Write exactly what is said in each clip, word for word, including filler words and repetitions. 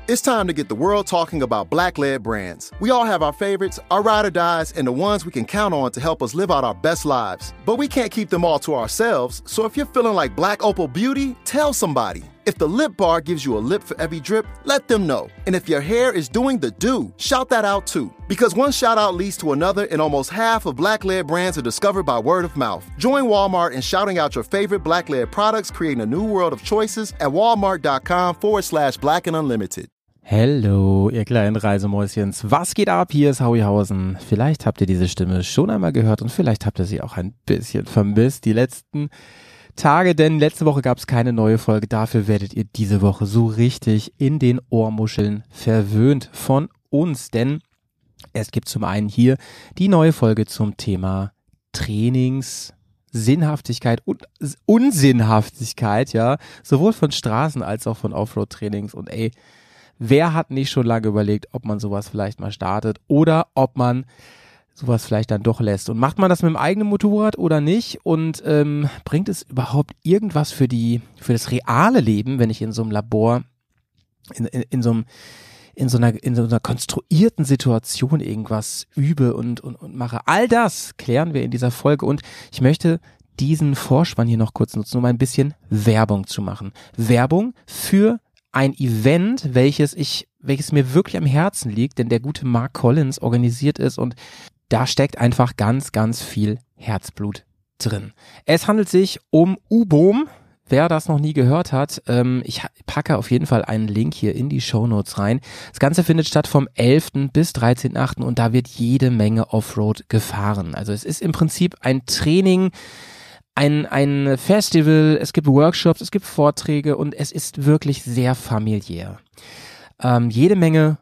It's time to get the world talking about Black-led brands. We all have our favorites, our ride or dies, and the ones we can count on to help us live out our best lives. But we can't keep them all to ourselves, so if you're feeling like Black Opal Beauty, tell somebody. If the Lip Bar gives you a lip for every drip, let them know. And if your hair is doing the do, shout that out too. Because one shout out leads to another, and almost half of Black-led brands are discovered by word of mouth. Join Walmart in shouting out your favorite Black-led products, creating a new world of choices at walmart.com forward slash black and unlimited. Hello, ihr kleinen Reisemäuschens. Was geht ab? Hier ist Hauihausen. Vielleicht habt ihr diese Stimme schon einmal gehört und vielleicht habt ihr sie auch ein bisschen vermisst die letzten Tage, denn letzte Woche gab es keine neue Folge. Dafür werdet ihr diese Woche so richtig in den Ohrmuscheln verwöhnt von uns, denn es gibt zum einen hier die neue Folge zum Thema Trainings, Sinnhaftigkeit und Unsinnhaftigkeit, ja, sowohl von Straßen- als auch von Offroad-Trainings. Und ey, wer hat nicht schon lange überlegt, ob man sowas vielleicht mal startet oder ob man sowas vielleicht dann doch lässt? Und macht man das mit dem eigenen Motorrad oder nicht? Und ähm, bringt es überhaupt irgendwas für die, für das reale Leben, wenn ich in so einem Labor, in, in, in so einem, in so einer, in so einer konstruierten Situation irgendwas übe und, und, und mache? All das klären wir in dieser Folge und ich möchte diesen Vorspann hier noch kurz nutzen, um ein bisschen Werbung zu machen. Werbung für ein Event, welches ich, welches mir wirklich am Herzen liegt, denn der gute Mark Collins organisiert es und da steckt einfach ganz, ganz viel Herzblut drin. Es handelt sich um U B O M. Wer das noch nie gehört hat, ähm, ich packe auf jeden Fall einen Link hier in die Shownotes rein. Das Ganze findet statt vom elften bis dreizehnten achten und da wird jede Menge Offroad gefahren. Also es ist im Prinzip ein Training, Ein, ein Festival, es gibt Workshops, es gibt Vorträge und es ist wirklich sehr familiär. Ähm, jede Menge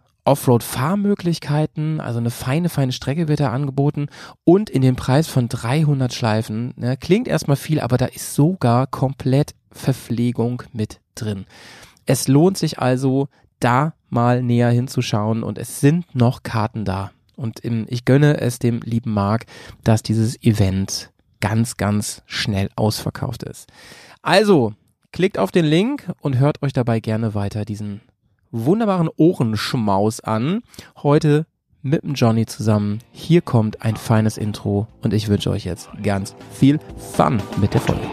Offroad-Fahrmöglichkeiten, also eine feine, feine Strecke wird da angeboten und in dem Preis von dreihundert Schleifen, ne, klingt erstmal viel, aber da ist sogar komplett Verpflegung mit drin. Es lohnt sich also, da mal näher hinzuschauen und es sind noch Karten da. Und im, ich gönne es dem lieben Marc, dass dieses Event ganz, ganz schnell ausverkauft ist. Also, klickt auf den Link und hört euch dabei gerne weiter diesen wunderbaren Ohrenschmaus an. Heute mit dem Johnny zusammen. Hier kommt ein feines Intro und ich wünsche euch jetzt ganz viel Fun mit der Folge.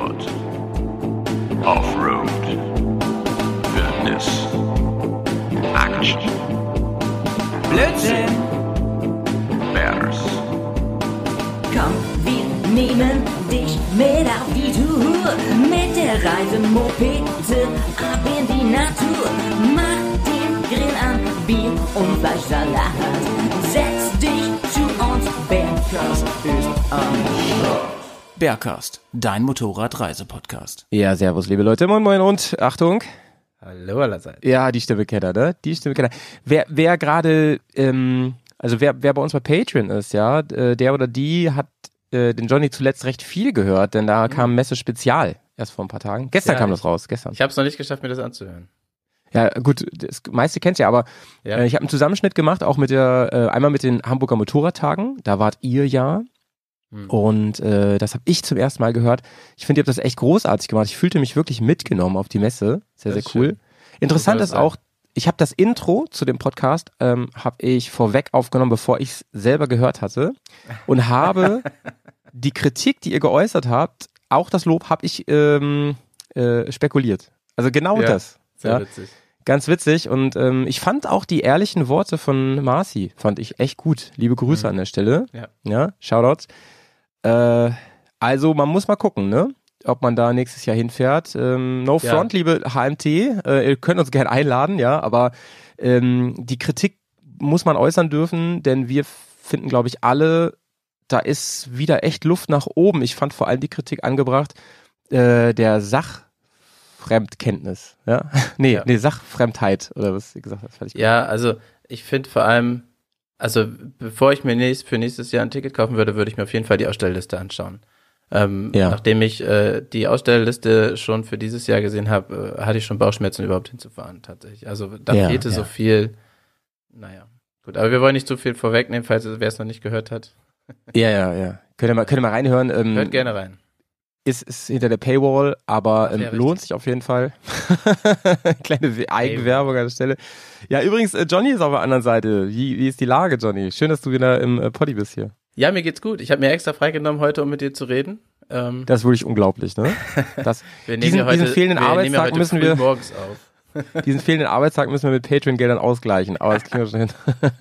Offroad. Fitness. Action. Blödsinn. Bears. Komm, wir nehmen dich mit auf die Tour. Mit der Reisemopete ab in die Natur. Mach den Grill an, Bier und Fleischsalat. Setz dich zu uns, Bergkast ist am Start. Bergkast, dein Motorradreisepodcast. Ja, servus liebe Leute, moin moin und Achtung. Hallo allerseits. Ja, die Stimme kennt er, ne? Die Stimme kennt er. Wer, wer gerade, ähm, also wer, wer bei uns bei Patreon ist, ja, der oder die hat den Johnny zuletzt recht viel gehört, denn da kam Messe Spezial erst vor ein paar Tagen. Gestern ja, kam ich, das raus, gestern. Ich habe es noch nicht geschafft, mir das anzuhören. Ja, gut, das meiste kennt's ja, aber ja. Äh, ich habe einen Zusammenschnitt gemacht, auch mit der, äh, einmal mit den Hamburger Motorradtagen, da wart ihr ja hm. und äh, das habe ich zum ersten Mal gehört. Ich finde, ihr habt das echt großartig gemacht. Ich fühlte mich wirklich mitgenommen auf die Messe. Sehr, sehr cool. Schön. Interessant ist auch, ich habe das Intro zu dem Podcast, ähm, habe ich vorweg aufgenommen, bevor ich es selber gehört hatte und habe die Kritik, die ihr geäußert habt, auch das Lob habe ich ähm, äh, spekuliert. Also genau ja, das. Sehr ja. witzig. Ganz witzig und ähm, ich fand auch die ehrlichen Worte von Marci, fand ich echt gut. Liebe Grüße mhm. an der Stelle. Ja, ja Shoutouts. Äh, also man muss mal gucken, ne? Ob man da nächstes Jahr hinfährt. Ähm, no front, ja. liebe H M T, äh, ihr könnt uns gerne einladen, ja, aber ähm, die Kritik muss man äußern dürfen, denn wir finden, glaube ich, alle, da ist wieder echt Luft nach oben. Ich fand vor allem die Kritik angebracht, äh, der Sachfremdkenntnis, ja, nee, ja. nee, Sachfremdheit, oder was ihr gesagt hast. Fand ich ja, also ich finde vor allem, also bevor ich mir nächst, für nächstes Jahr ein Ticket kaufen würde, würde ich mir auf jeden Fall die Ausstellliste anschauen. Ähm, ja. Nachdem ich äh, die Ausstellliste schon für dieses Jahr gesehen habe, äh, hatte ich schon Bauchschmerzen, überhaupt hinzufahren, tatsächlich. Also da ja, fehlte ja. so viel, naja, gut, aber wir wollen nicht zu viel vorwegnehmen, falls wer es noch nicht gehört hat. Ja, ja, ja. Könnt ihr mal, könnt ihr mal reinhören. Ähm, Hört gerne rein. ist, ist hinter der Paywall, aber ähm, ja, lohnt sich auf jeden Fall. Kleine Eigenwerbung an der Stelle. Ja, übrigens, äh, Johnny ist auf der anderen Seite. Wie, wie ist die Lage, Johnny? Schön, dass du wieder im äh, Poddy bist hier. Ja, mir geht's gut. Ich habe mir extra freigenommen heute, um mit dir zu reden. Ähm, das ist wirklich unglaublich, ne? Das, wir nehmen diesen, ja heute, diesen fehlenden wir Arbeitstag nehmen ja heute müssen früh wir morgens auf. Diesen fehlenden Arbeitstag müssen wir mit Patreon-Geldern ausgleichen, aber das kriegen wir schon hin.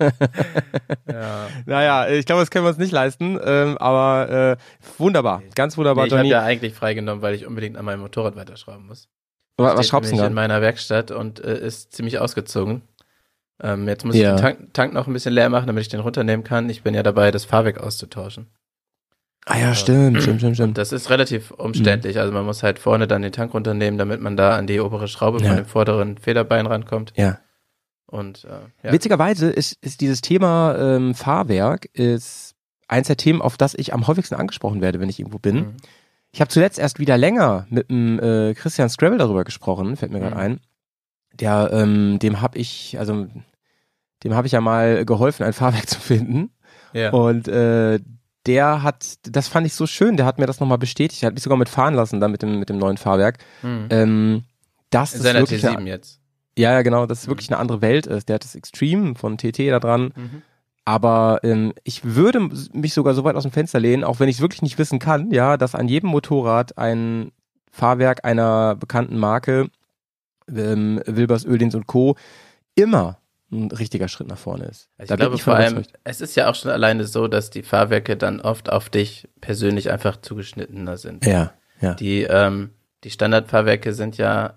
Ja. Naja, ich glaube, das können wir uns nicht leisten, ähm, aber äh, wunderbar, ganz wunderbar, nee, ich Johnny. Ich habe ja eigentlich freigenommen, weil ich unbedingt an meinem Motorrad weiterschrauben muss. Was, was schraubst du denn? In meiner Werkstatt und äh, ist ziemlich ausgezogen. Ähm, jetzt muss ja. ich den Tank, Tank noch ein bisschen leer machen, damit ich den runternehmen kann. Ich bin ja dabei, das Fahrwerk auszutauschen. Ah ja, stimmt, stimmt, stimmt, stimmt. Das ist relativ umständlich. Mhm. Also man muss halt vorne dann den Tank runternehmen, damit man da an die obere Schraube ja. von dem vorderen Federbein rankommt. Ja. Und äh, ja. Witzigerweise ist, ist dieses Thema ähm, Fahrwerk ist eins der Themen, auf das ich am häufigsten angesprochen werde, wenn ich irgendwo bin. Mhm. Ich habe zuletzt erst wieder länger mit dem äh, Christian Scrabble darüber gesprochen, fällt mir gerade mhm. ein. Der, ähm, dem habe ich, also dem habe ich ja mal geholfen, ein Fahrwerk zu finden. Ja. Und äh, der hat, das fand ich so schön, der hat mir das nochmal bestätigt, der hat mich sogar mitfahren lassen da mit dem, mit dem neuen Fahrwerk. Mhm. Ähm, das In ist seiner wirklich T sieben eine, jetzt. Ja, ja, genau, dass es mhm. wirklich eine andere Welt ist. Der hat das Extreme von T T da dran. Mhm. Aber ähm, ich würde mich sogar so weit aus dem Fenster lehnen, auch wenn ich es wirklich nicht wissen kann, ja, dass an jedem Motorrad ein Fahrwerk einer bekannten Marke, ähm, Wilbers, Öhlins und Co. immer ein richtiger Schritt nach vorne ist. Also ich da glaube ich vor allem, überzeugt. es ist ja auch schon alleine so, dass die Fahrwerke dann oft auf dich persönlich einfach zugeschnittener sind. Ja, ja. Die, ähm, die Standardfahrwerke sind ja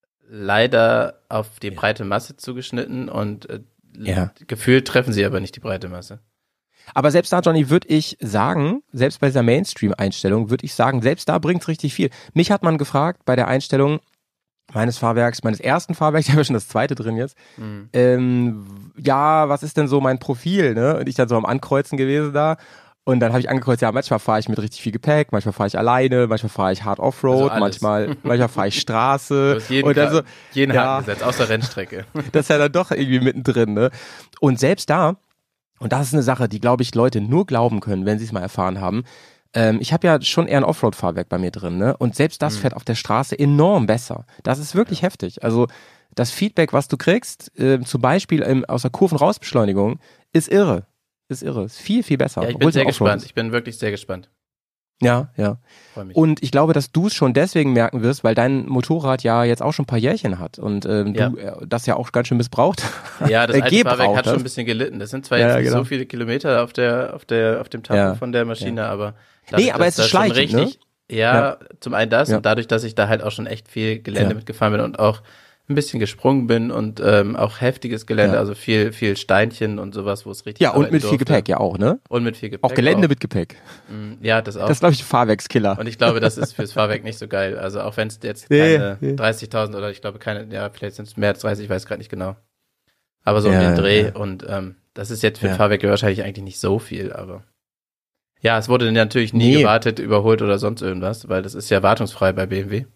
leider auf die ja. breite Masse zugeschnitten und äh, ja. gefühlt treffen sie aber nicht die breite Masse. Aber selbst da, Johnny, würde ich sagen, selbst bei dieser Mainstream-Einstellung, würde ich sagen, selbst da bringt's richtig viel. Mich hat man gefragt bei der Einstellung meines Fahrwerks, meines ersten Fahrwerks, ich habe ja schon das zweite drin jetzt, mhm. ähm, ja, was ist denn so mein Profil, ne? Und ich dann so am Ankreuzen gewesen da und dann habe ich angekreuzt, ja, manchmal fahre ich mit richtig viel Gepäck, manchmal fahre ich alleine, manchmal fahre ich hard Offroad, also manchmal, manchmal fahre ich Straße. Du hast jeden, und dann so, jeden ja, Haken gesetzt, außer Rennstrecke. Das ist ja dann doch irgendwie mittendrin, ne? Und selbst da, und das ist eine Sache, die, glaube ich, Leute nur glauben können, wenn sie es mal erfahren haben. Ähm, ich habe ja schon eher ein Offroad-Fahrwerk bei mir drin, ne? Und selbst das mhm. fährt auf der Straße enorm besser. Das ist wirklich ja. heftig. Also das Feedback, was du kriegst, äh, zum Beispiel ähm, aus der Kurvenrausbeschleunigung, ist irre. Ist irre. Ist viel, viel besser. Ja, ich bin sehr gespannt. Ich bin wirklich sehr gespannt. Ja, ja. Freu mich. Und ich glaube, dass du es schon deswegen merken wirst, weil dein Motorrad ja jetzt auch schon ein paar Jährchen hat und ähm, ja. du äh, das ja auch ganz schön missbraucht. Ja, das äh, alte Fahrwerk hat hast. schon ein bisschen gelitten. Das sind zwar ja, jetzt ja, nicht genau. so viele Kilometer auf der auf der auf dem Tacho ja. von der Maschine, ja. aber dadurch, nee, aber es ist schleichend, richtig, ne? Ja, ja, zum einen das ja. und dadurch, dass ich da halt auch schon echt viel Gelände ja. mitgefahren bin und auch ein bisschen gesprungen bin und ähm, auch heftiges Gelände, ja. also viel viel Steinchen und sowas, wo es richtig ja und mit durfte. viel Gepäck ja auch, ne? Und mit viel Gepäck auch Gelände auch. mit Gepäck. Ja, das auch. Das ist, glaube ich, ein Fahrwerkskiller. Und ich glaube, das ist fürs Fahrwerk nicht so geil. Also auch wenn es jetzt nee, keine nee. dreißigtausend oder ich glaube keine, ja vielleicht sind es mehr als dreißig, ich weiß gerade nicht genau. Aber so ja, um den Dreh ja. und ähm, das ist jetzt für ja. ein Fahrwerk wahrscheinlich eigentlich nicht so viel, aber ja, es wurde natürlich nie nee. gewartet, überholt oder sonst irgendwas, weil das ist ja wartungsfrei bei B M W.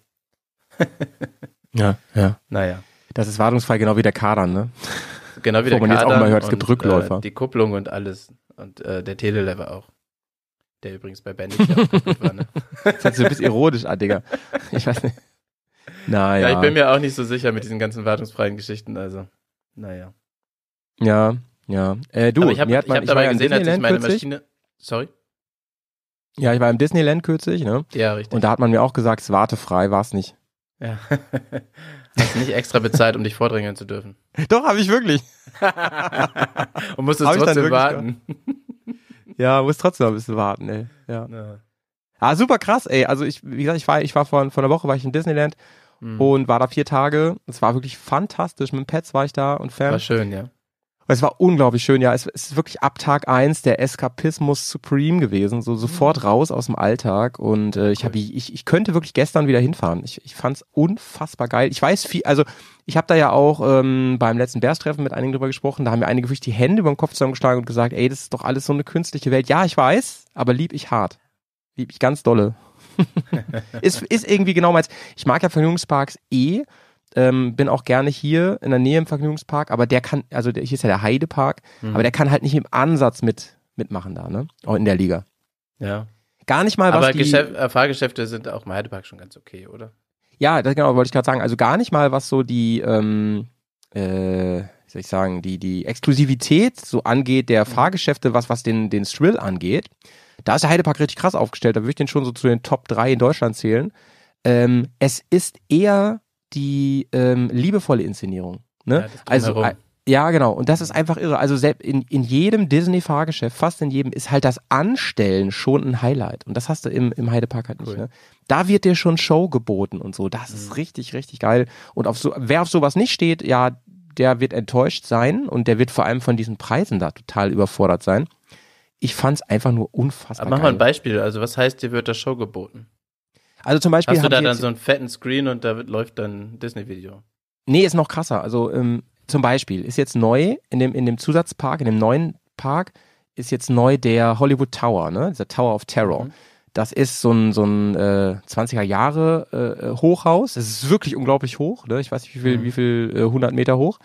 ja, ja. Naja. Das ist wartungsfrei, genau wie der Kardan, ne? Genau wie der Wo man Kardan jetzt auch mal hört, es und, gibt Rückläufer. Äh, die Kupplung und alles und äh, der Telelever auch. Der übrigens bei Bandit ja auch gut war, ne? Das hört sich ein bisschen ironisch an, Digga. Ich weiß nicht. Naja. Ja, ich bin mir auch nicht so sicher mit diesen ganzen wartungsfreien Geschichten, also, naja. Ja, ja. Äh, du, Aber ich habe hab dabei ja gesehen, als ich meine kürzlich. Maschine, sorry? Ja, ich war im Disneyland kürzlich, ne? Ja, richtig. Und da hat man mir auch gesagt, es ist wartefrei, war es nicht. Ja. Hast du nicht extra bezahlt, um dich vordrängeln zu dürfen? Doch, habe ich wirklich. Und musstest Hab ich dann trotzdem wirklich warten. Ja, muss trotzdem ein bisschen warten, ey. Ja. Ja. Ah, super krass, ey. Also ich, wie gesagt, ich war, ich war vor, vor einer Woche war ich in Disneyland mhm. und war da vier Tage. Es war wirklich fantastisch. Mit dem Pets war ich da und Fan. War schön, ja. Es war unglaublich schön, ja. Es, es ist wirklich ab Tag eins der Eskapismus Supreme gewesen. So sofort raus aus dem Alltag. Und äh, ich Cool. habe, ich, ich könnte wirklich gestern wieder hinfahren. Ich, ich fand's unfassbar geil. Ich weiß viel, also ich habe da ja auch ähm, beim letzten Bears-Treffen mit einigen drüber gesprochen. Da haben mir einige wirklich die Hände über den Kopf zusammengeschlagen und gesagt, ey, das ist doch alles so eine künstliche Welt. Ja, ich weiß, aber lieb ich hart. Lieb ich ganz dolle. ist, ist irgendwie genau meins. Ich mag ja Vergnügungsparks eh. Ähm, bin auch gerne hier in der Nähe im Vergnügungspark, aber der kann, also der, hier ist ja der Heidepark, Mhm. aber der kann halt nicht im Ansatz mit mitmachen da, ne? Auch in der Liga. Ja. Gar nicht mal, was Aber die... Geschäft, äh, Fahrgeschäfte sind auch im Heidepark schon ganz okay, oder? Ja, das genau, wollte ich gerade sagen. Also gar nicht mal, was so die, ähm, äh, wie soll ich sagen, die, die Exklusivität so angeht der Fahrgeschäfte, was, was den, den Thrill angeht. Da ist der Heidepark richtig krass aufgestellt. Da würde ich den schon so zu den Top drei in Deutschland zählen. Ähm, es ist eher die ähm, liebevolle Inszenierung. Ne? Ja, also äh, ja, genau. Und das ist einfach irre. Also selbst in, in jedem Disney-Fahrgeschäft, fast in jedem, ist halt das Anstellen schon ein Highlight. Und das hast du im, im Heidepark halt nicht. Cool. Ne? Da wird dir schon Show geboten und so. Das ist richtig, richtig geil. Und auf so, wer auf sowas nicht steht, ja, der wird enttäuscht sein und der wird vor allem von diesen Preisen da total überfordert sein. Ich fand's einfach nur unfassbar Aber mach geil. mal ein Beispiel. Also was heißt, dir wird da Show geboten? Also zum Beispiel Hast du da hab ich dann jetzt, so einen fetten Screen und da wird, läuft dann ein Disney-Video? Nee, ist noch krasser. Also ähm, zum Beispiel ist jetzt neu in dem, in dem Zusatzpark, in dem neuen Park, ist jetzt neu der Hollywood Tower, ne? Dieser Tower of Terror. Mhm. Das ist so ein, so ein äh, zwanziger Jahre äh, Hochhaus. Es ist wirklich unglaublich hoch, ne? Ich weiß nicht, wie viel, Mhm. wie viel äh, hundert Meter hoch.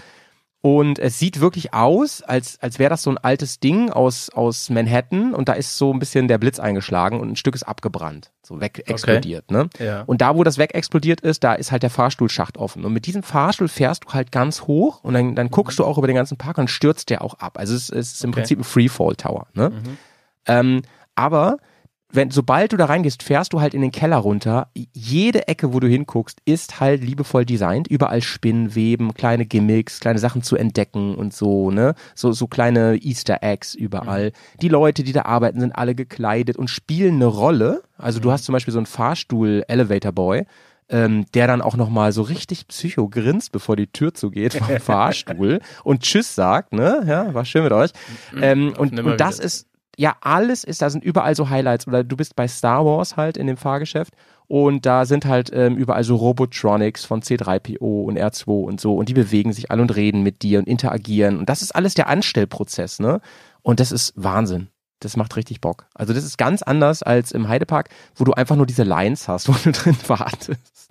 Und es sieht wirklich aus, als, als wäre das so ein altes Ding aus, aus Manhattan und da ist so ein bisschen der Blitz eingeschlagen und ein Stück ist abgebrannt, so weg explodiert, ne? Ja. Und da, wo das weg explodiert ist, da ist halt der Fahrstuhlschacht offen. Und mit diesem Fahrstuhl fährst du halt ganz hoch und dann, dann guckst du auch über den ganzen Park und stürzt der auch ab. Also es, es ist im Okay. Prinzip ein Freefall-Tower, ne? Mhm. Ähm, aber wenn, sobald du da reingehst, fährst du halt in den Keller runter. Jede Ecke, wo du hinguckst, ist halt liebevoll designt. Überall Spinnweben, kleine Gimmicks, kleine Sachen zu entdecken und so, ne? So, so kleine Easter Eggs überall. Mhm. Die Leute, die da arbeiten, sind alle gekleidet und spielen eine Rolle. Also mhm. du hast zum Beispiel so einen Fahrstuhl-Elevator-Boy, ähm, der dann auch nochmal so richtig psycho grinst, bevor die Tür zugeht vom Fahrstuhl und Tschüss sagt, ne? Ja, war schön mit euch. Mhm. Ähm, und, und das ist Ja, alles ist, da sind überall so Highlights. Oder du bist bei Star Wars halt in dem Fahrgeschäft und da sind halt ähm, überall so Robotronics von C drei P O und R zwei und so und die bewegen sich alle und reden mit dir und interagieren und das ist alles der Anstellprozess, ne? Und das ist Wahnsinn. Das macht richtig Bock. Also das ist ganz anders als im Heidepark, wo du einfach nur diese Lines hast, wo du drin wartest.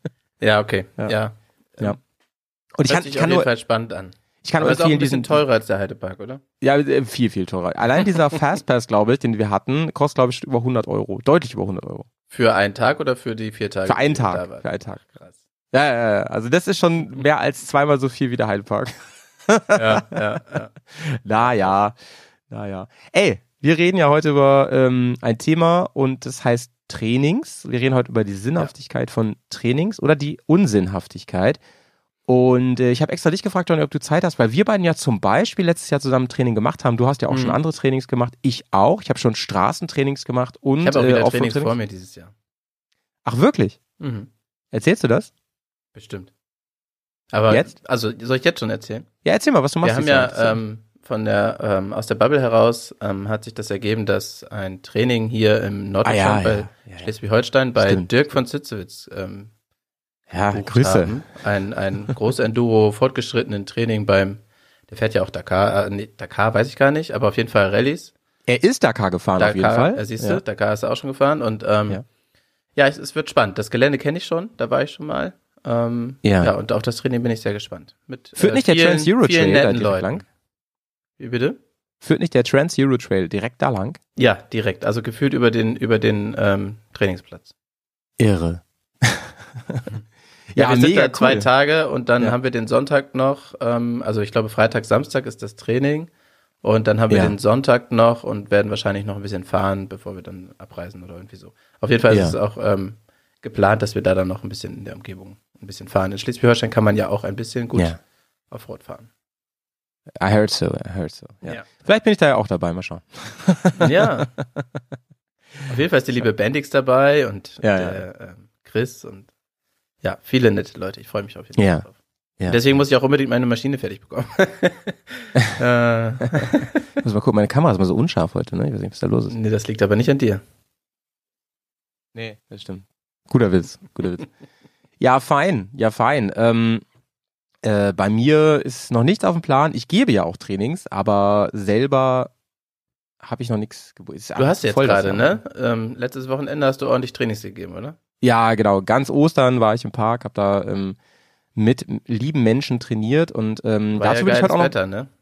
Ja, okay. Ja. Ja. Ja. Und ich Hört kann, sich ich kann auf jeden nur, Fall spannend an. ich kann Aber nur ist auch ein empfehlen, bisschen diesen, teurer als der Heidepark, oder? ja, äh, viel, viel teurer. Allein dieser Fastpass, glaube ich, den wir hatten, kostet, glaube ich, über hundert Euro. Deutlich über hundert Euro. Für einen Tag oder für die vier Tage? Für einen die du da Tag. warst? Für einen Tag. Krass. Ja, ja, ja. Also das ist schon mehr als zweimal so viel wie der Heidepark. Ja, ja, ja. Naja, naja. Ey, wir reden ja heute über ähm, ein Thema und das heißt Trainings. Wir reden heute über die Sinnhaftigkeit ja. von Trainings oder die Unsinnhaftigkeit. Und äh, ich habe extra dich gefragt, Johnny, ob du Zeit hast, weil wir beiden ja zum Beispiel letztes Jahr zusammen Training gemacht haben. Du hast ja auch mhm. schon andere Trainings gemacht, ich auch. Ich habe schon Straßentrainings gemacht und ich habe auch wieder äh, Trainings vor mir dieses Jahr. Ach, wirklich? Mhm. Erzählst du das? Bestimmt. Aber jetzt? Also soll ich jetzt schon erzählen? Ja, erzähl mal, was du machst. Wir haben ja ähm, von der ähm, aus der Bubble heraus ähm, hat sich das ergeben, dass ein Training hier im Norddeutschland ah, ja, bei ja, ja, ja. Schleswig-Holstein bei Stimmt. Dirk von Zitzewitz ähm, ja, Grüße. Haben. Ein, ein großes Enduro fortgeschrittenen Training beim, der fährt ja auch Dakar, äh, nee, Dakar weiß ich gar nicht, aber auf jeden Fall Rallyes. Er ist Dakar gefahren Dakar, auf jeden Fall. Ja, siehst ja. du, Dakar ist er auch schon gefahren und ähm, ja, ja es, es wird spannend. Das Gelände kenne ich schon, da war ich schon mal. Ähm, ja. ja, und auf das Training bin ich sehr gespannt. Mit, Führt äh, nicht vielen, der Trans-Euro-Trail da direkt Leuten. lang? Wie bitte? Führt nicht der Trans-Euro-Trail direkt da lang? Ja, direkt. Also gefühlt über den, über den ähm, Trainingsplatz. Irre. Ja, ja, wir sind mega da zwei cool. Tage und dann ja. haben wir den Sonntag noch, ähm, also ich glaube Freitag, Samstag ist das Training und dann haben wir ja. den Sonntag noch und werden wahrscheinlich noch ein bisschen fahren, bevor wir dann abreisen oder irgendwie so. Auf jeden Fall ja. ist es auch ähm, geplant, dass wir da dann noch ein bisschen in der Umgebung ein bisschen fahren. In Schleswig-Holstein kann man ja auch ein bisschen gut ja. Offroad fahren. I heard so, I heard so. Ja. Ja. Vielleicht bin ich da ja auch dabei, mal schauen. Ja. Auf jeden Fall ist die liebe Bandix dabei und ja, der ja. Ähm, Chris und ja, viele nette Leute. Ich freue mich auf jeden Fall ja. drauf. Ja. Deswegen muss ich auch unbedingt meine Maschine fertig bekommen. äh. Ich muss mal gucken, meine Kamera ist mal so unscharf heute, ne? Ich weiß nicht, was da los ist. Nee, das liegt aber nicht an dir. Nee, das stimmt. Guter Witz, guter Witz. Ja, fein, ja, fein. Ähm, äh, bei mir ist noch nichts auf dem Plan. Ich gebe ja auch Trainings, aber selber habe ich noch nichts gebucht. Du hast jetzt gerade, ne? Ähm, letztes Wochenende hast du ordentlich Trainings gegeben, oder? Ja, genau. Ganz Ostern war ich im Park, habe da ähm, mit lieben Menschen trainiert und ähm, war dazu ja will ich heute auch noch. Wetter, ne?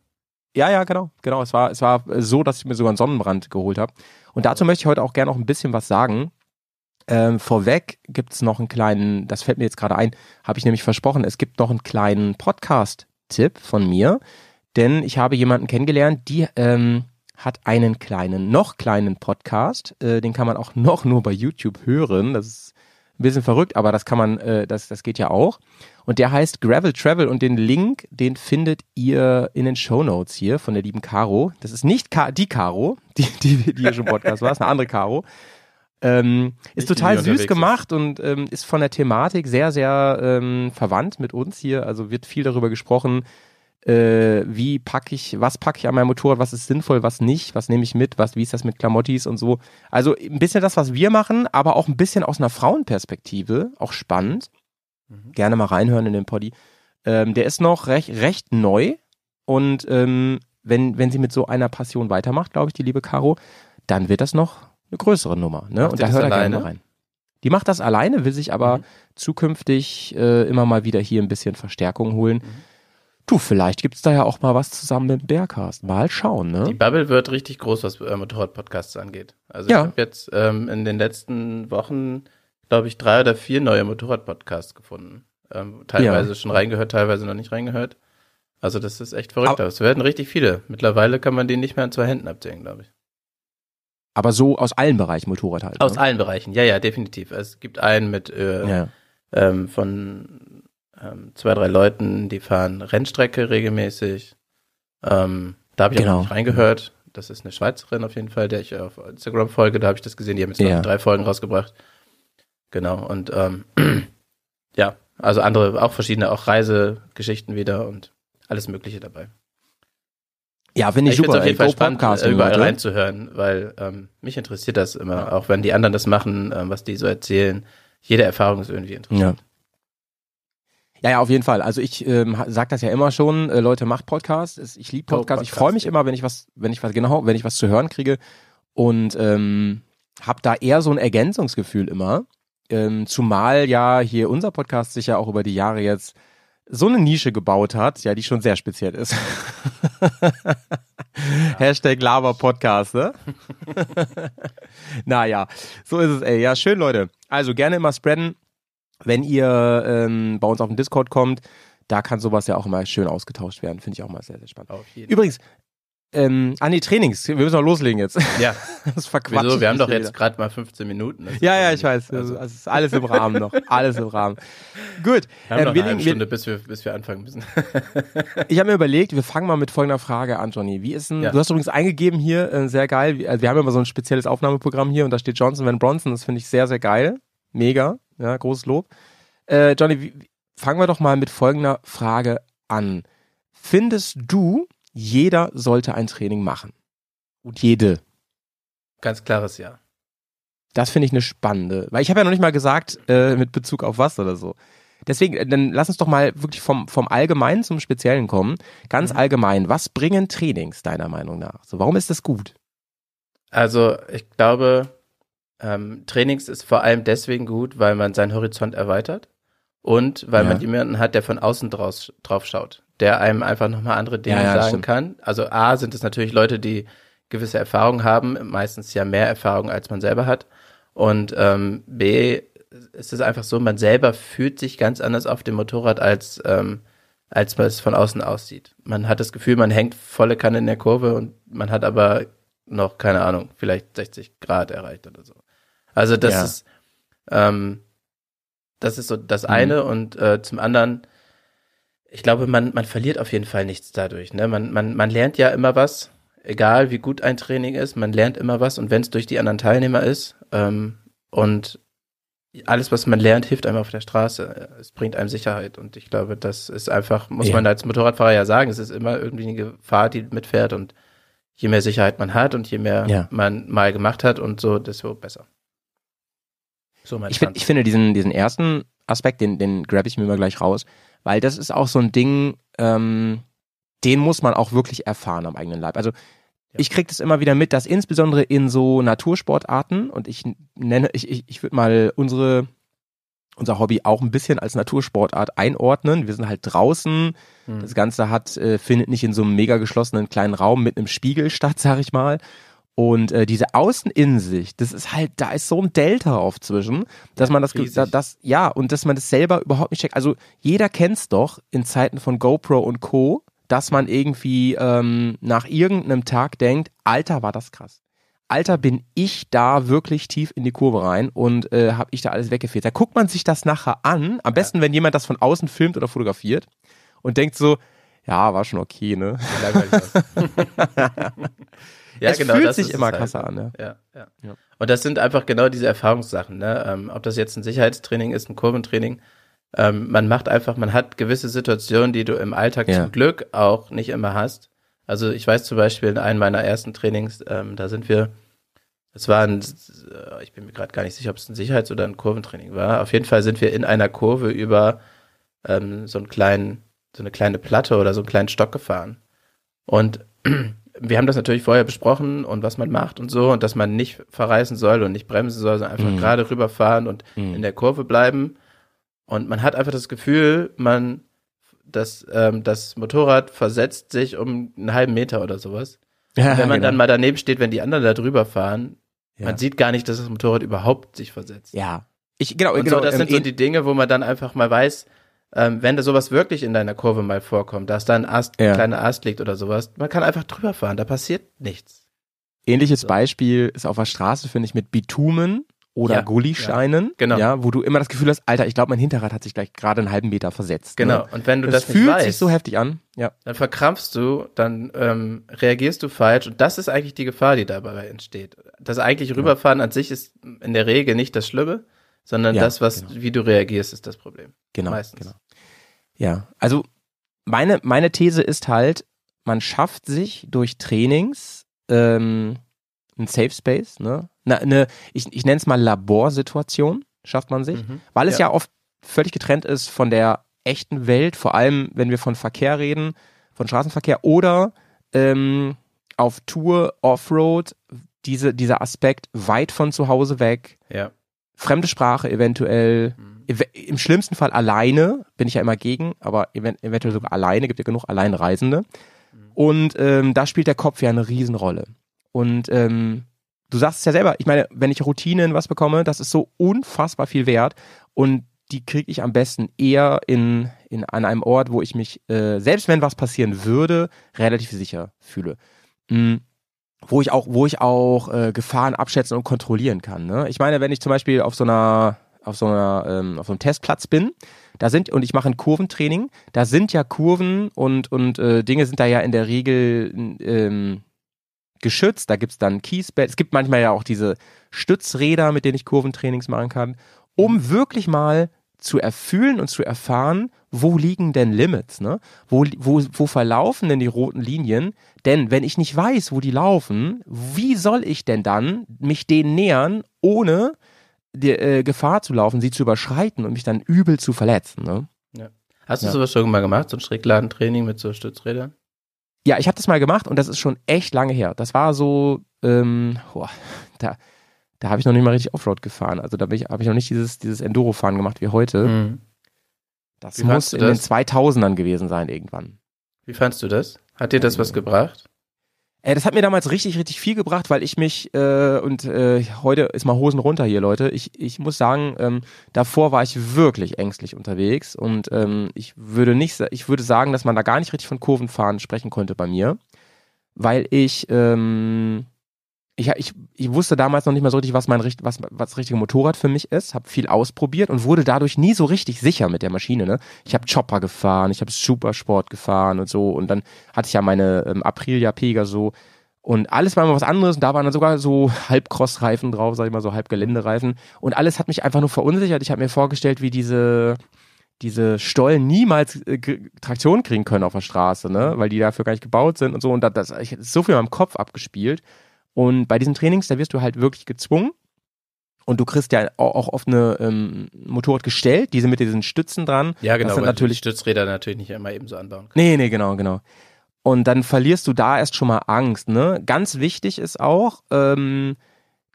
Ja, ja, genau, genau. Es war, es war so, dass ich mir sogar einen Sonnenbrand geholt habe. Und dazu möchte ich heute auch gerne noch ein bisschen was sagen. Ähm, vorweg gibt es noch einen kleinen, das fällt mir jetzt gerade ein, habe ich nämlich versprochen, es gibt noch einen kleinen Podcast-Tipp von mir, denn ich habe jemanden kennengelernt, die ähm, hat einen kleinen, noch kleinen Podcast, äh, den kann man auch noch nur bei YouTube hören, das ist ein bisschen verrückt, aber das kann man, äh, das, das geht ja auch. Und der heißt Gravel Travel und den Link, den findet ihr in den Shownotes hier von der lieben Caro. Das ist nicht Ka- die Caro, die, die, die hier schon im Podcast war, ist eine andere Caro. Ähm, ist Nicht, total süß gemacht ist. und ähm, ist von der Thematik sehr, sehr ähm, verwandt mit uns hier. Also wird viel darüber gesprochen, äh, wie packe ich, was packe ich an meinem Motorrad, was ist sinnvoll, was nicht, was nehme ich mit, was, wie ist das mit Klamottis und so. Also ein bisschen das, was wir machen, aber auch ein bisschen aus einer Frauenperspektive, auch spannend. Mhm. Gerne mal reinhören in den Poddy. Ähm, der ist noch recht, recht neu und ähm, wenn, wenn sie mit so einer Passion weitermacht, glaube ich, die liebe Caro, dann wird das noch eine größere Nummer, ne? Macht und da hört er gerne mal rein. Die macht das alleine, will sich aber mhm. zukünftig äh, immer mal wieder hier ein bisschen Verstärkung holen. Mhm. Du, vielleicht gibt's da ja auch mal was zusammen mit Bergcast. Mal schauen, ne? Die Bubble wird richtig groß, was äh, Motorrad-Podcasts angeht. Also ja. ich habe jetzt ähm, in den letzten Wochen, glaube ich, drei oder vier neue Motorrad-Podcasts gefunden. Ähm, teilweise ja. schon reingehört, teilweise noch nicht reingehört. Also das ist echt verrückt. Aber es werden richtig viele. Mittlerweile kann man die nicht mehr an zwei Händen abzählen, glaube ich. Aber so aus allen Bereichen Motorrad halt. Aus ne? allen Bereichen, ja, ja, definitiv. Es gibt einen mit äh, ja. ähm, von ähm, zwei, drei Leuten, die fahren Rennstrecke regelmäßig. Ähm, da habe ich genau. auch noch nicht reingehört. Das ist eine Schweizerin auf jeden Fall, der ich auf Instagram folge. Da habe ich das gesehen. Die haben jetzt ja. noch drei Folgen rausgebracht. Genau. Und ähm, ja, also andere, auch verschiedene, auch Reisegeschichten wieder und alles Mögliche dabei. Ja, finde ich, ich super. Ich finde es auf jeden ey, Fall spannend, Podcast überall Leute. reinzuhören, weil ähm, mich interessiert das immer, ja. auch wenn die anderen das machen, ähm, was die so erzählen. Jede Erfahrung ist irgendwie interessant. Ja, ja, ja auf jeden Fall. Also ich ähm, sage das ja immer schon, äh, Leute, macht Podcasts. Ich liebe Podcasts. Podcast, ich freue mich immer, wenn ich was, wenn ich was, genau, wenn ich was zu hören kriege und ähm, habe da eher so ein Ergänzungsgefühl immer. Ähm, zumal ja hier unser Podcast sich ja auch über die Jahre jetzt so eine Nische gebaut hat, ja, die schon sehr speziell ist. Ja. Hashtag Laber-Podcast, ne? Naja, so ist es, ey. Ja, schön, Leute. Also gerne immer spreaden, wenn ihr ähm, bei uns auf den Discord kommt. Da kann sowas ja auch immer schön ausgetauscht werden. Finde ich auch mal sehr, sehr spannend. Übrigens, ähm, an die Trainings. Wir müssen noch loslegen jetzt. Ja. Das verquatscht. Wieso? Wir haben doch jetzt gerade mal fünfzehn Minuten. Ja, ja, ich weiß. Also. Es ist alles im Rahmen noch. Alles im Rahmen. Gut. Wir haben ähm, noch wir eine halbe Stunde, bis wir, bis wir anfangen müssen. Ich habe mir überlegt, wir fangen mal mit folgender Frage an, Johnny. Wie ist denn, ja. du hast übrigens eingegeben hier, äh, sehr geil. Wir, also wir haben immer so ein spezielles Aufnahmeprogramm hier und da steht Johnson Van Bronson. Das finde ich sehr, sehr geil. Mega. Ja, großes Lob. Äh, Johnny, wie, fangen wir doch mal mit folgender Frage an. Findest du, jeder sollte ein Training machen? Und jede? Ganz klares Ja. Das finde ich eine spannende, weil ich habe ja noch nicht mal gesagt, äh, mit Bezug auf was oder so. Deswegen, dann lass uns doch mal wirklich vom, vom Allgemeinen zum Speziellen kommen. Ganz mhm. allgemein, was bringen Trainings deiner Meinung nach? So, warum ist das gut? Also ich glaube, ähm, Trainings ist vor allem deswegen gut, weil man seinen Horizont erweitert und weil ja. man jemanden hat, der von außen draus, drauf schaut, der einem einfach nochmal andere Dinge ja, ja, sagen kann. Also A, sind es natürlich Leute, die gewisse Erfahrung haben, meistens ja mehr Erfahrung, als man selber hat. Und ähm, B, ist es einfach so, man selber fühlt sich ganz anders auf dem Motorrad, als ähm, als man es von außen aussieht. Man hat das Gefühl, man hängt volle Kanne in der Kurve und man hat aber noch, keine Ahnung, vielleicht sechzig Grad erreicht oder so. Also das ja. ist ähm, das ist so das mhm. eine und äh, zum anderen, ich glaube, man man verliert auf jeden Fall nichts dadurch. Ne? Man man man lernt ja immer was, egal wie gut ein Training ist, man lernt immer was und wenn es durch die anderen Teilnehmer ist ähm, und alles, was man lernt, hilft einem auf der Straße. Es bringt einem Sicherheit und ich glaube, das ist einfach, muss ja. man als Motorradfahrer ja sagen, es ist immer irgendwie eine Gefahr, die mitfährt und je mehr Sicherheit man hat und je mehr ja. man mal gemacht hat und so, desto besser. So mein ich, find, ich finde diesen, diesen ersten Aspekt, den, den grab ich mir mal gleich raus, weil das ist auch so ein Ding, ähm, den muss man auch wirklich erfahren am eigenen Leib. Also ich kriege das immer wieder mit, dass insbesondere in so Natursportarten, und ich nenne, ich, ich, ich würde mal unsere, unser Hobby auch ein bisschen als Natursportart einordnen. Wir sind halt draußen. Mhm. Das Ganze hat äh, findet nicht in so einem mega geschlossenen kleinen Raum mit einem Spiegel statt, sag ich mal. Und äh, diese Außeninnensicht, das ist halt, da ist so ein Delta auf zwischen, dass man das, da, das, ja, und dass man das selber überhaupt nicht checkt. Also jeder kennt's doch in Zeiten von GoPro und Co., dass man irgendwie ähm, nach irgendeinem Tag denkt, Alter, war das krass. Alter, bin ich da wirklich tief in die Kurve rein und äh, habe ich da alles weggefehlt. Da guckt man sich das nachher an, am besten, wenn jemand das von außen filmt oder fotografiert und denkt so, ja, war schon okay, ne? Ja, es genau, fühlt das sich ist immer halt, krasser an. Ja. Ja, ja. Ja. Und das sind einfach genau diese Erfahrungssachen, ne? Ähm, ob das jetzt ein Sicherheitstraining ist, ein Kurventraining. Ähm, man macht einfach, man hat gewisse Situationen, die du im Alltag Ja. zum Glück auch nicht immer hast. Also ich weiß zum Beispiel in einem meiner ersten Trainings, ähm, da sind wir, es war ein, ich bin mir gerade gar nicht sicher, ob es ein Sicherheits- oder ein Kurventraining war. Auf jeden Fall sind wir in einer Kurve über ähm, so einen kleinen, so eine kleine Platte oder so einen kleinen Stock gefahren. Und wir haben das natürlich vorher besprochen und was man macht und so und dass man nicht verreißen soll und nicht bremsen soll, sondern einfach Mhm. gerade rüberfahren und Mhm. in der Kurve bleiben. Und man hat einfach das Gefühl, man, dass ähm, das Motorrad versetzt sich um einen halben Meter oder sowas. Ja, Und wenn man genau. dann mal daneben steht, wenn die anderen da drüber fahren, Ja. man sieht gar nicht, dass das Motorrad überhaupt sich versetzt. Ja. Ich, genau, Und genau. so, das ähm, sind so eh- die Dinge, wo man dann einfach mal weiß, ähm, wenn da sowas wirklich in deiner Kurve mal vorkommt, dass da ein Ast, Ja. ein kleiner Ast liegt oder sowas, man kann einfach drüber fahren, da passiert nichts. Ähnliches So. Beispiel ist auf der Straße, finde ich, mit Bitumen oder Ja, Gullischeinen, ja, genau. ja, wo du immer das Gefühl hast, Alter, ich glaube, mein Hinterrad hat sich gleich gerade einen halben Meter versetzt. Genau. Ne? Und wenn du Das, das, nicht fühlt weißt, sich so heftig an. Ja. dann verkrampfst du, dann ähm, reagierst du falsch und das ist eigentlich die Gefahr, die dabei entsteht. Das eigentlich rüberfahren an sich ist in der Regel nicht das Schlimme, sondern Ja, das, was, genau. wie du reagierst, ist das Problem. Genau, Meistens. genau. Ja, also meine, meine These ist halt, man schafft sich durch Trainings ähm, ein Safe Space, ne? Na, ne, ich ich nenne es mal Laborsituation, schafft man sich, Mhm. weil es ja. Ja. oft völlig getrennt ist von der echten Welt, vor allem wenn wir von Verkehr reden, von Straßenverkehr oder ähm, auf Tour, Offroad, diese, dieser Aspekt weit von zu Hause weg, Ja. fremde Sprache eventuell, Mhm. ev- im schlimmsten Fall alleine, bin ich ja immer gegen, aber ev- eventuell sogar alleine, gibt ja genug Alleinreisende. Und ähm, da spielt der Kopf ja eine Riesenrolle. Und ähm, du sagst es ja selber, ich meine, wenn ich Routine in was bekomme, das ist so unfassbar viel wert und die kriege ich am besten eher in, in an einem Ort, wo ich mich, äh, selbst wenn was passieren würde, relativ sicher fühle. Mhm. Wo ich auch, wo ich auch äh, Gefahren abschätzen und kontrollieren kann. Ne? Ich meine, wenn ich zum Beispiel auf so einer, auf so einer, ähm, auf so einem Testplatz bin, da sind, und ich mache ein Kurventraining, da sind ja Kurven und, und äh, Dinge sind da ja in der Regel ähm, geschützt, da gibt's dann Kiesbett, es gibt manchmal ja auch diese Stützräder, mit denen ich Kurventrainings machen kann, um wirklich mal zu erfühlen und zu erfahren, wo liegen denn Limits, ne? Wo, wo, wo verlaufen denn die roten Linien? Denn wenn ich nicht weiß, wo die laufen, wie soll ich denn dann mich denen nähern, ohne die äh, Gefahr zu laufen, sie zu überschreiten und mich dann übel zu verletzen, ne? Ja. Hast du Ja. sowas schon mal gemacht, so ein Schrägladentraining mit so Stützrädern? Ja, ich habe das mal gemacht und das ist schon echt lange her. Das war so, ähm, boah, da, da habe ich noch nicht mal richtig Offroad gefahren. Also da habe ich, hab ich noch nicht dieses, dieses Enduro-Fahren gemacht wie heute. Mhm. Das Wie muss fandst du in den das? zweitausendern gewesen sein irgendwann. Wie fandst du das? Hat dir das was gebracht? Äh, das hat mir damals richtig, richtig viel gebracht, weil ich mich, äh, und äh, heute ist mal Hosen runter hier, Leute. Ich, ich muss sagen, ähm, davor war ich wirklich ängstlich unterwegs und ähm, ich würde nicht, sa- ich würde sagen, dass man da gar nicht richtig von Kurvenfahren sprechen konnte bei mir, weil ich, ähm, ich, ich, ich wusste damals noch nicht mal so richtig, was mein richt- was, was das richtige Motorrad für mich ist, habe viel ausprobiert und wurde dadurch nie so richtig sicher mit der Maschine. Ne? Ich habe Chopper gefahren, ich habe Supersport gefahren und so und dann hatte ich ja meine ähm, Aprilia Pegaso und alles war immer was anderes und da waren dann sogar so Halbcross-Reifen drauf, sag ich mal, so Halbgeländereifen und alles hat mich einfach nur verunsichert. Ich habe mir vorgestellt, wie diese diese Stollen niemals äh, G- Traktion kriegen können auf der Straße, ne, weil die dafür gar nicht gebaut sind und so und das, das ich, so viel in meinem Kopf abgespielt. Und bei diesen Trainings, da wirst du halt wirklich gezwungen und du kriegst ja auch, auch oft eine ähm, Motorrad gestellt, diese mit diesen Stützen dran. Ja, genau, Das sind weil natürlich, du die Stützräder natürlich nicht immer eben so anbauen kannst. nee, nee, genau, genau. Und dann verlierst du da erst schon mal Angst, ne? Ganz wichtig ist auch, ähm,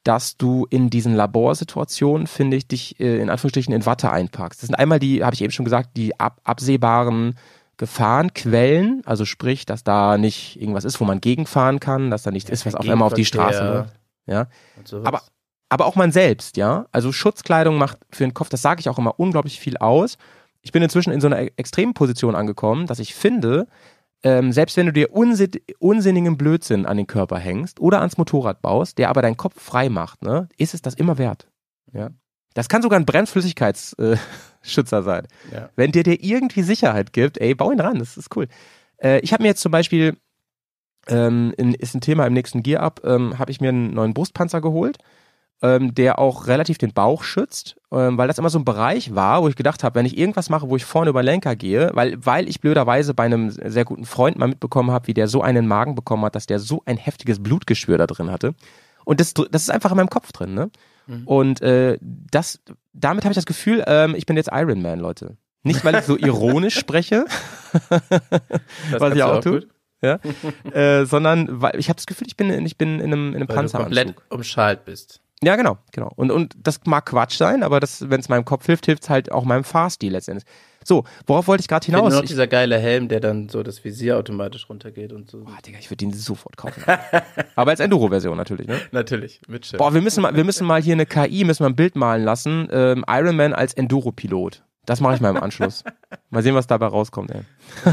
dass du in diesen Laborsituationen, finde ich, dich äh, in Anführungsstrichen in Watte einpackst. Das sind einmal die, habe ich eben schon gesagt, die ab, absehbaren Gefahrenquellen, also sprich, dass da nicht irgendwas ist, wo man gegenfahren kann, dass da nichts ja, ist, was auf einmal auf die Straße läuft. Ja. Aber, aber auch man selbst, ja. Also Schutzkleidung macht für den Kopf, das sage ich auch immer, unglaublich viel aus. Ich bin inzwischen in so einer extremen Position angekommen, dass ich finde, ähm, selbst wenn du dir unsin- unsinnigen Blödsinn an den Körper hängst oder ans Motorrad baust, der aber deinen Kopf frei macht, ne, ist es das immer wert. Ja. Das kann sogar ein Bremsflüssigkeitsschützer äh, sein. Ja. Wenn der dir irgendwie Sicherheit gibt, ey, bau ihn ran, das ist cool. Äh, ich habe mir jetzt zum Beispiel, ähm, in, ist ein Thema im nächsten Gear Up, ähm, habe ich mir einen neuen Brustpanzer geholt, ähm, der auch relativ den Bauch schützt, ähm, weil das immer so ein Bereich war, wo ich gedacht habe, wenn ich irgendwas mache, wo ich vorne über Lenker gehe, weil, weil ich blöderweise bei einem sehr guten Freund mal mitbekommen habe, wie der so einen Magen bekommen hat, dass der so ein heftiges Blutgeschwür da drin hatte. Und das, das ist einfach in meinem Kopf drin, ne? Mhm. Und äh, das, damit habe ich das Gefühl, ähm, ich bin jetzt Iron Man, Leute. Nicht, weil ich so ironisch spreche, was ich auch, auch tue, ja? äh, sondern weil ich habe das Gefühl, ich bin, ich bin in einem, in einem weil Panzeranzug. Du komplett umschalt bist. Ja, genau, genau. Und, und das mag Quatsch sein, aber das, wenn es meinem Kopf hilft, hilft es halt auch meinem Fahrstil letztendlich. So, worauf wollte ich gerade hinaus? Nur noch dieser geile Helm, der dann so das Visier automatisch runtergeht und so. Boah, Digga, ich würde den sofort kaufen. Aber als Enduro-Version natürlich, ne? Natürlich, mit Schiff. Boah, wir müssen mal, wir müssen mal hier eine K I, müssen wir ein Bild malen lassen. Ähm, Iron Man als Enduro-Pilot. Das mache ich mal im Anschluss. Mal sehen, was dabei rauskommt, ey.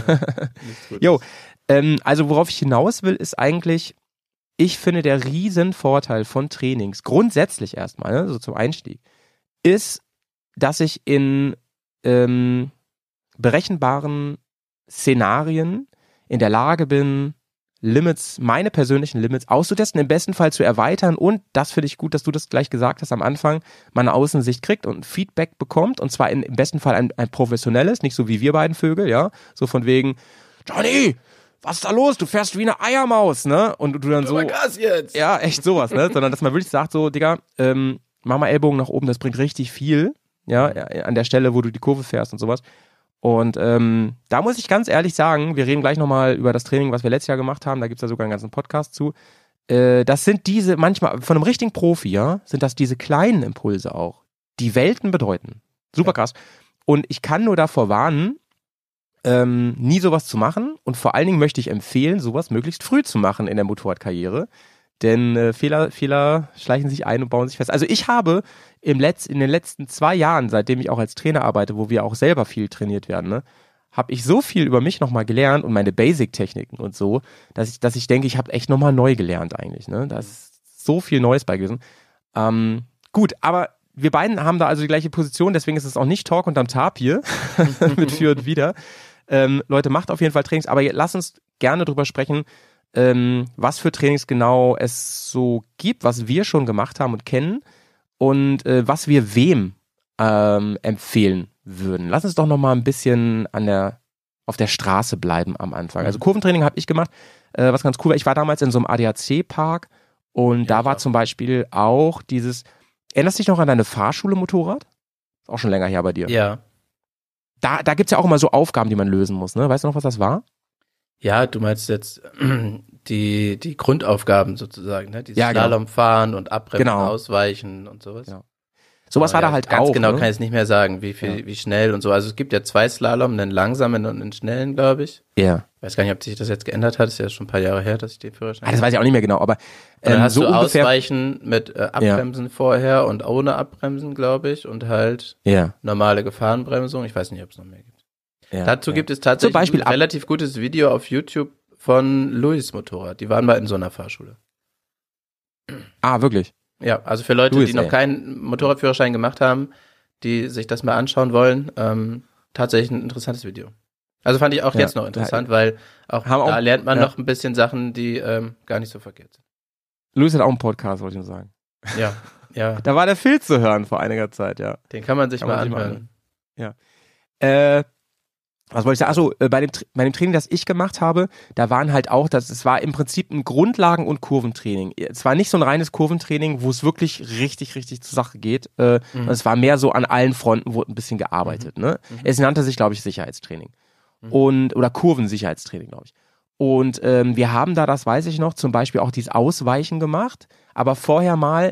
Jo, ähm, also worauf ich hinaus will, ist eigentlich, ich finde, der Riesenvorteil von Trainings, grundsätzlich erstmal, ne, so zum Einstieg, ist, dass ich in ähm, berechenbaren Szenarien in der Lage bin, Limits, meine persönlichen Limits auszutesten, im besten Fall zu erweitern und, das finde ich gut, dass du das gleich gesagt hast am Anfang, man eine Außensicht kriegt und Feedback bekommt und zwar in, im besten Fall ein, ein professionelles, nicht so wie wir beiden Vögel, ja, so von wegen, Johnny, was ist da los? Du fährst wie eine Eiermaus, ne? Und du dann so, Gas jetzt. Ja, echt sowas, ne? Sondern dass man wirklich sagt so, Digga, ähm, mach mal Ellbogen nach oben, das bringt richtig viel, ja, an der Stelle, wo du die Kurve fährst und sowas. Und ähm, da muss ich ganz ehrlich sagen, wir reden gleich nochmal über das Training, was wir letztes Jahr gemacht haben, da gibt's ja sogar einen ganzen Podcast zu. Äh, das sind diese, manchmal, von einem richtigen Profi, ja, sind das diese kleinen Impulse auch, die Welten bedeuten. Super krass. Und ich kann nur davor warnen, ähm, nie sowas zu machen und vor allen Dingen möchte ich empfehlen, sowas möglichst früh zu machen in der Motorradkarriere. Denn äh, Fehler, Fehler schleichen sich ein und bauen sich fest. Also ich habe im Letz-, in den letzten zwei Jahren, seitdem ich auch als Trainer arbeite, wo wir auch selber viel trainiert werden, ne, habe ich so viel über mich nochmal gelernt und meine Basic-Techniken und so, dass ich, dass ich denke, ich habe echt nochmal neu gelernt eigentlich. Ne? Da ist so viel Neues bei gewesen. Ähm, gut, aber wir beiden haben da also die gleiche Position, deswegen ist es auch nicht Talk unterm Tapir mit für und wieder. Ähm, Leute, macht auf jeden Fall Trainings, aber lasst uns gerne drüber sprechen, ähm, was für Trainings genau es so gibt, was wir schon gemacht haben und kennen und äh, was wir wem ähm, empfehlen würden. Lass uns doch noch mal ein bisschen an der, auf der Straße bleiben am Anfang. Also Kurventraining habe ich gemacht, äh, was ganz cool war. Ich war damals in so einem A D A C-Park und ja, da war zum Beispiel auch dieses, erinnerst du dich noch an deine Fahrschule Motorrad? Ist auch schon länger her bei dir. Ja. Da, da gibt's ja auch immer so Aufgaben, die man lösen muss, ne? Weißt du noch, was das war? Ja, du meinst jetzt die, die Grundaufgaben sozusagen, ne? Die ja, Slalom genau. fahren und abbremsen, genau. ausweichen und sowas. Genau. Sowas war ja, da halt ganz auch. Genau, ne? kann ich es nicht mehr sagen, wie viel, ja. wie schnell und so. Also es gibt ja zwei Slalom, einen langsamen und einen schnellen, glaube ich. Ja. Ich weiß gar nicht, ob sich das jetzt geändert hat. Das ist ja schon ein paar Jahre her, dass ich den Führerschein ah, das weiß ich auch nicht mehr genau, aber ähm, dann hast so du ungefähr Ausweichen mit äh, Abbremsen ja. vorher und ohne Abbremsen, glaube ich, und halt ja. normale Gefahrenbremsung. Ich weiß nicht, ob es noch mehr gibt. Ja, Dazu ja. gibt es tatsächlich Zum Beispiel ein relativ gutes Video auf YouTube von Louis Motorrad. Die waren mal in so einer Fahrschule. Ah, wirklich? Ja, also für Leute, Louis, die noch ey. keinen Motorradführerschein gemacht haben, die sich das mal anschauen wollen, ähm, tatsächlich ein interessantes Video. Also fand ich auch ja, jetzt noch interessant, ja, weil auch da auch, lernt man ja. noch ein bisschen Sachen, die ähm, gar nicht so verkehrt sind. Louis hat auch einen Podcast, wollte ich nur sagen. Ja, ja. Da war der Phil zu hören vor einiger Zeit, ja. Den kann man sich kann mal man anhören. Mal ja. Äh, was wollte ich sagen? Achso, bei dem, bei dem Training, das ich gemacht habe, da waren halt auch, das, es war im Prinzip ein Grundlagen- und Kurventraining. Es war nicht so ein reines Kurventraining, wo es wirklich richtig, richtig zur Sache geht. Äh, mhm. Es war mehr so an allen Fronten, wurde ein bisschen gearbeitet. Mhm. Ne? Mhm. Es nannte sich, glaube ich, Sicherheitstraining. Mhm. Und, oder Kurvensicherheitstraining, glaube ich. Und ähm, wir haben da, das weiß ich noch, zum Beispiel auch dieses Ausweichen gemacht, aber vorher mal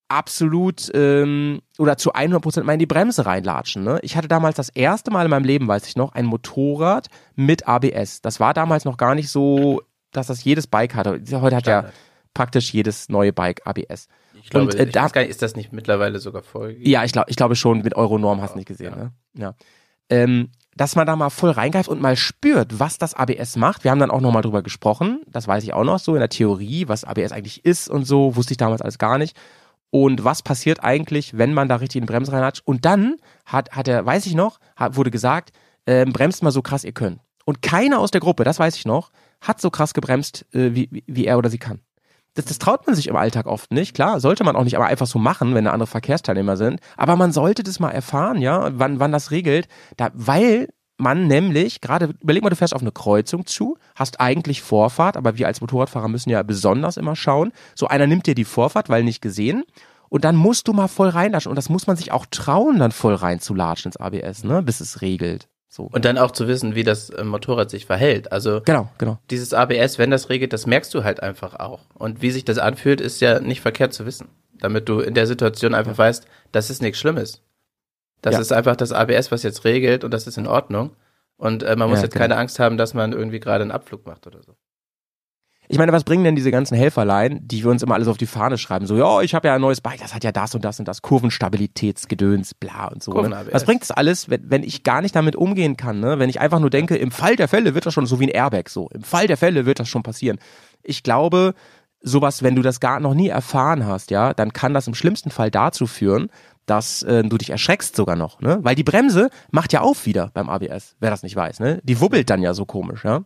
absolut ähm, oder zu hundert Prozent mal in die Bremse reinlatschen. Ne? Ich hatte damals das erste Mal in meinem Leben, weiß ich noch, ein Motorrad mit A B S. Das war damals noch gar nicht so, dass das jedes Bike hatte. Heute hat ja praktisch jedes neue Bike A B S. Ich glaube, und, äh, ich da, weiß gar nicht, ist das nicht mittlerweile sogar voll? Ja, ich glaube ich glaube schon, mit Euronorm hast du nicht gesehen. Ja. Ne? Ja. Ähm, dass man da mal voll reingreift und mal spürt, was das A B S macht. Wir haben dann auch nochmal drüber gesprochen, das weiß ich auch noch so in der Theorie, was A B S eigentlich ist und so, wusste ich damals alles gar nicht. Und was passiert eigentlich, wenn man da richtig in die Bremse reinhatscht? Und dann hat, hat er, weiß ich noch, hat, wurde gesagt, ähm, bremst mal so krass ihr könnt. Und keiner aus der Gruppe, das weiß ich noch, hat so krass gebremst, äh, wie, wie er oder sie kann. Das, das traut man sich im Alltag oft nicht, klar, sollte man auch nicht aber einfach so machen, wenn da andere Verkehrsteilnehmer sind, aber man sollte das mal erfahren, ja, wann, wann das regelt, da, weil man nämlich, gerade, überleg mal, du fährst auf eine Kreuzung zu, hast eigentlich Vorfahrt, aber wir als Motorradfahrer müssen ja besonders immer schauen, so einer nimmt dir die Vorfahrt, weil nicht gesehen, und dann musst du mal voll reinlatschen und das muss man sich auch trauen, dann voll reinzulatschen ins A B S, ne, bis es regelt. So. Und dann auch zu wissen, wie das äh, Motorrad sich verhält. Also genau, genau. Dieses A B S, wenn das regelt, das merkst du halt einfach auch. Und wie sich das anfühlt, ist ja nicht verkehrt zu wissen. Damit du in der Situation einfach weißt, das ist nichts Schlimmes. Das ja. ist einfach das A B S, was jetzt regelt und das ist in Ordnung. Und äh, man muss ja, jetzt genau. keine Angst haben, dass man irgendwie gerade einen Abflug macht oder so. Ich meine, was bringen denn diese ganzen Helferlein, die wir uns immer alles auf die Fahne schreiben? So, ja, ich habe ja ein neues Bike, das hat ja das und das und das, Kurvenstabilitätsgedöns, bla und so. Ne? Was bringt das alles, wenn, wenn ich gar nicht damit umgehen kann? Ne? Wenn ich einfach nur denke, im Fall der Fälle wird das schon, so wie ein Airbag, so, im Fall der Fälle wird das schon passieren. Ich glaube, sowas, wenn du das gar noch nie erfahren hast, ja, dann kann das im schlimmsten Fall dazu führen, dass äh, du dich erschreckst sogar noch, ne? Weil die Bremse macht ja auf wieder beim A B S, wer das nicht weiß, ne? Die wubbelt dann ja so komisch, ja?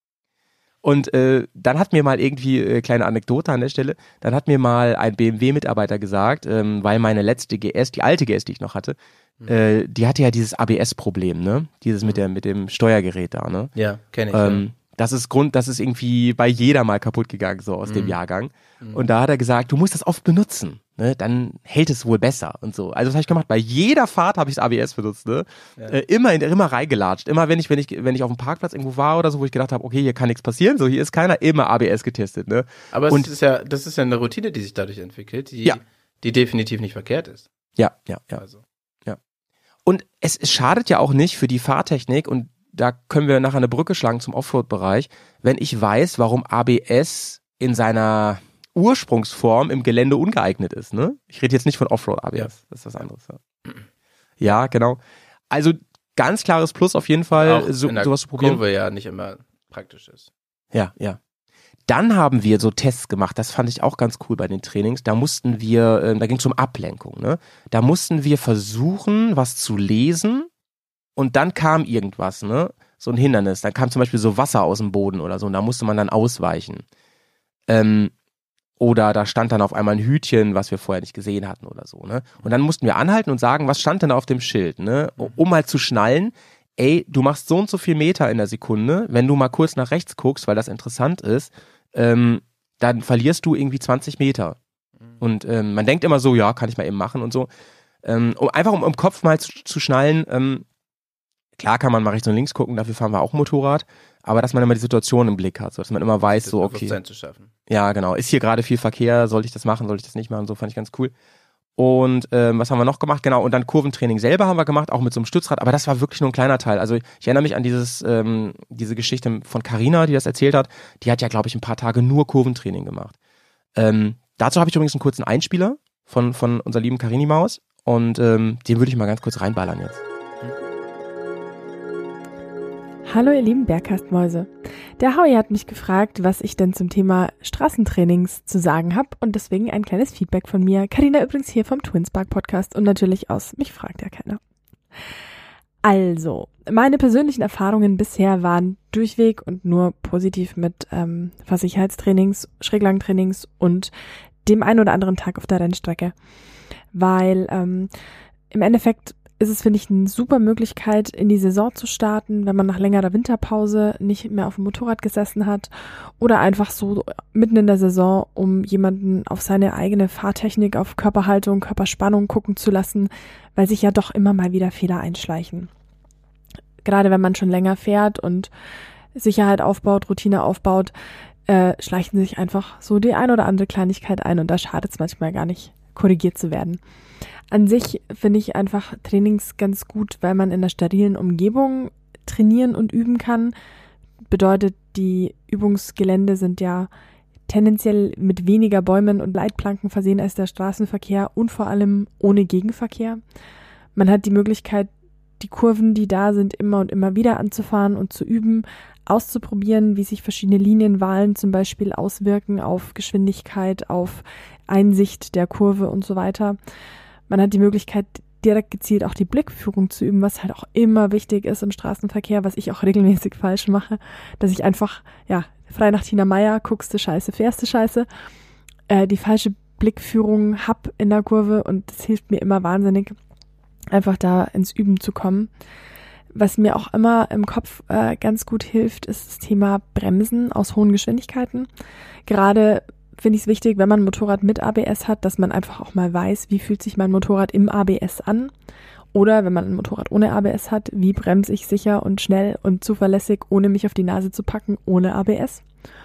Und äh, dann hat mir mal irgendwie, äh, kleine Anekdote an der Stelle, dann hat mir mal ein B M W-Mitarbeiter gesagt, ähm, weil meine letzte G S, die alte G S, die ich noch hatte, mhm. äh, die hatte ja dieses A B S-Problem, ne? Dieses mhm. mit der mit dem Steuergerät da, ne? Ja, kenne ich. Ähm, ja. Das ist Grund, das ist irgendwie bei jeder mal kaputt gegangen, so aus mhm. dem Jahrgang. Mhm. Und da hat er gesagt, du musst das oft benutzen, ne? Dann hält es wohl besser und so. Also das habe ich gemacht. Bei jeder Fahrt habe ich das A B S benutzt, ne? Ja. Äh, immer, immer reingelatscht. Immer wenn ich, wenn ich, wenn ich auf dem Parkplatz irgendwo war oder so, wo ich gedacht habe, okay, hier kann nichts passieren, so hier ist keiner, immer A B S getestet, ne? Aber und es ist ja, das ist ja eine Routine, die sich dadurch entwickelt, die, ja. die definitiv nicht verkehrt ist. Ja, ja, ja. Also. ja. Und es, es schadet ja auch nicht für die Fahrtechnik und da können wir nachher eine Brücke schlagen zum Offroad-Bereich, wenn ich weiß, warum A B S in seiner Ursprungsform im Gelände ungeeignet ist. Ne? Ich rede jetzt nicht von Offroad-A B S, ja. Das ist was anderes. Ja. ja, genau. Also ganz klares Plus auf jeden Fall, auch so, in der sowas zu probieren. Kurve ja nicht immer praktisch ist. Ja, ja. Dann haben wir so Tests gemacht, das fand ich auch ganz cool bei den Trainings. Da mussten wir, äh, da ging es um Ablenkung. Ne? Da mussten wir versuchen, was zu lesen. Und dann kam irgendwas, ne? So ein Hindernis. Dann kam zum Beispiel so Wasser aus dem Boden oder so und da musste man dann ausweichen. Ähm, oder da stand dann auf einmal ein Hütchen, was wir vorher nicht gesehen hatten oder so, ne? Und dann mussten wir anhalten und sagen, was stand denn da auf dem Schild, ne? Um mal zu schnallen, ey, du machst so und so viel Meter in der Sekunde, wenn du mal kurz nach rechts guckst, weil das interessant ist, ähm, dann verlierst du irgendwie zwanzig Meter. Und ähm, man denkt immer so, ja, kann ich mal eben machen und so. Ähm, um, einfach um im Kopf mal zu, zu schnallen, ähm, klar kann man mal rechts und links gucken, dafür fahren wir auch Motorrad, aber dass man immer die Situation im Blick hat, so dass man immer weiß, so okay, zu schaffen. Ja, genau, ist hier gerade viel Verkehr, sollte ich das machen, sollte ich das nicht machen, so fand ich ganz cool. Und ähm, was haben wir noch gemacht? Genau, und dann Kurventraining selber haben wir gemacht, auch mit so einem Stützrad, aber das war wirklich nur ein kleiner Teil. Also ich erinnere mich an dieses ähm, diese Geschichte von Carina, die das erzählt hat, die hat ja, glaube ich, ein paar Tage nur Kurventraining gemacht. Ähm, dazu habe ich übrigens einen kurzen Einspieler von von unserer lieben Carini-Maus und ähm, den würde ich mal ganz kurz reinballern jetzt. Hallo ihr lieben Bergkastmäuse. Der Howie hat mich gefragt, was ich denn zum Thema Straßentrainings zu sagen habe und deswegen ein kleines Feedback von mir. Carina übrigens hier vom Twinspark Podcast und natürlich aus Mich fragt ja keiner. Also, meine persönlichen Erfahrungen bisher waren durchweg und nur positiv mit ähm, Fahrsicherheitstrainings, Schräglangtrainings und dem einen oder anderen Tag auf der Rennstrecke, weil ähm, im Endeffekt ist es, finde ich, eine super Möglichkeit, in die Saison zu starten, wenn man nach längerer Winterpause nicht mehr auf dem Motorrad gesessen hat oder einfach so mitten in der Saison, um jemanden auf seine eigene Fahrtechnik, auf Körperhaltung, Körperspannung gucken zu lassen, weil sich ja doch immer mal wieder Fehler einschleichen. Gerade wenn man schon länger fährt und Sicherheit aufbaut, Routine aufbaut, äh, schleichen sich einfach so die ein oder andere Kleinigkeit ein und da schadet es manchmal gar nicht, korrigiert zu werden. An sich finde ich einfach Trainings ganz gut, weil man in einer sterilen Umgebung trainieren und üben kann. Bedeutet, die Übungsgelände sind ja tendenziell mit weniger Bäumen und Leitplanken versehen als der Straßenverkehr und vor allem ohne Gegenverkehr. Man hat die Möglichkeit, die Kurven, die da sind, immer und immer wieder anzufahren und zu üben, auszuprobieren, wie sich verschiedene Linienwahlen zum Beispiel auswirken auf Geschwindigkeit, auf Einsicht der Kurve und so weiter. Man hat die Möglichkeit, direkt gezielt auch die Blickführung zu üben, was halt auch immer wichtig ist im Straßenverkehr, was ich auch regelmäßig falsch mache, dass ich einfach, ja, frei nach Tina Meyer, guckst du Scheiße, fährst du Scheiße, äh, die falsche Blickführung hab in der Kurve und das hilft mir immer wahnsinnig, einfach da ins Üben zu kommen. Was mir auch immer im Kopf äh, ganz gut hilft, ist das Thema Bremsen aus hohen Geschwindigkeiten. Gerade finde ich es wichtig, wenn man ein Motorrad mit A B S hat, dass man einfach auch mal weiß, wie fühlt sich mein Motorrad im A B S an. Oder wenn man ein Motorrad ohne A B S hat, wie bremse ich sicher und schnell und zuverlässig, ohne mich auf die Nase zu packen, ohne A B S.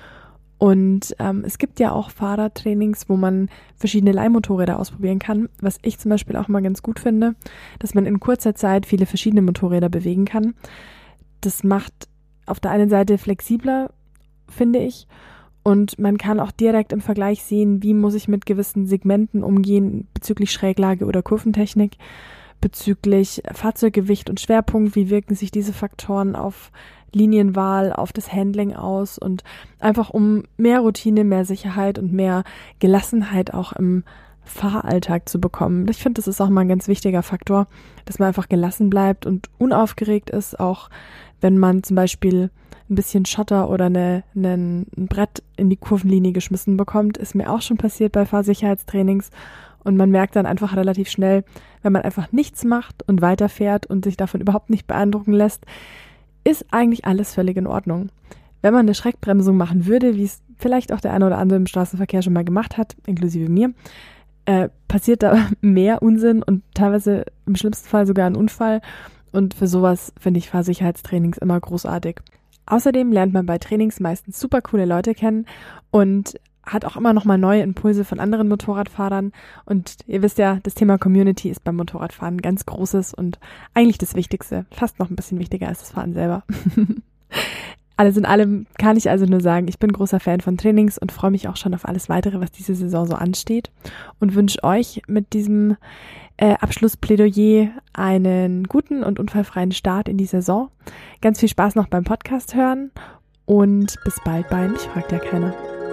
Und ähm, es gibt ja auch Fahrradtrainings, wo man verschiedene Leihmotorräder ausprobieren kann, was ich zum Beispiel auch mal ganz gut finde, dass man in kurzer Zeit viele verschiedene Motorräder bewegen kann. Das macht auf der einen Seite flexibler, finde ich, und man kann auch direkt im Vergleich sehen, wie muss ich mit gewissen Segmenten umgehen bezüglich Schräglage oder Kurventechnik, bezüglich Fahrzeuggewicht und Schwerpunkt, wie wirken sich diese Faktoren auf Linienwahl, auf das Handling aus und einfach um mehr Routine, mehr Sicherheit und mehr Gelassenheit auch im Fahralltag zu bekommen. Ich finde, das ist auch mal ein ganz wichtiger Faktor, dass man einfach gelassen bleibt und unaufgeregt ist, auch wenn man zum Beispiel ein bisschen Schotter oder eine, eine, ein Brett in die Kurvenlinie geschmissen bekommt, ist mir auch schon passiert bei Fahrsicherheitstrainings. Und man merkt dann einfach relativ schnell, wenn man einfach nichts macht und weiterfährt und sich davon überhaupt nicht beeindrucken lässt, ist eigentlich alles völlig in Ordnung. Wenn man eine Schreckbremsung machen würde, wie es vielleicht auch der eine oder andere im Straßenverkehr schon mal gemacht hat, inklusive mir, äh, passiert da mehr Unsinn und teilweise im schlimmsten Fall sogar ein Unfall. Und für sowas finde ich Fahrsicherheitstrainings immer großartig. Außerdem lernt man bei Trainings meistens super coole Leute kennen und hat auch immer noch mal neue Impulse von anderen Motorradfahrern. Und ihr wisst ja, das Thema Community ist beim Motorradfahren ein ganz großes und eigentlich das Wichtigste. Fast noch ein bisschen wichtiger als das Fahren selber. Alles in allem kann ich also nur sagen, ich bin großer Fan von Trainings und freue mich auch schon auf alles Weitere, was diese Saison so ansteht. Und wünsche euch mit diesem äh, Abschlussplädoyer einen guten und unfallfreien Start in die Saison. Ganz viel Spaß noch beim Podcast hören und bis bald bei Mich fragt ja keiner.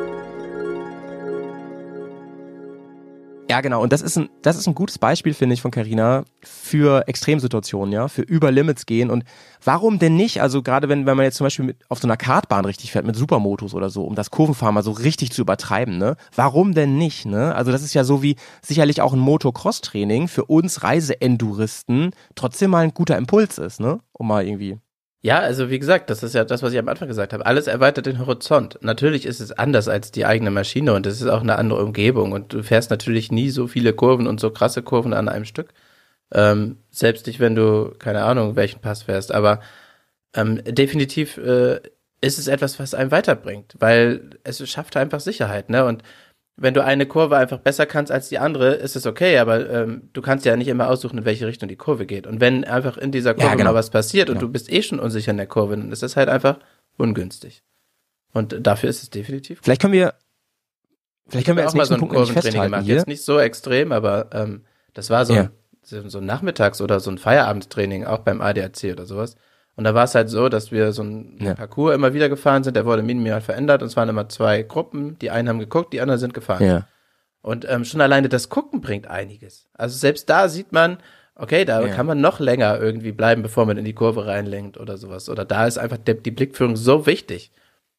Ja, genau. Und das ist ein, das ist ein gutes Beispiel, finde ich, von Carina für Extremsituationen, ja, für über Limits gehen. Und warum denn nicht? Also gerade wenn, wenn man jetzt zum Beispiel mit, auf so einer Kartbahn richtig fährt, mit Supermotos oder so, um das Kurvenfahren mal so richtig zu übertreiben, ne? Warum denn nicht, ne? Also das ist ja so wie sicherlich auch ein Motocross-Training für uns Reiseenduristen trotzdem mal ein guter Impuls ist, ne? Um mal irgendwie... Ja, also wie gesagt, das ist ja das, was ich am Anfang gesagt habe. Alles erweitert den Horizont. Natürlich ist es anders als die eigene Maschine und es ist auch eine andere Umgebung und du fährst natürlich nie so viele Kurven und so krasse Kurven an einem Stück. Ähm, selbst nicht, wenn du, keine Ahnung, welchen Pass fährst. Aber ähm, definitiv äh, ist es etwas, was einem weiterbringt, weil es schafft einfach Sicherheit, ne? Und wenn du eine Kurve einfach besser kannst als die andere, ist es okay, aber ähm, du kannst ja nicht immer aussuchen, in welche Richtung die Kurve geht. Und wenn einfach in dieser Kurve ja, genau. mal was passiert genau. und du bist eh schon unsicher in der Kurve, dann ist das halt einfach ungünstig. Und dafür ist es definitiv. Vielleicht können wir, vielleicht können wir jetzt auch mal so ein Punkt Kurventraining gemacht. Hier. Jetzt nicht so extrem, aber ähm, das war so, ja. ein, so, so ein Nachmittags- oder so ein Feierabendtraining, auch beim A D A C oder sowas. Und da war es halt so, dass wir so einen ja. Parcours immer wieder gefahren sind, der wurde minimal verändert und es waren immer zwei Gruppen, die einen haben geguckt, die anderen sind gefahren. Ja. Und ähm, schon alleine das Gucken bringt einiges. Also selbst da sieht man, okay, da ja. kann man noch länger irgendwie bleiben, bevor man in die Kurve reinlenkt oder sowas. Oder da ist einfach die, die Blickführung so wichtig.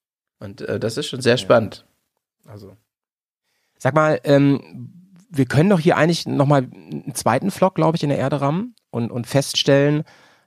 Und äh, das ist schon sehr ja. spannend. Also. Sag mal, ähm, wir können doch hier eigentlich nochmal einen zweiten Vlog, glaube ich, in der Erde rammen und, und feststellen,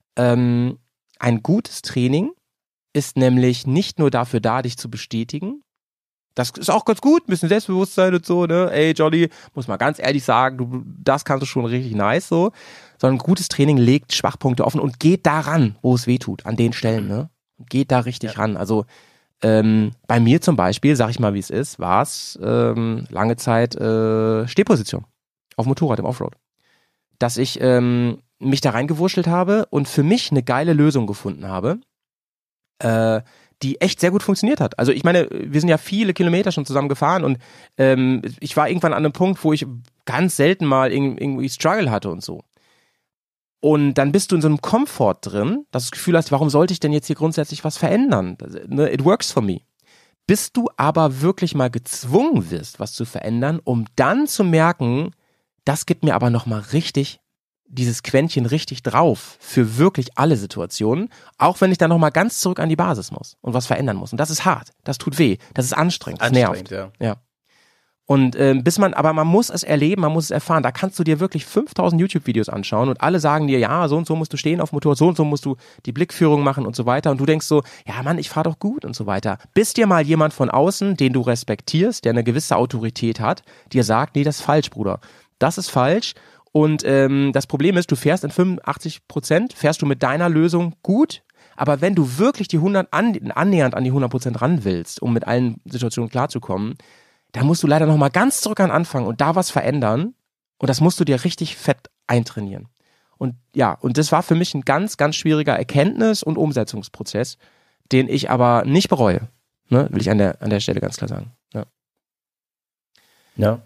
ähm, ein gutes Training ist nämlich nicht nur dafür da, dich zu bestätigen. Das ist auch ganz gut, ein bisschen Selbstbewusstsein und so, ne? Ey, Johnny, muss mal ganz ehrlich sagen, du, das kannst du schon richtig nice, so. Sondern gutes Training legt Schwachpunkte offen und geht da ran, wo es weh tut, an den Stellen, ne? Geht da richtig ja. ran. Also, ähm, bei mir zum Beispiel, sag ich mal, wie es ist, war es ähm, lange Zeit äh, Stehposition. auf Motorrad im Offroad. Dass ich ähm, mich da reingewurschtelt habe und für mich eine geile Lösung gefunden habe, äh, die echt sehr gut funktioniert hat. Also ich meine, wir sind ja viele Kilometer schon zusammen gefahren und ähm, ich war irgendwann an einem Punkt, wo ich ganz selten mal irgendwie Struggle hatte und so. Und dann bist du in so einem Komfort drin, dass du das Gefühl hast, warum sollte ich denn jetzt hier grundsätzlich was verändern? It works for me. Bis du aber wirklich mal gezwungen wirst, was zu verändern, um dann zu merken, das gibt mir aber nochmal richtig, dieses Quäntchen richtig drauf für wirklich alle Situationen, auch wenn ich dann nochmal ganz zurück an die Basis muss und was verändern muss. Und das ist hart, das tut weh, das ist anstrengend, das nervt. Ja. ja. Und ähm, bis man, aber man muss es erleben, man muss es erfahren. Da kannst du dir wirklich fünftausend YouTube-Videos anschauen und alle sagen dir, ja, so und so musst du stehen auf dem Motorrad, so und so musst du die Blickführung machen und so weiter. Und du denkst so, ja Mann, ich fahr doch gut und so weiter. Bis dir mal jemand von außen, den du respektierst, der eine gewisse Autorität hat, dir sagt, nee, das ist falsch, Bruder. Das ist falsch. Und ähm, das Problem ist, du fährst in fünfundachtzig Prozent, fährst du mit deiner Lösung gut. Aber wenn du wirklich die hundert an, annähernd an die hundert Prozent ran willst, um mit allen Situationen klarzukommen, da musst du leider nochmal ganz zurück an Anfang und da was verändern und das musst du dir richtig fett eintrainieren. Und ja, und das war für mich ein ganz, ganz schwieriger Erkenntnis- und Umsetzungsprozess, den ich aber nicht bereue, ne? Will ich an der, an der Stelle ganz klar sagen. Ja. Ja.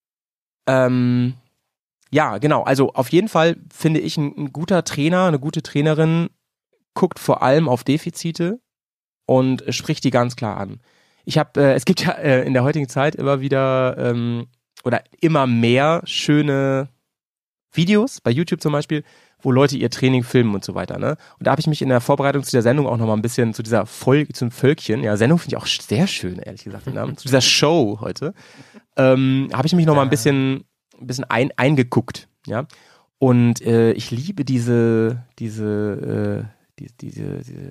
Ähm, ja, genau, also auf jeden Fall finde ich, ein, ein guter Trainer, eine gute Trainerin guckt vor allem auf Defizite und spricht die ganz klar an. Ich habe, äh, es gibt ja äh, in der heutigen Zeit immer wieder ähm, oder immer mehr schöne Videos, bei YouTube zum Beispiel, wo Leute ihr Training filmen und so weiter, ne? Und da habe ich mich in der Vorbereitung zu der Sendung auch nochmal ein bisschen zu dieser Folge, zum Völkchen, ja, Sendung finde ich auch sehr schön, ehrlich gesagt, den Namen, zu dieser Show heute, ähm, habe ich mich nochmal ein bisschen, ein bisschen ein, eingeguckt, ja? Und äh, ich liebe diese, diese, äh, die, diese, diese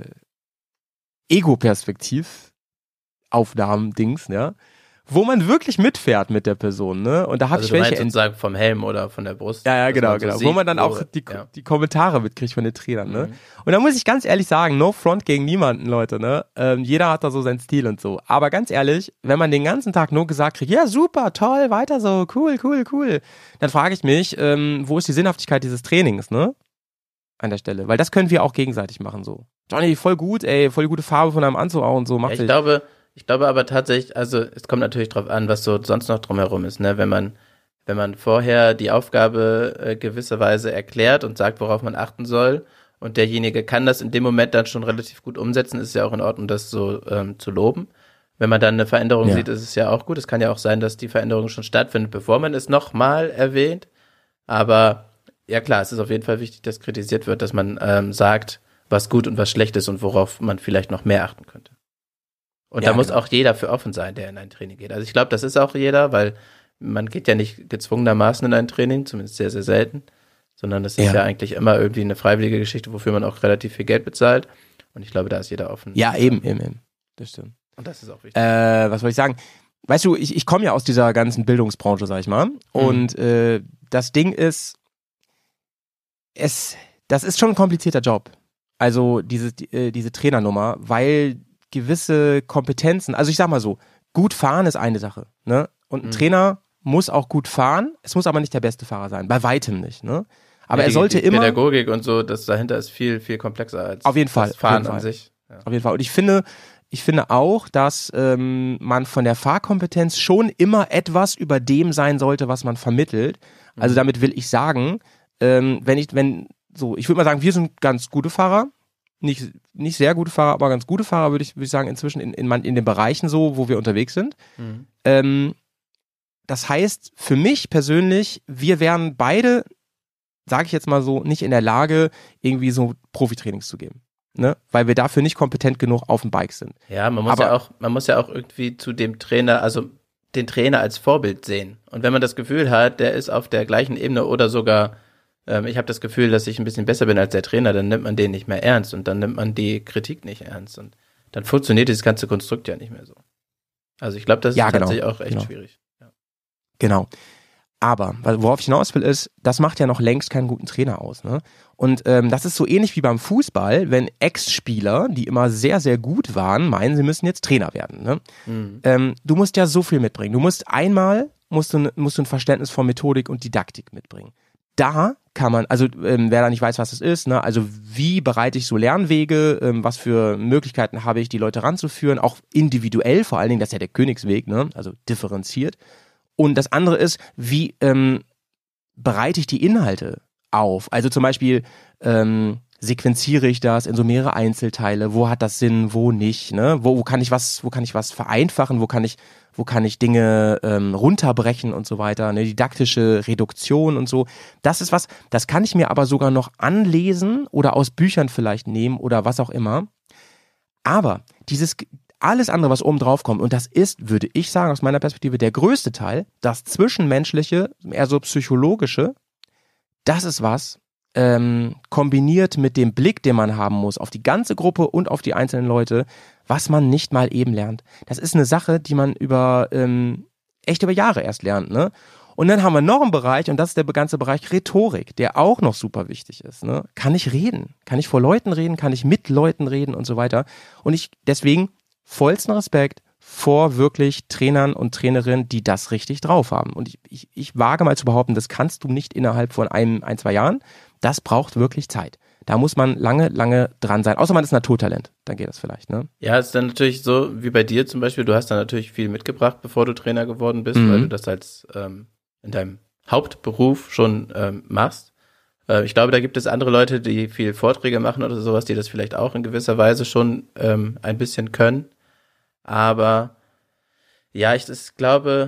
Ego-Perspektiv, Aufnahmen-Dings, ja, wo man wirklich mitfährt mit der Person, ne? Und da habe also ich du welche meinst sozusagen vom Helm oder von der Brust. Ja, ja, genau, genau. So wo man dann auch wo, die, ja. die Kommentare mitkriegt von den Trainern, ne? Mhm. Und da muss ich ganz ehrlich sagen, no front gegen niemanden, Leute, ne? Ähm, jeder hat da so seinen Stil und so. Aber ganz ehrlich, wenn man den ganzen Tag nur gesagt kriegt, ja, super, toll, weiter so, cool, cool, cool, dann frage ich mich, ähm, wo ist die Sinnhaftigkeit dieses Trainings, ne? An der Stelle. Weil das können wir auch gegenseitig machen, so. Johnny, voll gut, ey, voll die gute Farbe von deinem Anzug auch und so. Macht ja, ich glaube, Ich glaube aber tatsächlich, also es kommt natürlich drauf an, was so sonst noch drumherum ist, ne? Wenn man, wenn man vorher die Aufgabe äh, gewisserweise erklärt und sagt, worauf man achten soll und derjenige kann das in dem Moment dann schon relativ gut umsetzen, ist es ja auch in Ordnung, das so ähm, zu loben. Wenn man dann eine Veränderung ja. sieht, ist es ja auch gut. Es kann ja auch sein, dass die Veränderung schon stattfindet, bevor man es nochmal erwähnt. Aber ja klar, es ist auf jeden Fall wichtig, dass kritisiert wird, dass man ähm, sagt, was gut und was schlecht ist und worauf man vielleicht noch mehr achten könnte. Und ja, da muss genau. auch jeder für offen sein, der in ein Training geht. Also ich glaube, das ist auch jeder, weil man geht ja nicht gezwungenermaßen in ein Training, zumindest sehr, sehr selten, sondern das ist ja. ja eigentlich immer irgendwie eine freiwillige Geschichte, wofür man auch relativ viel Geld bezahlt. Und ich glaube, da ist jeder offen. Ja, eben, eben, eben. Das stimmt. Und das ist auch wichtig. Äh, was soll ich sagen? Weißt du, ich, ich komme ja aus dieser ganzen Bildungsbranche, sag ich mal. Mhm. Und äh, das Ding ist, es, das ist schon ein komplizierter Job. Also diese, die, äh, diese Trainernummer, weil gewisse Kompetenzen, also ich sag mal so, gut fahren ist eine Sache, ne? Und ein mhm. Trainer muss auch gut fahren, es muss aber nicht der beste Fahrer sein, bei weitem nicht, ne? Aber ja, er sollte die, die immer... Pädagogik und so, das dahinter ist viel, viel komplexer als auf jeden Fall, das Fahren jeden Fall. an sich. Ja. Auf jeden Fall. Und ich finde, ich finde auch, dass ähm, man von der Fahrkompetenz schon immer etwas über dem sein sollte, was man vermittelt. Also mhm. damit will ich sagen, ähm, wenn ich, wenn, so, ich würde mal sagen, wir sind ganz gute Fahrer, nicht, nicht sehr gute Fahrer, aber ganz gute Fahrer, würde ich, würde ich sagen, inzwischen in, in, in den Bereichen so, wo wir unterwegs sind. Mhm. Ähm, das heißt, für mich persönlich, wir wären beide, sage ich jetzt mal so, nicht in der Lage, irgendwie so Profitrainings zu geben. Ne? Weil wir dafür nicht kompetent genug auf dem Bike sind. Ja, man muss aber, ja auch, man muss ja auch irgendwie zu dem Trainer, also den Trainer als Vorbild sehen. Und wenn man das Gefühl hat, der ist auf der gleichen Ebene oder sogar, ähm, ich habe das Gefühl, dass ich ein bisschen besser bin als der Trainer, dann nimmt man den nicht mehr ernst und dann nimmt man die Kritik nicht ernst und dann funktioniert dieses ganze Konstrukt ja nicht mehr so. Also ich glaube, das ist ja, genau, tatsächlich auch echt genau. schwierig. Ja. Genau. Aber, worauf ich hinaus will, ist, das macht ja noch längst keinen guten Trainer aus, ne? Und ähm, das ist so ähnlich wie beim Fußball, wenn Ex-Spieler, die immer sehr, sehr gut waren, meinen, sie müssen jetzt Trainer werden, ne? Mhm. Ähm, du musst ja so viel mitbringen. Du musst einmal, musst du, musst du ein Verständnis von Methodik und Didaktik mitbringen. Da kann man, also ähm, wer da nicht weiß, was das ist, ne, also wie bereite ich so Lernwege, ähm, was für Möglichkeiten habe ich, die Leute ranzuführen, auch individuell, vor allen Dingen, das ist ja der Königsweg, ne, also differenziert. Und das andere ist, wie ähm, bereite ich die Inhalte auf? Also zum Beispiel ähm, sequenziere ich das in so mehrere Einzelteile, wo hat das Sinn, wo nicht, ne? Wo, wo kann ich was, wo kann ich was vereinfachen, wo kann ich, wo kann ich Dinge ähm, runterbrechen und so weiter, eine didaktische Reduktion und so. Das ist was, das kann ich mir aber sogar noch anlesen oder aus Büchern vielleicht nehmen oder was auch immer. Aber dieses alles andere, was oben drauf kommt, und das ist, würde ich sagen, aus meiner Perspektive der größte Teil, das Zwischenmenschliche, eher so psychologische, das ist was, ähm, kombiniert mit dem Blick, den man haben muss auf die ganze Gruppe und auf die einzelnen Leute, was man nicht mal eben lernt. Das ist eine Sache, die man über ähm, echt über Jahre erst lernt, ne? Und dann haben wir noch einen Bereich, und das ist der ganze Bereich Rhetorik, der auch noch super wichtig ist, ne? Kann ich reden? Kann ich vor Leuten reden? Kann ich mit Leuten reden und so weiter? Und ich, deswegen vollsten Respekt vor wirklich Trainern und Trainerinnen, die das richtig drauf haben. Und ich, ich, ich wage mal zu behaupten, das kannst du nicht innerhalb von einem, ein, zwei Jahren. Das braucht wirklich Zeit. Da muss man lange, lange dran sein. Außer man ist Naturtalent, dann geht das vielleicht, ne? Ja, es ist dann natürlich so, wie bei dir zum Beispiel, du hast dann natürlich viel mitgebracht, bevor du Trainer geworden bist, mhm. weil du das als ähm, in deinem Hauptberuf schon ähm, machst. Äh, ich glaube, da gibt es andere Leute, die viel Vorträge machen oder sowas, die das vielleicht auch in gewisser Weise schon ähm, ein bisschen können. Aber ja, ich das glaube,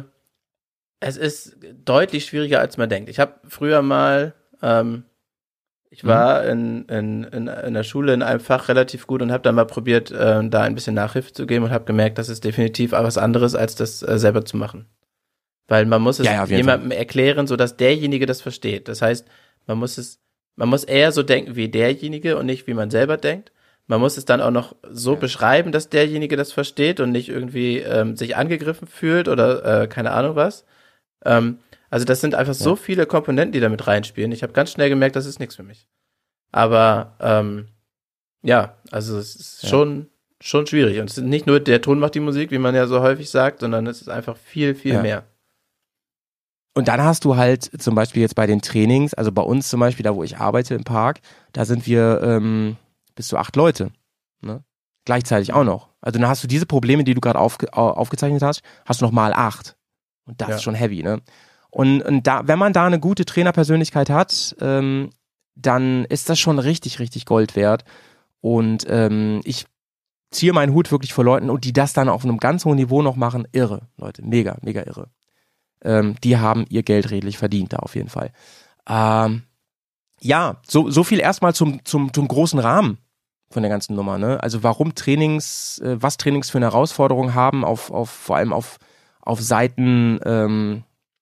es ist deutlich schwieriger, als man denkt. Ich habe früher mal, ähm, ich war in, in, in, in der Schule in einem Fach relativ gut und habe dann mal probiert, äh, da ein bisschen Nachhilfe zu geben und habe gemerkt, das ist definitiv auch was anderes, als das äh, selber zu machen. Weil man muss es ja, ja, jemandem Fall. erklären, sodass derjenige das versteht. Das heißt, man muss es, man muss eher so denken wie derjenige und nicht wie man selber denkt. Man muss es dann auch noch so ja. beschreiben, dass derjenige das versteht und nicht irgendwie ähm, sich angegriffen fühlt oder äh, keine Ahnung was. Ähm, also das sind einfach ja. so viele Komponenten, die da mit reinspielen. Ich habe ganz schnell gemerkt, das ist nichts für mich. Aber ähm, ja, also es ist ja. schon schon schwierig. Und es ist nicht nur der Ton macht die Musik, wie man ja so häufig sagt, sondern es ist einfach viel, viel ja. mehr. Und dann hast du halt zum Beispiel jetzt bei den Trainings, also bei uns zum Beispiel, da wo ich arbeite im Park, da sind wir ähm, bis zu acht Leute, ne? Gleichzeitig auch noch. Also dann hast du diese Probleme, die du gerade aufge- aufgezeichnet hast, hast du noch mal acht. Und das ja. ist schon heavy, ne? Und, und da, wenn man da eine gute Trainerpersönlichkeit hat, ähm, dann ist das schon richtig, richtig Gold wert. Und ähm, ich ziehe meinen Hut wirklich vor Leuten, und die das dann auf einem ganz hohen Niveau noch machen, irre, Leute, mega, mega irre. Ähm, die haben ihr Geld redlich verdient da auf jeden Fall. Ähm, ja, so, so viel erstmal zum, zum, zum großen Rahmen von der ganzen Nummer, ne? Also warum Trainings, äh, was Trainings für eine Herausforderung haben, auf, auf, vor allem auf, auf Seiten ähm,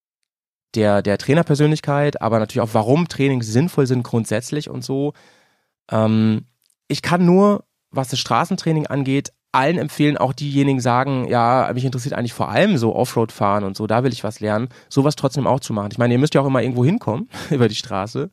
der, der Trainerpersönlichkeit, aber natürlich auch, warum Trainings sinnvoll sind grundsätzlich und so. Ähm, ich kann nur, was das Straßentraining angeht, allen empfehlen, auch diejenigen sagen, ja, mich interessiert eigentlich vor allem so Offroad fahren und so, da will ich was lernen, sowas trotzdem auch zu machen. Ich meine, ihr müsst ja auch immer irgendwo hinkommen über die Straße.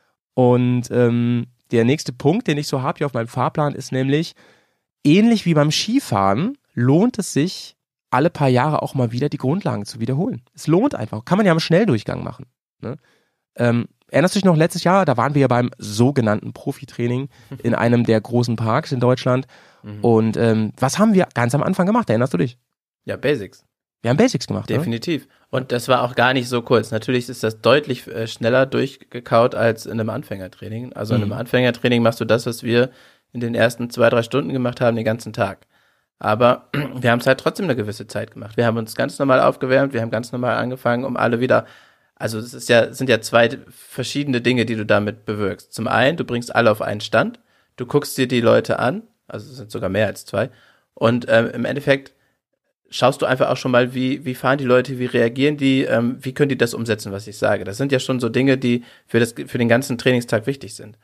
Und ähm, der nächste Punkt, den ich so habe hier auf meinem Fahrplan, ist nämlich, ähnlich wie beim Skifahren, lohnt es sich, alle paar Jahre auch mal wieder die Grundlagen zu wiederholen. Es lohnt einfach. Kann man ja im Schnelldurchgang machen. Ne? Ähm, erinnerst du dich noch letztes Jahr? Da waren wir ja beim sogenannten Profitraining in einem der großen Parks in Deutschland. Mhm. Und ähm, was haben wir ganz am Anfang gemacht? Erinnerst du dich? Ja, Basics. Wir haben Basics gemacht. Definitiv. Ne? Und das war auch gar nicht so kurz. Natürlich ist das deutlich äh, schneller durchgekaut als in einem Anfängertraining. Also in einem mhm. Anfängertraining machst du das, was wir in den ersten zwei, drei Stunden gemacht haben, den ganzen Tag. Aber wir haben es halt trotzdem eine gewisse Zeit gemacht. Wir haben uns ganz normal aufgewärmt, wir haben ganz normal angefangen, um alle wieder, also es ist ja, sind ja zwei verschiedene Dinge, die du damit bewirkst. Zum einen, du bringst alle auf einen Stand, du guckst dir die Leute an, also es sind sogar mehr als zwei, und ähm, im Endeffekt schaust du einfach auch schon mal, wie wie fahren die Leute, wie reagieren die, ähm, wie können die das umsetzen, was ich sage. Das sind ja schon so Dinge, die für das für den ganzen Trainingstag wichtig sind.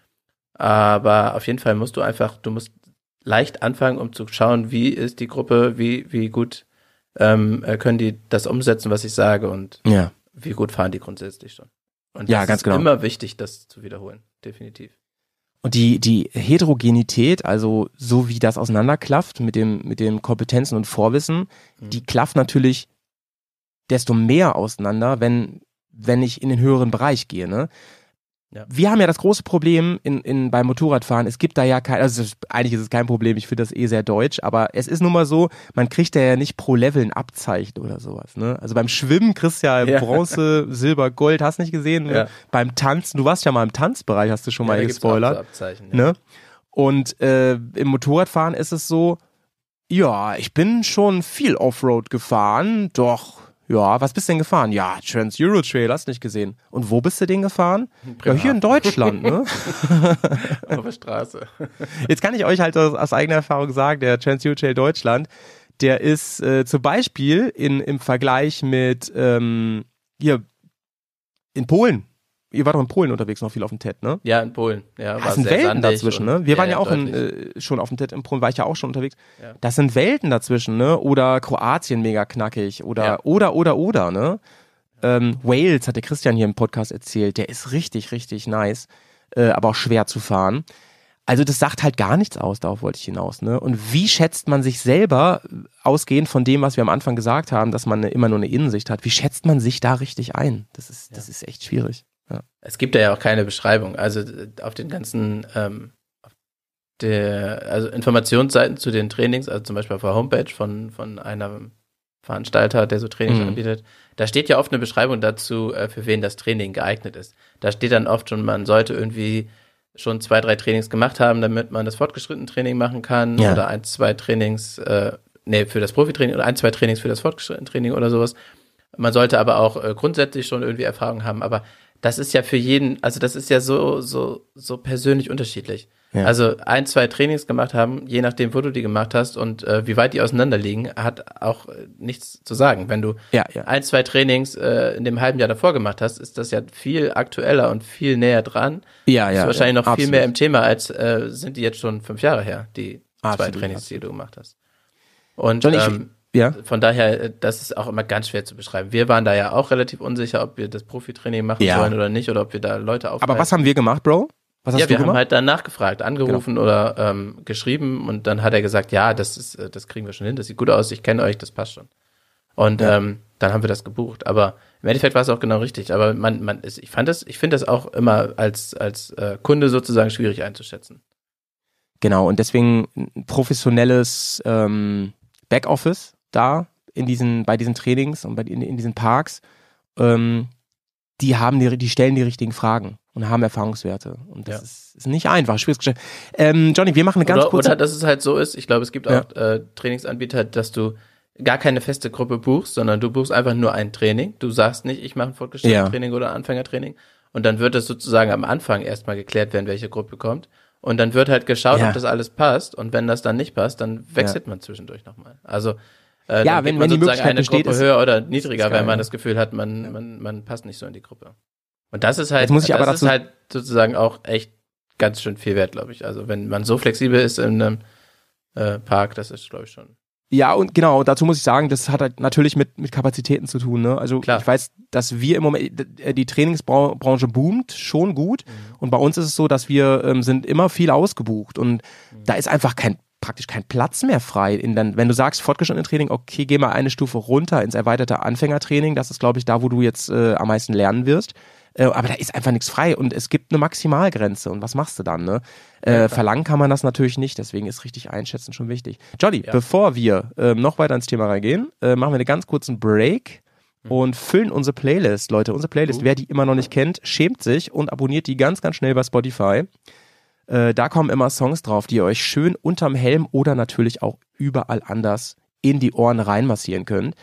Aber auf jeden Fall musst du einfach, du musst leicht anfangen, um zu schauen, wie ist die Gruppe, wie wie gut ähm, können die das umsetzen, was ich sage, und ja. wie gut fahren die grundsätzlich schon. Und ja, das ganz ist genau. immer wichtig, das zu wiederholen, definitiv. Und die die Heterogenität, also so wie das auseinanderklafft mit dem mit den Kompetenzen und Vorwissen, mhm. die klafft natürlich desto mehr auseinander, wenn, wenn ich in den höheren Bereich gehe, ne? Ja. Wir haben ja das große Problem in, in, beim Motorradfahren, es gibt da ja kein, also eigentlich ist es kein Problem, ich finde das eh sehr deutsch, aber es ist nun mal so, man kriegt da ja nicht pro Level ein Abzeichen oder sowas, ne? Also beim Schwimmen kriegst du ja, ja. Bronze, Silber, Gold, hast nicht gesehen, ne? Ja. Beim Tanzen, du warst ja mal im Tanzbereich, hast du schon ja, mal gespoilert. So Abzeichen, ja. Ne? Und äh, im Motorradfahren ist es so, ja, ich bin schon viel Offroad gefahren, doch. Ja, was bist du denn gefahren? Ja, Trans-Euro-Trail, hast du nicht gesehen. Und wo bist du den gefahren? Ja, hier in Deutschland, ne? Auf der Straße. Jetzt kann ich euch halt aus, aus eigener Erfahrung sagen, der Trans-Euro-Trail Deutschland, der ist äh, zum Beispiel in, im Vergleich mit ähm, hier in Polen. Ihr wart doch in Polen unterwegs noch viel auf dem T E D, ne? Ja, in Polen. Ja, das sind Welten dazwischen, ne? Wir ja, waren ja auch in, äh, schon auf dem T E D, in Polen war ich ja auch schon unterwegs. Ja. Das sind Welten dazwischen, ne? Oder Kroatien mega knackig oder, ja. oder, oder, oder, ne? Ähm, Wales hat der Christian hier im Podcast erzählt, der ist richtig, richtig nice, äh, aber auch schwer zu fahren. Also das sagt halt gar nichts aus, darauf wollte ich hinaus, ne? Und wie schätzt man sich selber, ausgehend von dem, was wir am Anfang gesagt haben, dass man eine, immer nur eine Innensicht hat, wie schätzt man sich da richtig ein? Das ist, ja. das ist echt schwierig. Ja. Es gibt da ja auch keine Beschreibung. Also auf den ganzen ähm, auf der, also Informationsseiten zu den Trainings, also zum Beispiel auf der Homepage von, von einem Veranstalter, der so Trainings mhm. anbietet, da steht ja oft eine Beschreibung dazu, äh, für wen das Training geeignet ist. Da steht dann oft schon, man sollte irgendwie schon zwei, drei Trainings gemacht haben, damit man das fortgeschrittene Training machen kann ja. oder ein, zwei Trainings, äh, nee, für das Profitraining oder ein, zwei Trainings für das fortgeschrittene Training oder sowas. Man sollte aber auch äh, grundsätzlich schon irgendwie Erfahrung haben, aber das ist ja für jeden, also das ist ja so, so, so persönlich unterschiedlich. Ja. Also ein, zwei Trainings gemacht haben, je nachdem, wo du die gemacht hast und äh, wie weit die auseinander liegen, hat auch äh, nichts zu sagen. Wenn du ja, ja. ein, zwei Trainings äh, in dem halben Jahr davor gemacht hast, ist das ja viel aktueller und viel näher dran. Ja, ja. Ist wahrscheinlich noch absolut. viel mehr im Thema, als äh, sind die jetzt schon fünf Jahre her, die absolut, zwei Trainings, absolut. die du gemacht hast. Und Johnny, ähm, ja. von daher, das ist auch immer ganz schwer zu beschreiben. Wir waren da ja auch relativ unsicher, ob wir das Profitraining machen ja. sollen oder nicht, oder ob wir da Leute aufhalten. Aber was haben wir gemacht, Bro? Was hast ja, du wir gemacht? haben halt dann nachgefragt, angerufen genau. oder ähm, geschrieben und dann hat er gesagt, ja, das ist, das kriegen wir schon hin, das sieht gut aus, ich kenne euch, das passt schon. Und ja. ähm, dann haben wir das gebucht. Aber im Endeffekt war es auch genau richtig. Aber man, man ist, ich fand das, ich finde das auch immer als als äh, Kunde sozusagen schwierig einzuschätzen. Genau, und deswegen ein professionelles ähm, Backoffice da in diesen, bei diesen Trainings und bei in, in diesen Parks, ähm, die haben die, die stellen die richtigen Fragen und haben Erfahrungswerte. Und das ja. ist, ist nicht einfach, schwieriges Geschäft. Ähm, Johnny, wir machen eine ganz oder, kurze... Oder dass es halt so ist, ich glaube, es gibt auch ja. äh, Trainingsanbieter, dass du gar keine feste Gruppe buchst, sondern du buchst einfach nur ein Training. Du sagst nicht, ich mache ein fortgeschrittenes ja. Training oder ein Anfängertraining. Und dann wird es sozusagen am Anfang erstmal geklärt werden, welche Gruppe kommt. Und dann wird halt geschaut, ja. ob das alles passt. Und wenn das dann nicht passt, dann wechselt ja. man zwischendurch nochmal. Also Äh, ja, wenn, wenn die Möglichkeit eine besteht, Gruppe höher oder niedriger, geil, wenn man ja. das Gefühl hat, man, man, man passt nicht so in die Gruppe. Und das ist halt, Jetzt muss ich das aber ist halt sozusagen auch echt ganz schön viel wert, glaube ich. Also wenn man so flexibel ist in einem äh, Park, das ist, glaube ich, schon. Ja, und genau, dazu muss ich sagen, das hat halt natürlich mit, mit Kapazitäten zu tun, ne? Also Klar. ich weiß, dass wir im Moment, die Trainingsbranche boomt schon gut mhm. und bei uns ist es so, dass wir ähm, sind immer viel ausgebucht und mhm. da ist einfach kein praktisch kein Platz mehr frei. In dann, wenn du sagst, fortgeschrittene Training, okay, geh mal eine Stufe runter ins erweiterte Anfängertraining, das ist, glaube ich, da, wo du jetzt äh, am meisten lernen wirst. Äh, aber da ist einfach nichts frei und es gibt eine Maximalgrenze. Und was machst du dann? Ne? Äh, ja, verlangen kann man das natürlich nicht, deswegen ist richtig einschätzen schon wichtig. Johnny, ja. bevor wir äh, noch weiter ins Thema reingehen, äh, machen wir einen ganz kurzen Break mhm. und füllen unsere Playlist. Leute, unsere Playlist, uh. wer die immer noch nicht kennt, schämt sich und abonniert die ganz, ganz schnell bei Spotify. Äh, da kommen immer Songs drauf, die ihr euch schön unterm Helm oder natürlich auch überall anders in die Ohren reinmassieren könnt.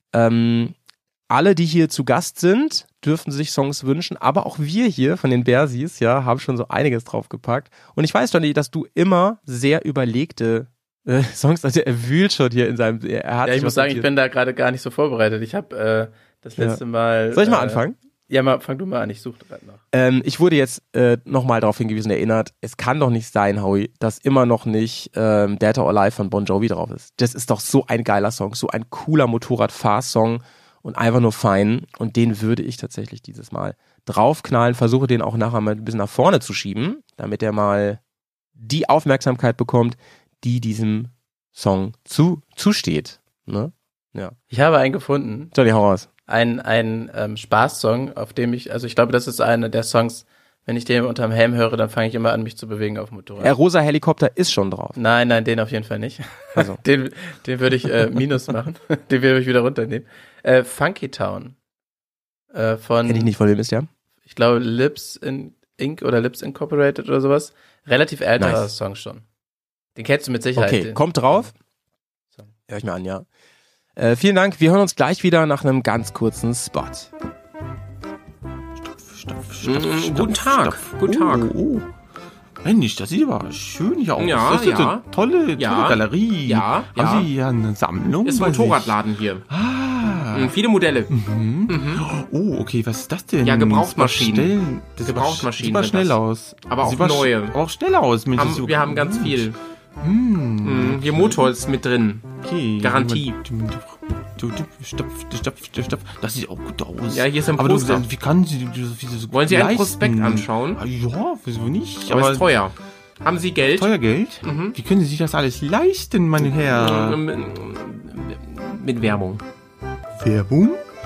Ähm, alle, die hier zu Gast sind, dürfen sich Songs wünschen, aber auch wir hier von den Bersis, ja, haben schon so einiges draufgepackt. Und ich weiß, Johnny, dass du immer sehr überlegte äh, Songs, also er wühlt schon hier in seinem... Er hat ja, ich muss sagen, ich bin da gerade gar nicht so vorbereitet. Ich habe äh, das letzte ja. Mal... Soll ich mal äh, anfangen? Ja, mal, fang du mal an, ich suche gerade noch. Ähm, ich wurde jetzt äh, nochmal darauf hingewiesen, erinnert, es kann doch nicht sein, Howie, dass immer noch nicht ähm, Dead or Alive von Bon Jovi drauf ist. Das ist doch so ein geiler Song, so ein cooler Motorradfahr-Song und einfach nur fein. Und den würde ich tatsächlich dieses Mal draufknallen, versuche den auch nachher mal ein bisschen nach vorne zu schieben, damit er mal die Aufmerksamkeit bekommt, die diesem Song zu, zusteht. Ne? Ja. Ich habe einen gefunden. Johnny, hau raus. ein, ein ähm, Spaßsong, auf dem ich, also ich glaube, das ist einer der Songs, wenn ich den unterm Helm höre, dann fange ich immer an, mich zu bewegen auf dem Motorrad. Der rosa Helikopter ist schon drauf. Nein, nein, den auf jeden Fall nicht. Also. Den, den würde ich äh, Minus machen. Den würde ich wieder runternehmen. Äh, Funky Town. Äh, von, Kenn ich nicht, von wem ist der? Ich glaube, Lips in Inc oder Lips Incorporated oder sowas. Relativ älterer Nice. Song schon. Den kennst du mit Sicherheit. Okay, den. kommt drauf. Hör ich mir an, ja. Äh, vielen Dank. Wir hören uns gleich wieder nach einem ganz kurzen Spot. Stoff, stoff, mm, guten Tag, stoff. Guten Tag. Oh, oh. Mensch, das sieht aber schön hier aus. Ja, das ist ja. eine tolle, ja. tolle Galerie. Ja, ja. Haben Sie hier eine Sammlung? Ist ein Motorradladen hier. Ah. Mhm, viele Modelle. Mhm. Mhm. Oh, okay, was ist das denn? Ja, Gebrauchtmaschinen. Das Gebrauchtmaschinen. Sieht mal schnell das. aus. Aber auch sieht neue. Aber auch schnell aus. Mensch, Haben, so wir haben ganz gut. viel. Hm. Mhm, hier Motor ist mit drin. Okay. Garantie. Stopp, stopp, stopp. Das sieht auch gut aus. Ja, hier ist ein aber Poster. Du, wie kann Sie wie so Wollen Sie leisten? einen Prospekt anschauen? Ja, wieso nicht? Aber, aber ist teuer. Haben Sie Geld? Teuer Geld? Mhm. Wie können Sie sich das alles leisten, meine Herren? Mit, mit Werbung. Werbung?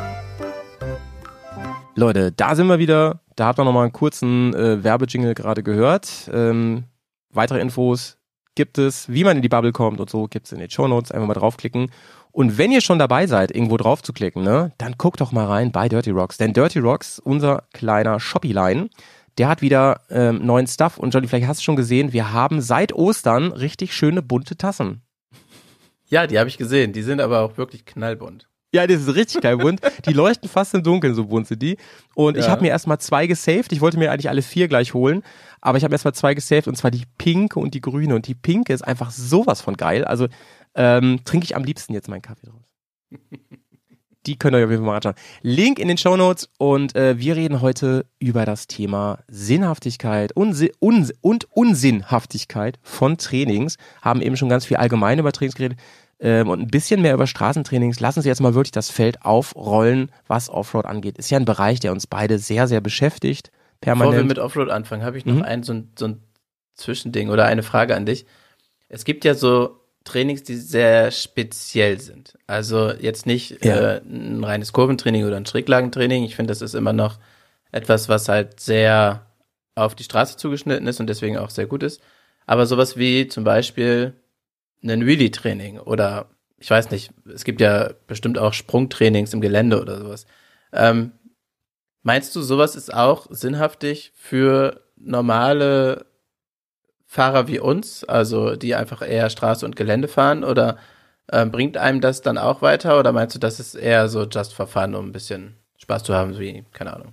Leute, da sind wir wieder. Da habt ihr nochmal einen kurzen äh, Werbejingle gerade gehört. Ähm, weitere Infos gibt es, wie man in die Bubble kommt und so, gibt es in den Shownotes. Einfach mal draufklicken. Und wenn ihr schon dabei seid, irgendwo drauf zu klicken, ne, dann guckt doch mal rein bei Dirty Rocks. Denn Dirty Rocks, unser kleiner Shopee-Line, der hat wieder ähm, neuen Stuff. Und Johnny, vielleicht hast du schon gesehen, wir haben seit Ostern richtig schöne bunte Tassen. Ja, die habe ich gesehen. Die sind aber auch wirklich knallbunt. Ja, das ist richtig geil bunt. Die leuchten fast im Dunkeln, so bunt sind die. Und ja. ich habe mir erstmal zwei gesaved. Ich wollte mir eigentlich alle vier gleich holen. Aber ich habe erstmal zwei gesaved. Und zwar die pinke und die grüne. Und die pinke ist einfach sowas von geil. Also ähm, trinke ich am liebsten jetzt meinen Kaffee draus. Die könnt ihr euch auf jeden Fall mal anschauen. Link in den Shownotes. Und äh, wir reden heute über das Thema Sinnhaftigkeit Unsi- Un- und Unsinnhaftigkeit von Trainings. Haben eben schon ganz viel allgemein über Trainings geredet. Ähm, und ein bisschen mehr über Straßentrainings. Lassen Sie jetzt mal wirklich das Feld aufrollen, was Offroad angeht. Ist ja ein Bereich, der uns beide sehr, sehr beschäftigt. Permanent. Bevor wir mit Offroad anfangen, habe ich noch mhm. ein so ein, so ein Zwischending oder eine Frage an dich. Es gibt ja so Trainings, die sehr speziell sind. Also jetzt nicht ja. äh, ein reines Kurventraining oder ein Schräglagentraining. Ich finde, das ist immer noch etwas, was halt sehr auf die Straße zugeschnitten ist und deswegen auch sehr gut ist. Aber sowas wie zum Beispiel ein Wheelie-Training oder ich weiß nicht, es gibt ja bestimmt auch Sprungtrainings im Gelände oder sowas. Ähm, meinst du, sowas ist auch sinnhaftig für normale Fahrer wie uns, also die einfach eher Straße und Gelände fahren oder ähm, bringt einem das dann auch weiter oder meinst du, das ist eher so just for fun, um ein bisschen Spaß zu haben, wie, keine Ahnung.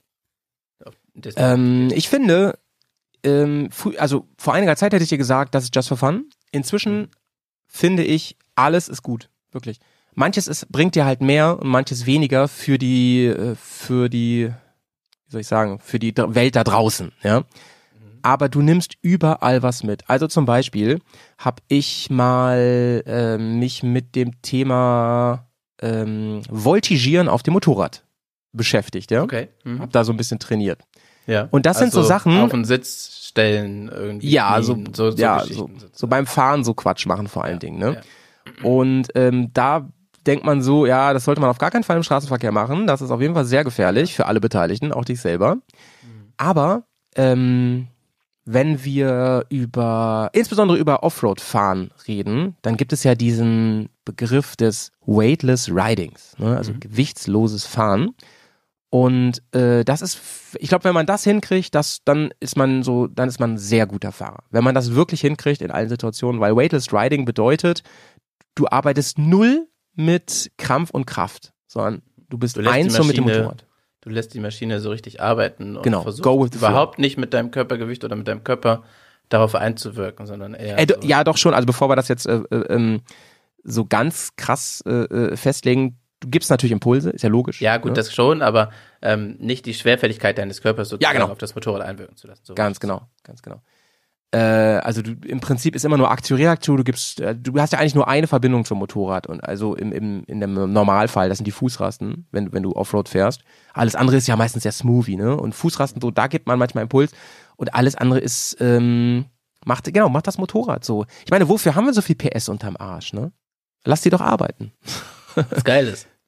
Ähm, ich finde, ähm, also vor einiger Zeit hätte ich dir gesagt, das ist just for fun. Inzwischen mhm. finde ich, alles ist gut, wirklich. Manches ist, bringt dir halt mehr und manches weniger für die, für die, wie soll ich sagen, für die Welt da draußen, ja. Mhm. Aber du nimmst überall was mit. Also zum Beispiel habe ich mal äh, mich mit dem Thema ähm, Voltigieren auf dem Motorrad beschäftigt, ja. Okay. Mhm. Hab da so ein bisschen trainiert. Ja. Und das also sind so Sachen. Auf den Sitz stellen irgendwie. Ja, so, so, so, ja so, so beim Fahren so Quatsch machen vor allen ja, Dingen, ne? Ja. Und ähm, da denkt man so, ja, das sollte man auf gar keinen Fall im Straßenverkehr machen. Das ist auf jeden Fall sehr gefährlich für alle Beteiligten, auch dich selber. Mhm. Aber ähm, wenn wir über, insbesondere über Offroad-Fahren reden, dann gibt es ja diesen Begriff des Weightless Ridings, ne? Also mhm. gewichtsloses Fahren. Und äh, das ist, ich glaube, wenn man das hinkriegt, das, dann ist man so, dann ist man ein sehr guter Fahrer. Wenn man das wirklich hinkriegt in allen Situationen, weil Weightless Riding bedeutet, du arbeitest null mit Krampf und Kraft, sondern du bist du eins so mit dem Motorrad. Du lässt die Maschine so richtig arbeiten und genau, versuchst überhaupt nicht mit deinem Körpergewicht oder mit deinem Körper darauf einzuwirken, sondern eher äh, so. Ja, doch schon, also bevor wir das jetzt äh, äh, so ganz krass äh, festlegen, du gibst natürlich Impulse, ist ja logisch. Ja, gut, ne? das schon, aber ähm, nicht die Schwerfälligkeit deines Körpers sozusagen ja, genau. auf das Motorrad einwirken zu lassen. So ganz genau, ganz genau. Äh, also du, im Prinzip ist immer nur Aktion-Reaktion, du gibst, äh, du hast ja eigentlich nur eine Verbindung zum Motorrad und also im, im, in dem Normalfall, das sind die Fußrasten, wenn, wenn du Offroad fährst. Alles andere ist ja meistens sehr smoothie, ne? Und Fußrasten, so, da gibt man manchmal Impuls und alles andere ist, ähm, macht, genau, macht das Motorrad so. Ich meine, wofür haben wir so viel P S unterm Arsch, ne? Lass die doch arbeiten. Was geil ist.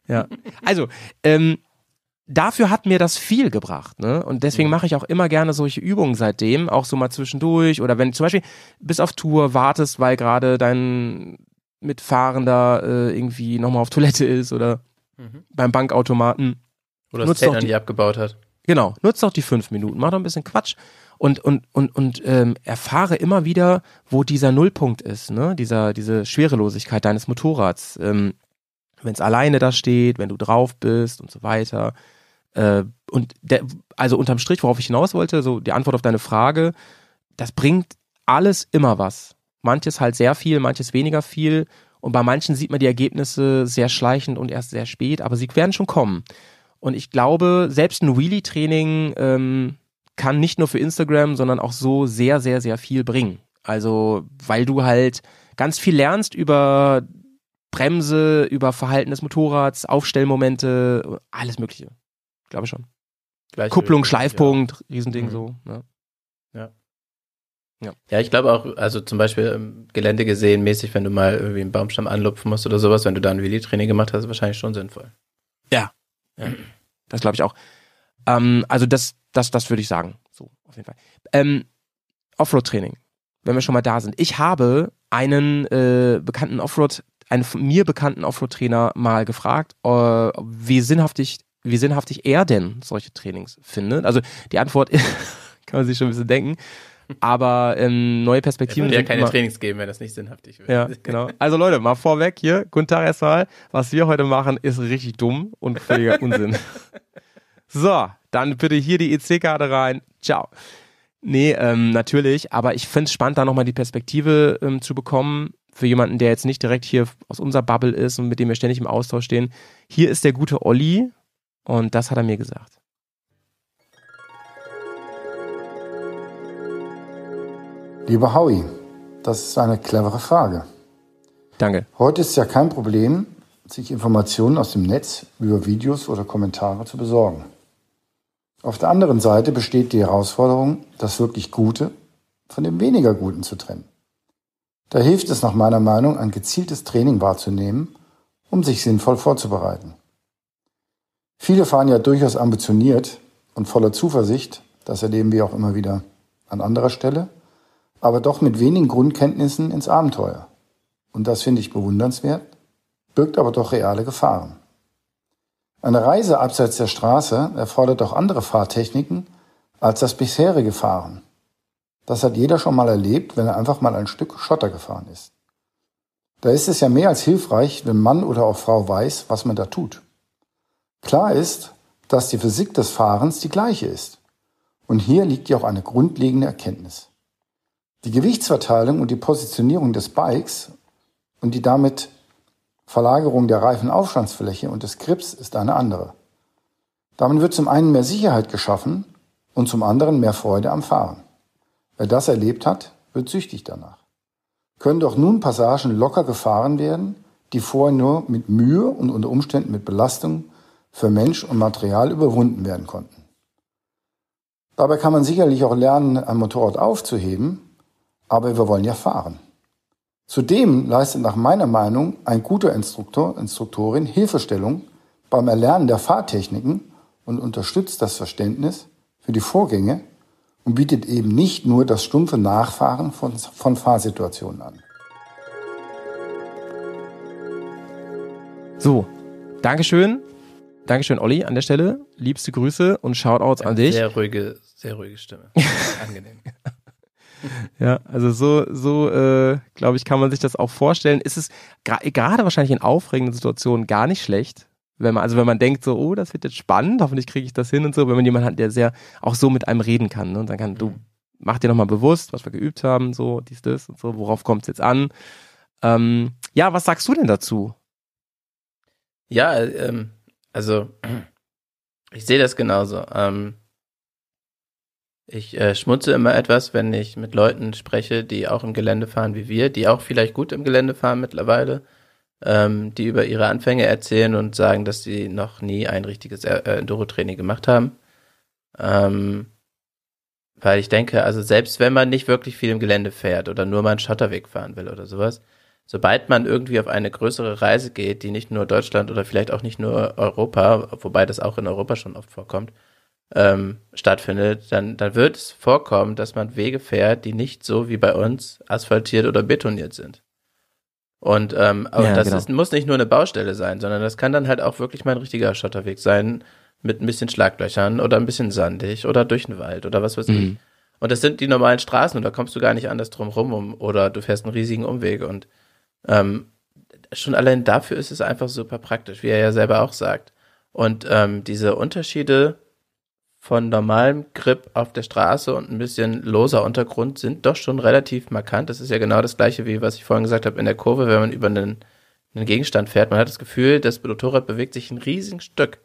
Ja, also, ähm, dafür hat mir das viel gebracht, ne? Und deswegen mache ich auch immer gerne solche Übungen seitdem, auch so mal zwischendurch oder wenn zum Beispiel bis auf Tour wartest, weil gerade dein Mitfahrender äh, irgendwie nochmal auf Toilette ist oder mhm. beim Bankautomaten. Oder das Zelt an die abgebaut hat. Genau, nutzt doch die fünf Minuten, mach doch ein bisschen Quatsch und und und und ähm, erfahre immer wieder, wo dieser Nullpunkt ist, ne? Dieser diese Schwerelosigkeit deines Motorrads, ähm, wenn es alleine da steht, wenn du drauf bist und so weiter. Äh, und der, also unterm Strich, worauf ich hinaus wollte, so die Antwort auf deine Frage, das bringt alles immer was. Manches halt sehr viel, manches weniger viel und bei manchen sieht man die Ergebnisse sehr schleichend und erst sehr spät, aber sie werden schon kommen. Und ich glaube, selbst ein Wheelie-Training ähm, kann nicht nur für Instagram, sondern auch so sehr, sehr, sehr viel bringen. Also, weil du halt ganz viel lernst über Bremse, über Verhalten des Motorrads, Aufstellmomente, alles Mögliche. Ich glaube schon. Gleich Kupplung, Schleifpunkt, ja. Riesending mhm. so. Ja. ja. Ja. Ja, ich glaube auch, also zum Beispiel im Gelände gesehen, mäßig, wenn du mal irgendwie einen Baumstamm anlupfen musst oder sowas, wenn du da ein Wheelie-Training gemacht hast, ist wahrscheinlich schon sinnvoll. Ja. Ja, das glaube ich auch. Ähm, also das, das, das würde ich sagen. So, auf jeden Fall. Ähm, Offroad-Training, wenn wir schon mal da sind. Ich habe einen äh, bekannten Offroad, einen von mir bekannten Offroad-Trainer mal gefragt, äh, wie sinnhaftig, wie sinnhaftig er denn solche Trainings findet. Also die Antwort kann man sich schon ein bisschen denken. Aber ähm, neue Perspektiven. Er würde ja keine immer, Trainings geben, wenn das nicht sinnhaftig wäre. Ja, genau. Also Leute, mal vorweg hier, guten Tag erstmal. Was wir heute machen, ist richtig dumm und völliger Unsinn. So, dann bitte hier die E C-Karte rein. Ciao. Nee, ähm, natürlich, aber ich finde es spannend, da nochmal die Perspektive ähm, zu bekommen, für jemanden, der jetzt nicht direkt hier aus unserer Bubble ist und mit dem wir ständig im Austausch stehen. Hier ist der gute Olli und das hat er mir gesagt. Lieber Howie, das ist eine clevere Frage. Danke. Heute ist ja kein Problem, sich Informationen aus dem Netz über Videos oder Kommentare zu besorgen. Auf der anderen Seite besteht die Herausforderung, das wirklich Gute von dem weniger Guten zu trennen. Da hilft es nach meiner Meinung, ein gezieltes Training wahrzunehmen, um sich sinnvoll vorzubereiten. Viele fahren ja durchaus ambitioniert und voller Zuversicht, das erleben wir auch immer wieder an anderer Stelle, aber doch mit wenigen Grundkenntnissen ins Abenteuer. Und das finde ich bewundernswert, birgt aber doch reale Gefahren. Eine Reise abseits der Straße erfordert auch andere Fahrtechniken als das bisherige Fahren. Das hat jeder schon mal erlebt, wenn er einfach mal ein Stück Schotter gefahren ist. Da ist es ja mehr als hilfreich, wenn Mann oder auch Frau weiß, was man da tut. Klar ist, dass die Physik des Fahrens die gleiche ist. Und hier liegt ja auch eine grundlegende Erkenntnis. Die Gewichtsverteilung und die Positionierung des Bikes und die damit Verlagerung der Reifenaufstandsfläche und des Grips ist eine andere. Damit wird zum einen mehr Sicherheit geschaffen und zum anderen mehr Freude am Fahren. Wer das erlebt hat, wird süchtig danach. Können doch nun Passagen locker gefahren werden, die vorher nur mit Mühe und unter Umständen mit Belastung für Mensch und Material überwunden werden konnten. Dabei kann man sicherlich auch lernen, ein Motorrad aufzuheben, aber wir wollen ja fahren. Zudem leistet nach meiner Meinung ein guter Instruktor, Instruktorin Hilfestellung beim Erlernen der Fahrtechniken und unterstützt das Verständnis für die Vorgänge und bietet eben nicht nur das stumpfe Nachfahren von, von Fahrsituationen an. So, Dankeschön. Dankeschön, Olli, an der Stelle. Liebste Grüße und Shoutouts an dich. Sehr ruhige, sehr ruhige Stimme. Angenehm. Ja, also so, so äh, glaube ich, kann man sich das auch vorstellen. Ist es gra- gerade wahrscheinlich in aufregenden Situationen gar nicht schlecht, wenn man, also wenn man denkt so, oh, das wird jetzt spannend, hoffentlich kriege ich das hin und so, wenn man jemanden hat, der sehr auch so mit einem reden kann, ne, und sagen kann, mhm. du mach dir nochmal bewusst, was wir geübt haben, so dies, das und so, worauf kommt es jetzt an? Ähm, ja, was sagst du denn dazu? Ja, ähm, also ich sehe das genauso. Ähm, Ich äh, schmunze immer etwas, wenn ich mit Leuten spreche, die auch im Gelände fahren wie wir, die auch vielleicht gut im Gelände fahren mittlerweile, ähm, die über ihre Anfänge erzählen und sagen, dass sie noch nie ein richtiges äh, Enduro-Training gemacht haben. Ähm, weil ich denke, also selbst wenn man nicht wirklich viel im Gelände fährt oder nur mal einen Schotterweg fahren will oder sowas, sobald man irgendwie auf eine größere Reise geht, die nicht nur Deutschland oder vielleicht auch nicht nur Europa, wobei das auch in Europa schon oft vorkommt, ähm, stattfindet, dann, dann wird es vorkommen, dass man Wege fährt, die nicht so wie bei uns asphaltiert oder betoniert sind. Und ähm, aber Ja, das genau. ist, muss nicht nur eine Baustelle sein, sondern das kann dann halt auch wirklich mal ein richtiger Schotterweg sein, mit ein bisschen Schlaglöchern oder ein bisschen sandig oder durch den Wald oder was weiß ich. Mhm. Und das sind die normalen Straßen und da kommst du gar nicht anders drum rum um, oder du fährst einen riesigen Umweg und ähm, schon allein dafür ist es einfach super praktisch, wie er ja selber auch sagt. Und ähm, diese Unterschiede von normalem Grip auf der Straße und ein bisschen loser Untergrund sind doch schon relativ markant. Das ist ja genau das Gleiche, wie was ich vorhin gesagt habe in der Kurve, wenn man über einen, einen Gegenstand fährt. Man hat das Gefühl, das Motorrad bewegt sich ein riesiges Stück.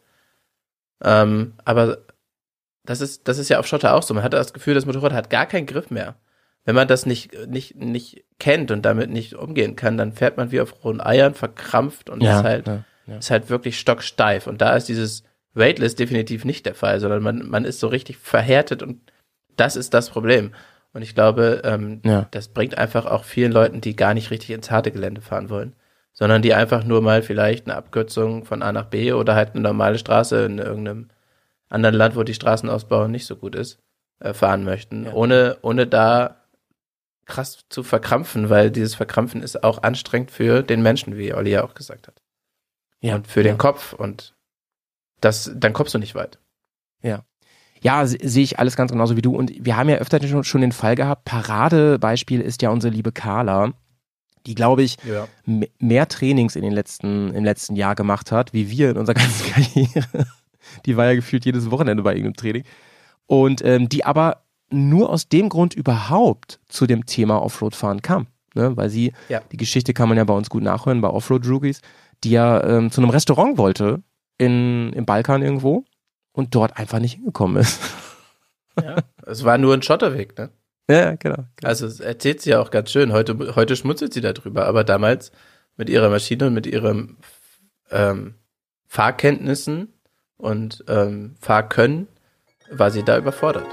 Ähm, aber das ist, das ist ja auf Schotter auch so. Man hat das Gefühl, das Motorrad hat gar keinen Griff mehr. Wenn man das nicht, nicht, nicht kennt und damit nicht umgehen kann, dann fährt man wie auf rohen Eiern, verkrampft und Ja, ist halt, ja, ja. ist halt wirklich stocksteif. Und da ist dieses Weightless definitiv nicht der Fall, sondern man, man ist so richtig verhärtet und das ist das Problem. Und ich glaube, ähm, Ja. das bringt einfach auch vielen Leuten, die gar nicht richtig ins harte Gelände fahren wollen, sondern die einfach nur mal vielleicht eine Abkürzung von A nach B oder halt eine normale Straße in irgendeinem anderen Land, wo die Straßenausbau nicht so gut ist, äh, fahren möchten, Ja. ohne, ohne da krass zu verkrampfen, weil dieses Verkrampfen ist auch anstrengend für den Menschen, wie Olli ja auch gesagt hat. Ja. Und für ja. den Kopf und das, dann kommst du nicht weit. Ja. Ja, se- sehe ich alles ganz genauso wie du. Und wir haben ja öfter schon, schon den Fall gehabt, Paradebeispiel ist ja unsere liebe Carla, die, glaube ich, Ja. m- mehr Trainings in den letzten, im letzten Jahr gemacht hat, wie wir in unserer ganzen Karriere. Die war ja gefühlt jedes Wochenende bei irgendeinem Training. Und ähm, die aber nur aus dem Grund überhaupt zu dem Thema Offroad-Fahren kam. Ne? Weil sie, Ja. die Geschichte kann man ja bei uns gut nachhören, bei Offroad-Rookies, die ja ähm, zu einem Restaurant wollte, in, im Balkan irgendwo, und dort einfach nicht hingekommen ist. Ja. Es war nur ein Schotterweg, ne? Ja, genau. genau. Also es erzählt sie ja auch ganz schön. Heute, heute schmutzelt sie darüber, aber damals mit ihrer Maschine und mit ihren ähm, Fahrkenntnissen und ähm, Fahrkönnen war sie da überfordert.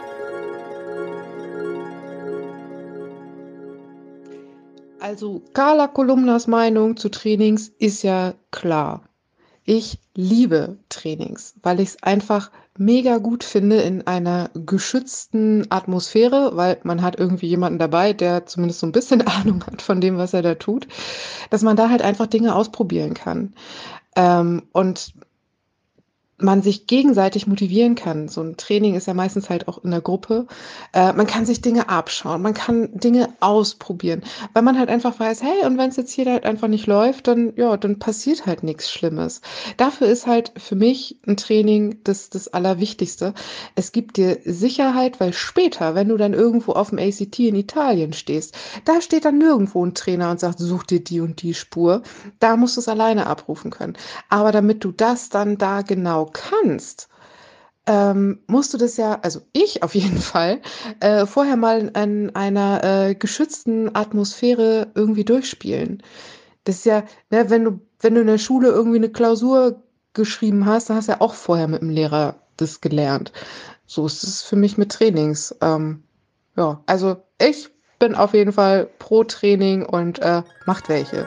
Also Carla Kolumnas Meinung zu Trainings ist ja klar. Ich liebe Trainings, weil ich es einfach mega gut finde in einer geschützten Atmosphäre, weil man hat irgendwie jemanden dabei, der zumindest so ein bisschen Ahnung hat von dem, was er da tut, dass man da halt einfach Dinge ausprobieren kann. Ähm, und man sich gegenseitig motivieren kann. So ein Training ist ja meistens halt auch in der Gruppe. Äh, man kann sich Dinge abschauen, man kann Dinge ausprobieren, weil man halt einfach weiß, hey, und wenn es jetzt hier halt einfach nicht läuft, dann, ja, dann passiert halt nichts Schlimmes. Dafür ist halt für mich ein Training das, das Allerwichtigste. Es gibt dir Sicherheit, weil später, wenn du dann irgendwo auf dem A C T in Italien stehst, da steht dann nirgendwo ein Trainer und sagt, such dir die und die Spur. Da musst du es alleine abrufen können. Aber damit du das dann da genau kannst, ähm, musst du das ja, also ich auf jeden Fall, äh, vorher mal in einer äh, geschützten Atmosphäre irgendwie durchspielen. Das ist ja, ne, wenn du, wenn du in der Schule irgendwie eine Klausur geschrieben hast, dann hast du ja auch vorher mit dem Lehrer das gelernt. So ist es für mich mit Trainings. Ähm, ja, also ich bin auf jeden Fall pro Training und äh, macht welche.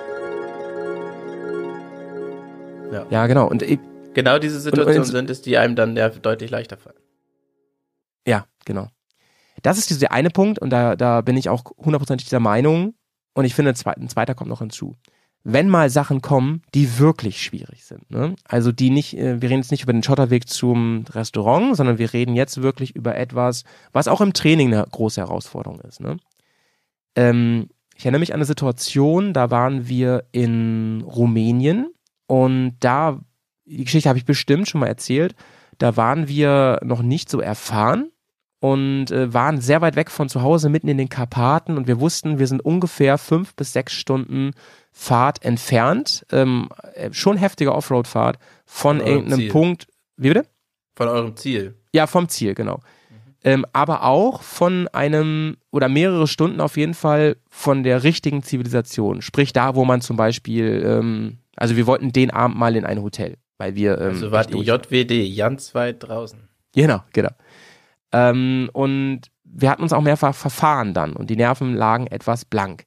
Ja, Ja, genau. Und ich, genau diese Situationen und- und- sind es, die einem dann ja deutlich leichter fallen. ja, genau. Das ist dieser eine Punkt und da, da bin ich auch hundertprozentig dieser Meinung und ich finde, ein zweiter, ein zweiter kommt noch hinzu. Wenn mal Sachen kommen, die wirklich schwierig sind, ne? Also die nicht, äh, wir reden jetzt nicht über den Schotterweg zum Restaurant, sondern wir reden jetzt wirklich über etwas, was auch im Training eine große Herausforderung ist, ne? Ähm, ich erinnere mich an eine Situation, da waren wir in Rumänien und da, die Geschichte habe ich bestimmt schon mal erzählt, da waren wir noch nicht so erfahren und äh, waren sehr weit weg von zu Hause, mitten in den Karpaten und wir wussten, wir sind ungefähr fünf bis sechs Stunden Fahrt entfernt, ähm, äh, schon heftige Offroad-Fahrt von Von eurem irgendeinem Ziel. Punkt, wie bitte? Von eurem Ziel. Ja, vom Ziel, genau. Ähm, aber auch von einem oder mehrere Stunden auf jeden Fall von der richtigen Zivilisation. Sprich da, wo man zum Beispiel, ähm, also wir wollten den Abend mal in ein Hotel, weil wir ähm, Also wart echt ihr durch- J W D, ganz weit draußen. Genau, genau. Ähm, und wir hatten uns auch mehrfach verfahren dann und die Nerven lagen etwas blank.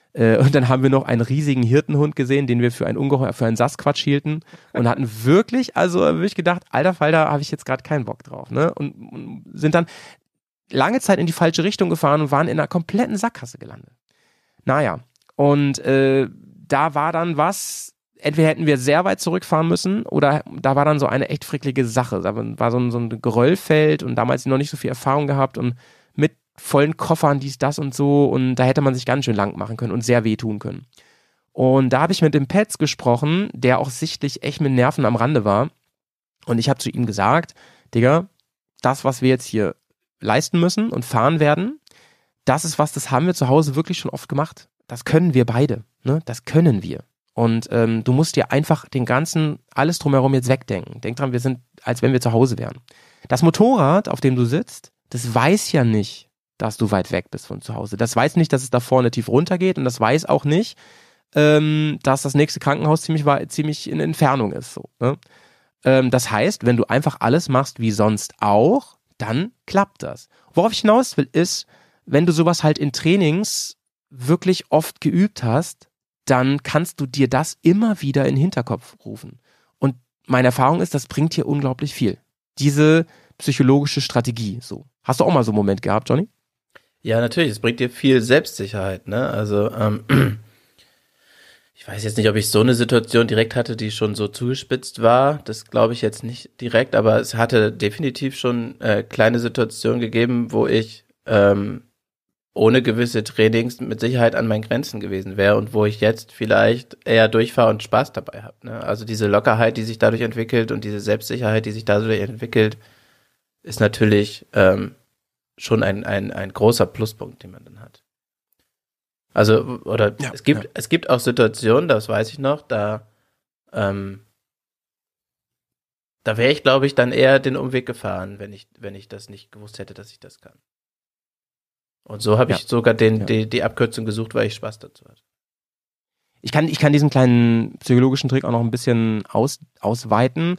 Äh, und dann haben wir noch einen riesigen Hirtenhund gesehen, den wir für ein Ungeheuer, für einen Sasquatch hielten und hatten wirklich, also wirklich gedacht, alter Falter, habe ich jetzt gerade keinen Bock drauf, ne? Und, und sind dann lange Zeit in die falsche Richtung gefahren und waren in einer kompletten Sackgasse gelandet. Naja, und äh, da war dann was, entweder hätten wir sehr weit zurückfahren müssen oder da war dann so eine echt fricklige Sache. Da war so ein, so ein Geröllfeld und damals noch nicht so viel Erfahrung gehabt und mit vollen Koffern, dies, das und so und da hätte man sich ganz schön lang machen können und sehr wehtun können. Und da habe ich mit dem Petz gesprochen, der auch sichtlich echt mit Nerven am Rande war und ich habe zu ihm gesagt, Digga, das, was wir jetzt hier leisten müssen und fahren werden, das ist was, das haben wir zu Hause wirklich schon oft gemacht. Das können wir beide, ne? Das können wir. Und ähm, du musst dir einfach den ganzen, alles drumherum jetzt wegdenken. Denk dran, wir sind, als wenn wir zu Hause wären. Das Motorrad, auf dem du sitzt, das weiß ja nicht, dass du weit weg bist von zu Hause. Das weiß nicht, dass es da vorne tief runter geht und das weiß auch nicht, ähm, dass das nächste Krankenhaus ziemlich, ziemlich in Entfernung ist. So, ne? ähm, das heißt, wenn du einfach alles machst wie sonst auch, dann klappt das. Worauf ich hinaus will, ist, wenn du sowas halt in Trainings wirklich oft geübt hast, dann kannst du dir das immer wieder in den Hinterkopf rufen. Und meine Erfahrung ist, das bringt dir unglaublich viel. Diese psychologische Strategie, so. Hast du auch mal so einen Moment gehabt, Johnny? Ja, natürlich, es bringt dir viel Selbstsicherheit, ne? Also, ähm, ich weiß jetzt nicht, ob ich so eine Situation direkt hatte, die schon so zugespitzt war. Das glaube ich jetzt nicht direkt, aber es hatte definitiv schon äh, kleine Situationen gegeben, wo ich ähm, ohne gewisse Trainings mit Sicherheit an meinen Grenzen gewesen wäre und wo ich jetzt vielleicht eher durchfahre und Spaß dabei habe. Ne? Also diese Lockerheit, die sich dadurch entwickelt und diese Selbstsicherheit, die sich dadurch entwickelt, ist natürlich ähm, schon ein, ein, ein großer Pluspunkt, den man dann hat. Also, oder ja, es gibt, ja. es gibt auch Situationen, das weiß ich noch, da, ähm, da wäre ich, glaube ich, dann eher den Umweg gefahren, wenn ich, wenn ich das nicht gewusst hätte, dass ich das kann. Und so habe ja. ich sogar den, ja. die, die Abkürzung gesucht, weil ich Spaß dazu hatte. Ich kann, ich kann diesen kleinen psychologischen Trick auch noch ein bisschen aus, ausweiten.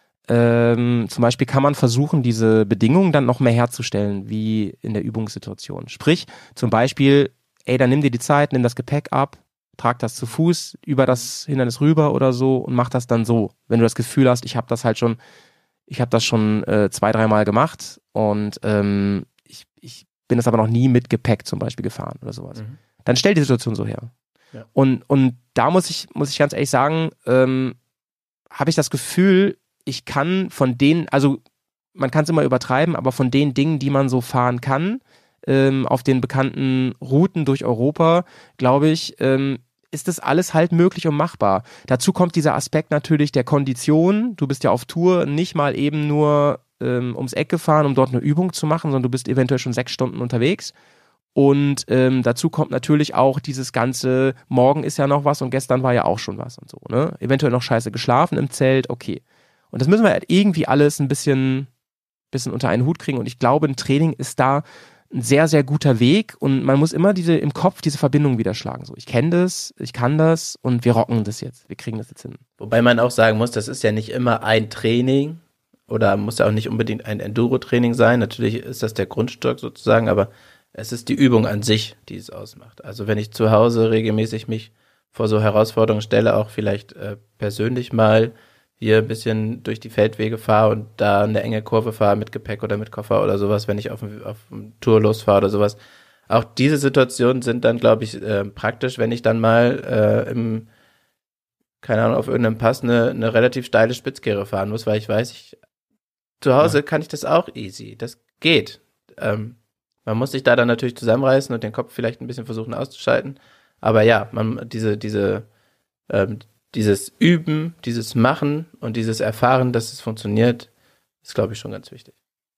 Ähm, zum Beispiel kann man versuchen, diese Bedingungen dann noch mehr herzustellen, wie in der Übungssituation. Sprich, zum Beispiel, ey, dann nimm dir die Zeit, nimm das Gepäck ab, trag das zu Fuß über das Hindernis rüber oder so und mach das dann so. Wenn du das Gefühl hast, ich habe das halt schon, ich habe das schon äh, zwei, dreimal gemacht und ähm, ich, ich bin das aber noch nie mit Gepäck zum Beispiel gefahren oder sowas. Mhm. Dann stell die Situation so her. Ja. Und, und da muss ich, muss ich ganz ehrlich sagen, ähm, habe ich das Gefühl, ich kann von denen, also man kann es immer übertreiben, aber von den Dingen, die man so fahren kann, ähm, auf den bekannten Routen durch Europa, glaube ich, ähm, ist das alles halt möglich und machbar. Dazu kommt dieser Aspekt natürlich der Kondition. Du bist ja auf Tour nicht mal eben nur ähm, ums Eck gefahren, um dort eine Übung zu machen, sondern du bist eventuell schon sechs Stunden unterwegs. Und ähm, dazu kommt natürlich auch dieses ganze, morgen ist ja noch was und gestern war ja auch schon was und so, ne? Eventuell noch scheiße geschlafen im Zelt, okay. Und das müssen wir halt irgendwie alles ein bisschen, bisschen unter einen Hut kriegen. Und ich glaube, ein Training ist da ein sehr, sehr guter Weg. Und man muss immer diese im Kopf diese Verbindung wieder schlagen. So, ich kenne das, ich kann das und wir rocken das jetzt. Wir kriegen das jetzt hin. Wobei man auch sagen muss, das ist ja nicht immer ein Training oder muss ja auch nicht unbedingt ein Enduro-Training sein. Natürlich ist das der Grundstock sozusagen, aber es ist die Übung an sich, die es ausmacht. Also wenn ich zu Hause regelmäßig mich vor so Herausforderungen stelle, auch vielleicht äh, persönlich mal hier ein bisschen durch die Feldwege fahre und da eine enge Kurve fahre mit Gepäck oder mit Koffer oder sowas, wenn ich auf, auf eine Tour losfahre oder sowas. Auch diese Situationen sind dann, glaube ich, äh, praktisch, wenn ich dann mal äh, im, keine Ahnung, auf irgendeinem Pass eine, eine relativ steile Spitzkehre fahren muss, weil ich weiß, ich zu Hause ja. kann ich das auch easy. Das geht. Ähm, man muss sich da dann natürlich zusammenreißen und den Kopf vielleicht ein bisschen versuchen auszuschalten. Aber ja, man diese, diese, ähm, dieses Üben, dieses Machen und dieses Erfahren, dass es funktioniert, ist, glaube ich, schon ganz wichtig.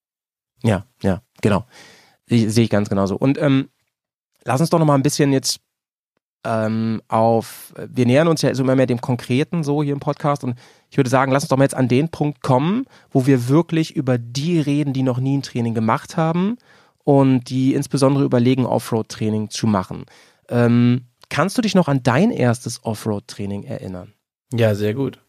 Ja, ja, genau. Sehe ich ganz genauso. Und ähm, lass uns doch noch mal ein bisschen jetzt ähm, auf, wir nähern uns ja so immer mehr dem Konkreten so hier im Podcast und ich würde sagen, lass uns doch mal jetzt an den Punkt kommen, wo wir wirklich über die reden, die noch nie ein Training gemacht haben und die insbesondere überlegen, Offroad-Training zu machen. Ähm, Kannst du dich noch an dein erstes Offroad-Training erinnern? Ja, sehr gut.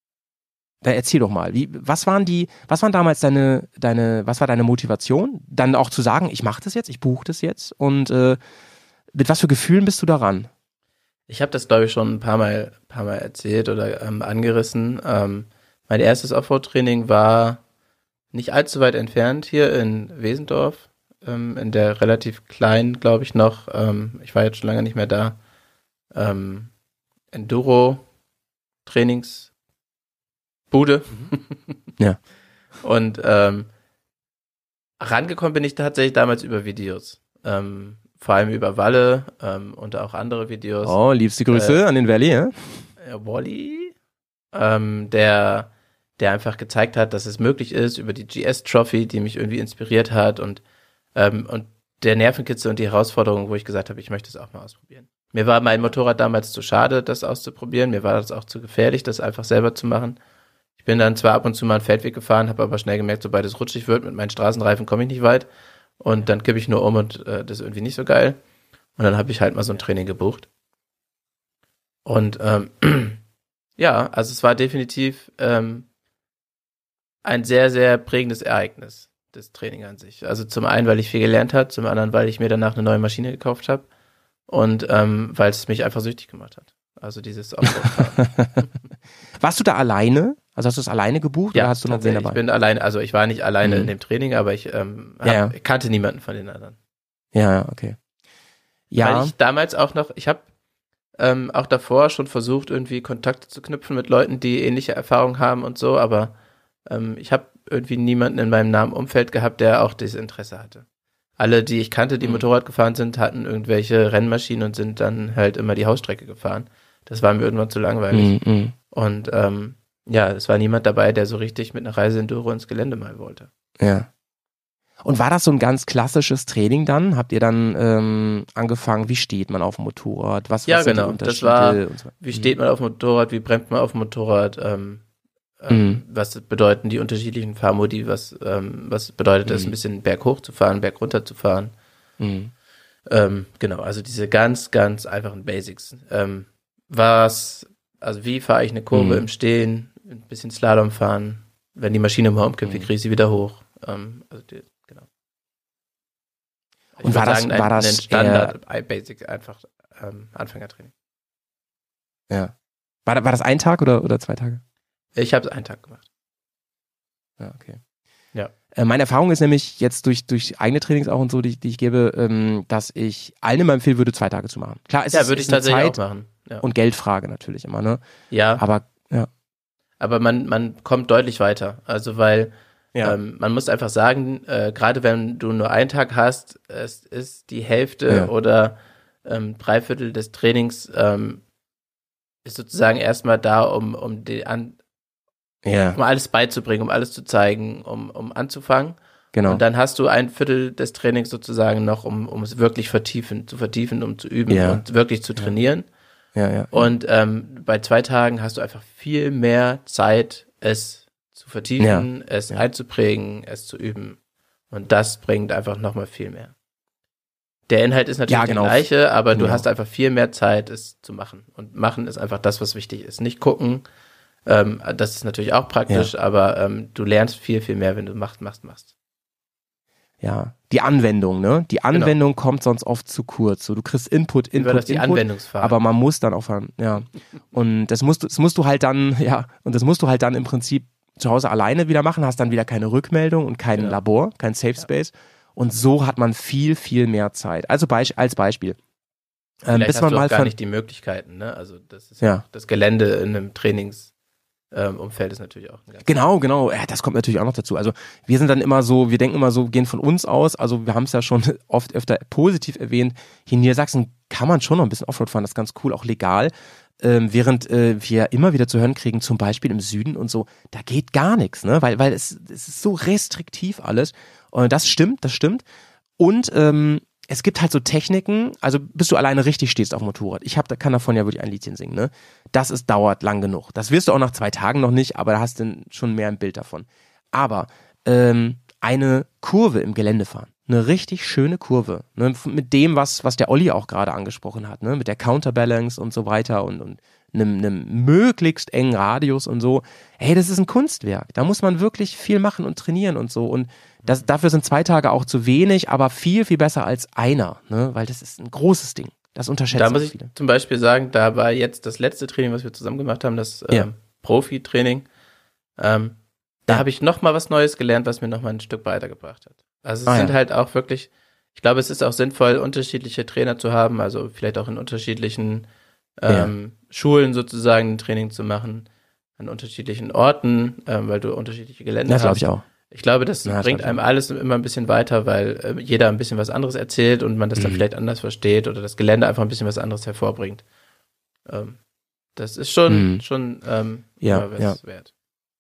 Da erzähl doch mal, wie, was waren die, was waren damals deine, deine, was war deine Motivation? Dann auch zu sagen, ich mache das jetzt, ich buche das jetzt und äh, mit was für Gefühlen bist du daran? Ich habe das, glaube ich, schon ein paar Mal, paar Mal erzählt oder ähm, angerissen. Ähm, mein erstes Offroad-Training war nicht allzu weit entfernt hier in Wesendorf, ähm, in der relativ kleinen, glaube ich, noch, ähm, ich war jetzt schon lange nicht mehr da, ähm, Enduro-Trainingsbude. Ja. Und ähm, rangekommen bin ich tatsächlich damals über Videos. Ähm, vor allem über Walle ähm, und auch andere Videos. Oh, liebste Grüße äh, an den Valley, ja? Äh, Wally, ähm, der, der einfach gezeigt hat, dass es möglich ist, über die G S-Trophy, die mich irgendwie inspiriert hat und, ähm, und der Nervenkitzel und die Herausforderung, wo ich gesagt habe, ich möchte es auch mal ausprobieren. Mir war mein Motorrad damals zu schade, das auszuprobieren. Mir war das auch zu gefährlich, das einfach selber zu machen. Ich bin dann zwar ab und zu mal einen Feldweg gefahren, habe aber schnell gemerkt, sobald es rutschig wird, mit meinen Straßenreifen komme ich nicht weit. Und dann kippe ich nur um und äh, das ist irgendwie nicht so geil. Und dann habe ich halt mal so ein Training gebucht. Und ähm, ja, also es war definitiv ähm, ein sehr, sehr prägendes Ereignis, das Training an sich. Also zum einen, weil ich viel gelernt habe, zum anderen, weil ich mir danach eine neue Maschine gekauft habe und ähm, weil es mich einfach süchtig gemacht hat. Also dieses Offroad-Fahren. Warst du da alleine? Also hast du es alleine gebucht ja, oder hast du noch wen dabei? Ich bin alleine, also ich war nicht alleine mhm. in dem Training, aber ich, ähm, hab, ja, ja. ich kannte niemanden von den anderen. Ja, ja, okay. Ja. Weil ich damals auch noch, ich habe ähm, auch davor schon versucht, irgendwie Kontakte zu knüpfen mit Leuten, die ähnliche Erfahrungen haben und so, aber ähm, ich habe irgendwie niemanden in meinem nahen Umfeld gehabt, der auch dieses Interesse hatte. Alle, die ich kannte, die mhm. Motorrad gefahren sind, hatten irgendwelche Rennmaschinen und sind dann halt immer die Hausstrecke gefahren. Das war mir irgendwann zu langweilig. Mhm. Und ähm, ja, es war niemand dabei, der so richtig mit einer Reise Enduro ins Gelände mal wollte. Ja. Und war das so ein ganz klassisches Training dann? Habt ihr dann ähm, angefangen, wie steht man auf dem Motorrad? Was, ja, was sind genau. die Unterschiede? Das war, so? wie steht man auf dem Motorrad, wie bremst man auf dem Motorrad, ähm, ähm, mhm. was bedeuten die unterschiedlichen Fahrmodi, was, ähm, was bedeutet es, mhm. ein bisschen berghoch zu fahren, berg runter zu fahren. Mhm. Ähm, genau, also diese ganz, ganz einfachen Basics. Ähm, was, also wie fahre ich eine Kurve mhm. im Stehen, ein bisschen Slalom fahren, wenn die Maschine mal umkippt, wie kriege ich sie wieder hoch. Ähm, also die, genau. Ich Und war das, sagen, ein, war das ein Standard, äh, Basic, einfach ähm, Anfängertraining. Ja. War, war das ein Tag oder, oder zwei Tage? Ich habe es einen Tag gemacht. Ja, okay. Ja. Äh, meine Erfahrung ist nämlich jetzt durch, durch eigene Trainings auch und so, die, die ich gebe, ähm, dass ich allen immer empfehlen würde, zwei Tage zu machen. Klar, es ja, ist, würde ich ist eine tatsächlich Zeit auch machen. Ja. und Geldfrage natürlich immer, ne? Ja. Aber, ja. Aber man, man kommt deutlich weiter. Also, weil ja. ähm, man muss einfach sagen, äh, gerade wenn du nur einen Tag hast, es ist die Hälfte ja. oder ähm, Dreiviertel des Trainings ähm, ist sozusagen erstmal da, um, um, die an, ja. um alles beizubringen, um alles zu zeigen, um, um anzufangen. Genau. Und dann hast du ein Viertel des Trainings sozusagen noch, um, um es wirklich vertiefen, zu vertiefen, um zu üben ja. und wirklich zu trainieren. Ja, ja. Und ähm, bei zwei Tagen hast du einfach viel mehr Zeit, es zu vertiefen, ja. es ja. einzuprägen, es zu üben. Und das bringt einfach nochmal viel mehr. Der Inhalt ist natürlich ja, genau. der gleiche, aber genau. du hast einfach viel mehr Zeit, es zu machen. Und machen ist einfach das, was wichtig ist. Nicht gucken, ähm, das ist natürlich auch praktisch, ja. aber ähm, du lernst viel, viel mehr, wenn du machst, machst, machst. Ja, die Anwendung, ne? Die Anwendung genau. kommt sonst oft zu kurz. So, du kriegst Input, Input, das die Input, Anwendungsphase. aber man muss dann aufhören, ja. Und das musst du, das musst du halt dann, ja, und das musst du halt dann im Prinzip zu Hause alleine wieder machen, hast dann wieder keine Rückmeldung und kein genau. Labor, kein Safe Space. Und so hat man viel, viel mehr Zeit. Also Be- als Beispiel. Ähm, Vielleicht bis hast man du auch mal gar von, nicht die Möglichkeiten, ne? Also das ist ja. ja das Gelände in einem Trainings Ähm, Umfeld ist natürlich auch. Genau, genau. Ja, das kommt natürlich auch noch dazu. Also wir sind dann immer so, wir denken immer so, gehen von uns aus. Also wir haben es ja schon oft öfter positiv erwähnt. Hier in Niedersachsen kann man schon noch ein bisschen Offroad fahren, das ist ganz cool, auch legal. Ähm, während äh, wir immer wieder zu hören kriegen, zum Beispiel im Süden und so, da geht gar nichts, ne? Weil, weil es, es ist so restriktiv alles. Und das stimmt, das stimmt. Und ähm, es gibt halt so Techniken, also bis du alleine richtig stehst auf dem Motorrad. Ich hab, da kann davon ja wirklich ein Liedchen singen, ne? Das ist, dauert lang genug. Das wirst du auch nach zwei Tagen noch nicht, aber da hast du schon mehr ein Bild davon. Aber ähm, eine Kurve im Gelände fahren, eine richtig schöne Kurve, ne? Mit dem, was was der Olli auch gerade angesprochen hat, ne? Mit der Counterbalance und so weiter und, und einem, einem möglichst engen Radius und so. Hey, das ist ein Kunstwerk. Da muss man wirklich viel machen und trainieren und so. Und das, dafür sind zwei Tage auch zu wenig, aber viel, viel besser als einer, ne? Weil das ist ein großes Ding. Das unterschätzen Da muss ich viele. zum Beispiel sagen, da war jetzt das letzte Training, was wir zusammen gemacht haben, das ähm, Ja. Profi-Training. Ähm, da Ja. habe ich noch mal was Neues gelernt, was mir noch mal ein Stück weitergebracht hat. Also es Ah, sind ja. halt auch wirklich, ich glaube, es ist auch sinnvoll, unterschiedliche Trainer zu haben, also vielleicht auch in unterschiedlichen ähm, Schulen sozusagen ein Training zu machen, an unterschiedlichen Orten, ähm, weil du unterschiedliche Gelände Das glaube hast. ich auch. Ich glaube, das Ja, das bringt glaub ich einem auch. alles immer ein bisschen weiter, weil äh, jeder ein bisschen was anderes erzählt und man das dann Mhm. vielleicht anders versteht oder das Gelände einfach ein bisschen was anderes hervorbringt. Ähm, das ist schon, Mhm. schon ähm, Ja, immer was ja. wert.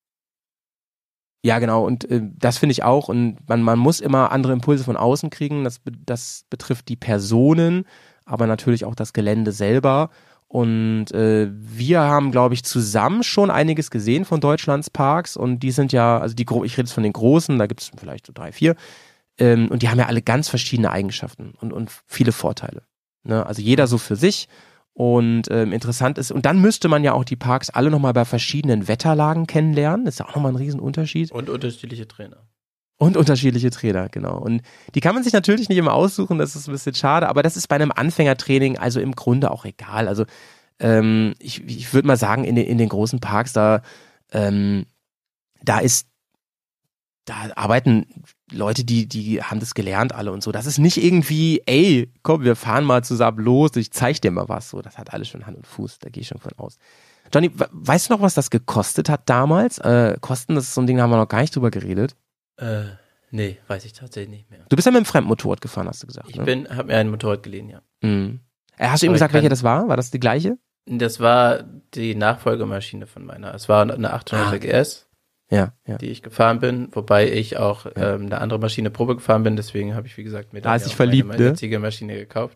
Ja, genau. Und äh, das finde ich auch. Und man, man muss immer andere Impulse von außen kriegen. Das, be- das betrifft die Personen, aber natürlich auch das Gelände selber. Und äh, wir haben, glaube ich, zusammen schon einiges gesehen von Deutschlands Parks. Und die sind ja, also die, gro- ich rede jetzt von den großen, da gibt es vielleicht so drei, vier. Ähm, und die haben ja alle ganz verschiedene Eigenschaften und, und viele Vorteile. Ne? Also jeder so für sich. Und ähm, interessant ist, und dann müsste man ja auch die Parks alle nochmal bei verschiedenen Wetterlagen kennenlernen. Das ist ja auch nochmal ein Riesenunterschied. Und unterschiedliche Trainer. Und unterschiedliche Trainer, genau. Und die kann man sich natürlich nicht immer aussuchen, das ist ein bisschen schade, aber das ist bei einem Anfängertraining also im Grunde auch egal. Also ähm, ich, ich würde mal sagen, in den, in den großen Parks, da, ähm, da ist, da arbeiten Leute, die, die haben das gelernt alle und so. Das ist nicht irgendwie, ey, komm, wir fahren mal zusammen los, ich zeig dir mal was. So, das hat alles schon Hand und Fuß, da gehe ich schon von aus. Johnny, we- weißt du noch, was das gekostet hat damals? Äh, Kosten, das ist so ein Ding, da haben wir noch gar nicht drüber geredet. Äh, nee, weiß ich tatsächlich nicht mehr. Du bist ja mit einem Fremdmotorrad gefahren, hast du gesagt. Ich ne? bin, habe mir ein Motorrad geliehen, ja. Mhm. Äh, Hast du ihm Aber ich gesagt, welche kann- das war? War das die gleiche? Das war die Nachfolgemaschine von meiner. Es war eine achthunderter Ah. G S, Ja, ja. die ich gefahren bin, wobei ich auch Ja. ähm, eine andere Maschine Probe gefahren bin, deswegen habe ich, wie gesagt, mir Da hast dann dich ja auch verliebt, meine, meine ne? jetzige Maschine gekauft.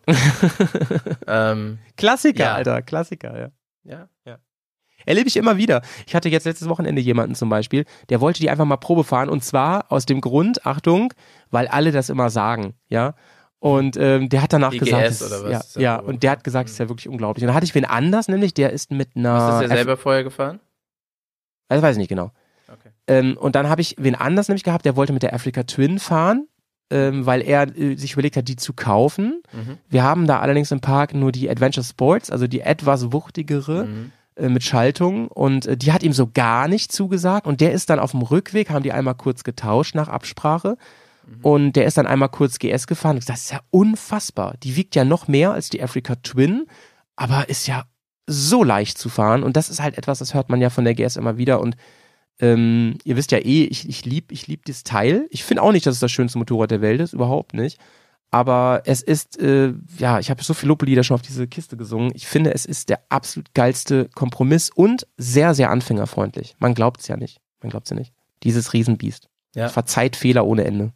ähm, Klassiker, Ja. Alter, Klassiker, ja. ja. Erlebe ich immer wieder. Ich hatte jetzt letztes Wochenende jemanden zum Beispiel, der wollte die einfach mal Probe fahren und zwar aus dem Grund, Achtung, weil alle das immer sagen, ja. Und ähm, der hat danach I G gesagt, S das- oder was ja, ist das ja, so? und der hat gesagt, es ist ja wirklich unglaublich. Und dann hatte ich wen anders, nämlich der ist mit einer, Hast du das ja F- selber vorher gefahren? das weiß ich nicht genau. Okay. Ähm, und dann habe ich wen anders nämlich gehabt, der wollte mit der Africa Twin fahren, ähm, weil er äh, sich überlegt hat, die zu kaufen. Mhm. Wir haben da allerdings im Park nur die Adventure Sports, also die etwas wuchtigere Mhm. äh, mit Schaltung und äh, die hat ihm so gar nicht zugesagt und der ist dann auf dem Rückweg, haben die einmal kurz getauscht nach Absprache Mhm. und der ist dann einmal kurz G S gefahren. Das ist ja unfassbar. Die wiegt ja noch mehr als die Africa Twin, aber ist ja so leicht zu fahren und das ist halt etwas, das hört man ja von der G S immer wieder und ähm, ihr wisst ja eh, ich, ich lieb, ich lieb das Teil. Ich finde auch nicht, dass es das schönste Motorrad der Welt ist, überhaupt nicht. Aber es ist, äh, ja, ich habe so viel Loblieder schon auf diese Kiste gesungen. Ich finde, es ist der absolut geilste Kompromiss und sehr, sehr anfängerfreundlich. Man glaubt es ja nicht. Man glaubt es ja nicht. Dieses Riesenbiest. Ja. Verzeiht Fehler ohne Ende.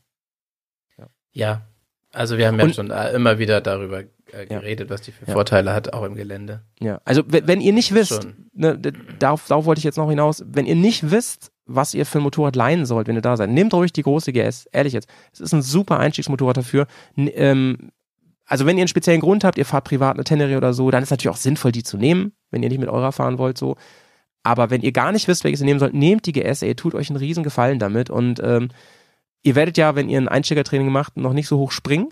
Ja, also wir haben ja Und- schon äh, immer wieder darüber äh, geredet, was die für Ja. Vorteile hat, auch im Gelände. Ja, also wenn, wenn ihr nicht wisst, Schon. ne, d- darauf, darauf wollte ich jetzt noch hinaus, wenn ihr nicht wisst, was ihr für ein Motorrad leihen sollt, wenn ihr da seid, nehmt ruhig die große G S, ehrlich jetzt. Es ist ein super Einstiegsmotorrad dafür. N ähm, also wenn ihr einen speziellen Grund habt, ihr fahrt privat eine Tenere oder so, dann ist natürlich auch sinnvoll, die zu nehmen, wenn ihr nicht mit eurer fahren wollt, so. Aber wenn ihr gar nicht wisst, welches ihr nehmen sollt, nehmt die G S, ey, ihr tut euch einen riesen Gefallen damit und ähm, ihr werdet ja, wenn ihr ein Einsteigertraining macht, noch nicht so hoch springen.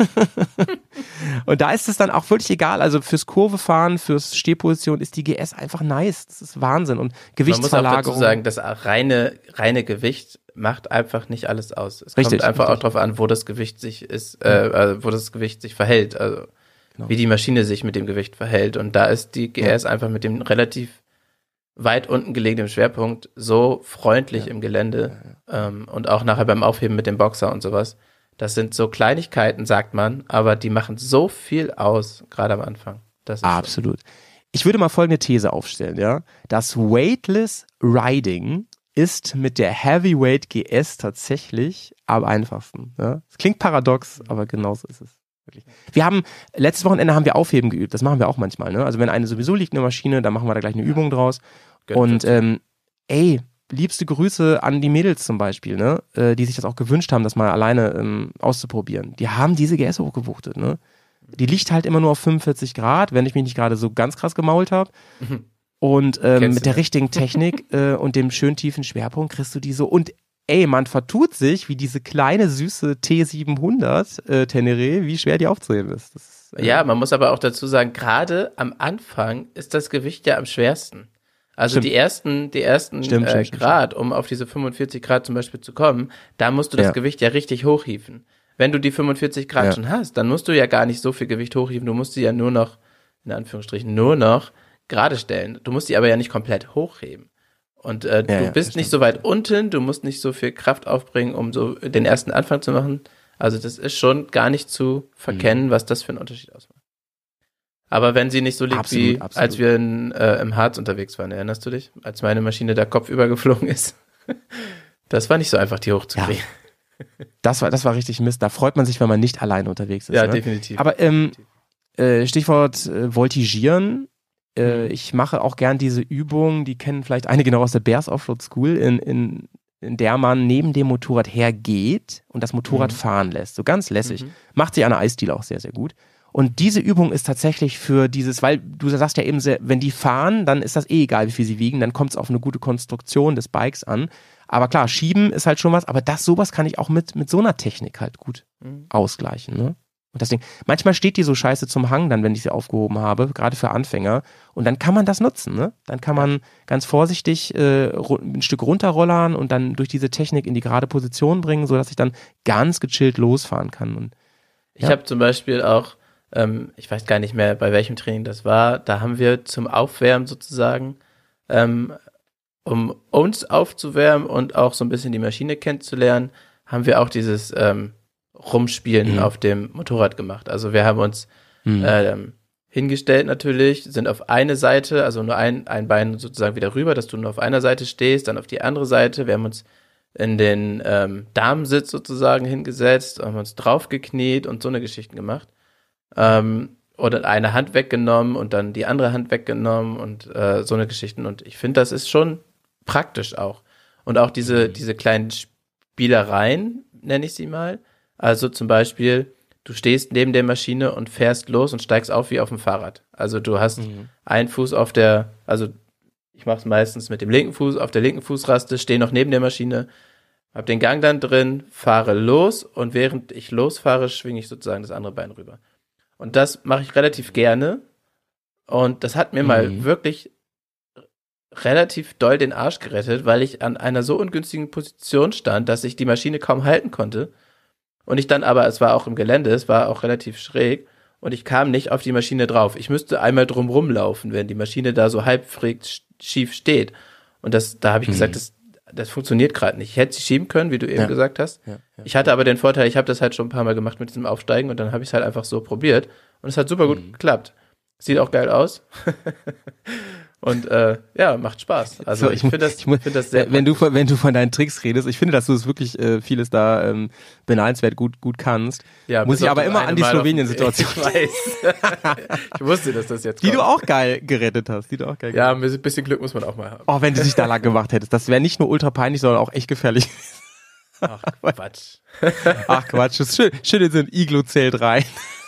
Und da ist es dann auch völlig egal. Also fürs Kurvefahren, fürs Stehposition ist die G S einfach nice. Das ist Wahnsinn. Und Man muss auch Gewichtsverlagerung. dazu sagen, das reine, reine Gewicht macht einfach nicht alles aus. Es Richtig, kommt einfach richtig. auch drauf an, wo das Gewicht sich ist, äh, äh, wo das Gewicht sich verhält, also Genau. wie die Maschine sich mit dem Gewicht verhält. Und da ist die G S einfach mit dem relativ weit unten gelegenen Schwerpunkt so freundlich Ja. im Gelände ähm, und auch nachher beim Aufheben mit dem Boxer und sowas. Das sind so Kleinigkeiten, sagt man, aber die machen so viel aus, gerade am Anfang. Das ist Absolut. Ich würde mal folgende These aufstellen, ja. Das Weightless Riding ist mit der Heavyweight G S tatsächlich am einfachsten. Ja? Das klingt paradox, aber genauso ist es. Wirklich. Wir haben, letztes Wochenende haben wir Aufheben geübt, das machen wir auch manchmal, ne? Also wenn eine sowieso liegt, eine Maschine, dann machen wir da gleich eine Übung draus. Gönnt Und dazu. ähm, ey, liebste Grüße an die Mädels zum Beispiel, ne? Äh, die sich das auch gewünscht haben, das mal alleine ähm, auszuprobieren. Die haben diese G S hochgewuchtet, ne? Die liegt halt immer nur auf fünfundvierzig Grad, wenn ich mich nicht gerade so ganz krass gemault habe. Und ähm, Kennst mit du der ja. richtigen Technik äh, und dem schön tiefen Schwerpunkt kriegst du die so. Und ey, man vertut sich, wie diese kleine, süße T siebenhundert äh, Tenere, wie schwer die aufzuheben ist. Das ist Äh ja, man muss aber auch dazu sagen, gerade am Anfang ist das Gewicht ja am schwersten. Also stimmt. die ersten, die ersten stimmt, äh, stimmt, Grad, stimmt. um auf diese fünfundvierzig Grad zum Beispiel zu kommen, da musst du das ja. Gewicht ja richtig hochhieven. Wenn du die fünfundvierzig Grad ja. schon hast, dann musst du ja gar nicht so viel Gewicht hochhieven, du musst sie ja nur noch, in Anführungsstrichen, nur noch gerade stellen. Du musst die aber ja nicht komplett hochheben. Und äh, ja, du ja, bist nicht so weit unten, du musst nicht so viel Kraft aufbringen, um so den ersten Anfang zu machen. Also das ist schon gar nicht zu verkennen, mhm. was das für einen Unterschied ausmacht. Aber wenn sie nicht so liegt absolut, wie absolut. als wir in, äh, im Harz unterwegs waren, erinnerst du dich? Als meine Maschine da kopfüber geflogen ist. Das war nicht so einfach, die hochzukriegen. Ja. Das war, das war richtig Mist. Da freut man sich, wenn man nicht alleine unterwegs ist. Ja, ne? definitiv. Aber ähm, äh, Stichwort äh, Voltigieren. Äh, mhm. Ich mache auch gern diese Übung, die kennen vielleicht einige noch aus der Bears Offroad School, in, in, in der man neben dem Motorrad hergeht und das Motorrad mhm. fahren lässt. So ganz lässig. Mhm. Macht sich Anne Eisdiele auch sehr, sehr gut. Und diese Übung ist tatsächlich für dieses, weil du sagst ja eben, sehr, wenn die fahren, dann ist das eh egal, wie viel sie wiegen, dann kommt es auf eine gute Konstruktion des Bikes an. Aber klar, schieben ist halt schon was, aber das, sowas kann ich auch mit, mit so einer Technik halt gut mhm. ausgleichen, ne? Und deswegen, manchmal steht die so scheiße zum Hang dann, wenn ich sie aufgehoben habe, gerade für Anfänger. Und dann kann man das nutzen, ne? Dann kann man ganz vorsichtig äh, ein Stück runterrollern und dann durch diese Technik in die gerade Position bringen, sodass ich dann ganz gechillt losfahren kann. Und, ja. Ich habe zum Beispiel auch Ähm, ich weiß gar nicht mehr, bei welchem Training das war, da haben wir zum Aufwärmen sozusagen, ähm, um uns aufzuwärmen und auch so ein bisschen die Maschine kennenzulernen, haben wir auch dieses ähm, Rumspielen mhm. auf dem Motorrad gemacht. Also wir haben uns mhm. ähm, hingestellt natürlich, sind auf eine Seite, also nur ein, ein Bein sozusagen wieder rüber, dass du nur auf einer Seite stehst, dann auf die andere Seite. Wir haben uns in den ähm, Damensitz sozusagen hingesetzt, haben uns draufgekniet und so eine Geschichten gemacht. Ähm, oder eine Hand weggenommen und dann die andere Hand weggenommen und äh, so eine Geschichten. Und ich finde, das ist schon praktisch auch. Und auch diese, diese kleinen Spielereien, nenne ich sie mal. Also zum Beispiel, du stehst neben der Maschine und fährst los und steigst auf wie auf dem Fahrrad. Also du hast mhm. einen Fuß auf der, also ich mache es meistens mit dem linken Fuß, auf der linken Fußraste, stehe noch neben der Maschine, hab den Gang dann drin, fahre los und während ich losfahre, schwinge ich sozusagen das andere Bein rüber. Und das mache ich relativ gerne. Und das hat mir mhm. mal wirklich relativ doll den Arsch gerettet, weil ich an einer so ungünstigen Position stand, dass ich die Maschine kaum halten konnte. Und ich dann aber, es war auch im Gelände, es war auch relativ schräg und ich kam nicht auf die Maschine drauf. Ich müsste einmal drum rumlaufen, wenn die Maschine da so halb schräg schief steht. Und das, da habe ich mhm. gesagt, das, das funktioniert gerade nicht. Ich hätte sie schieben können, wie du eben ja. gesagt hast. Ja, ja. Ich hatte aber den Vorteil, ich habe das halt schon ein paar Mal gemacht mit diesem Aufsteigen und dann habe ich es halt einfach so probiert und es hat super gut mhm. geklappt. Sieht auch geil aus. Und äh, ja, macht Spaß. Also so, ich, ich finde das, find das sehr wenn du von, wenn du von deinen Tricks redest, ich finde, dass du es wirklich äh, vieles da ähm, beneidenswert gut gut kannst. Ja, muss ich aber immer an die Slowenien-Situation. Ich weiß. Ich wusste, dass das jetzt die kommt. du auch geil gerettet hast, die du auch geil. Ja, ein bisschen, bisschen Glück muss man auch mal haben. Oh, wenn du dich da lang gemacht hättest, das wäre nicht nur ultra peinlich, sondern auch echt gefährlich. Ach Quatsch. Ach Quatsch, das ist schön, schön in so ein Iglo-Zelt rein.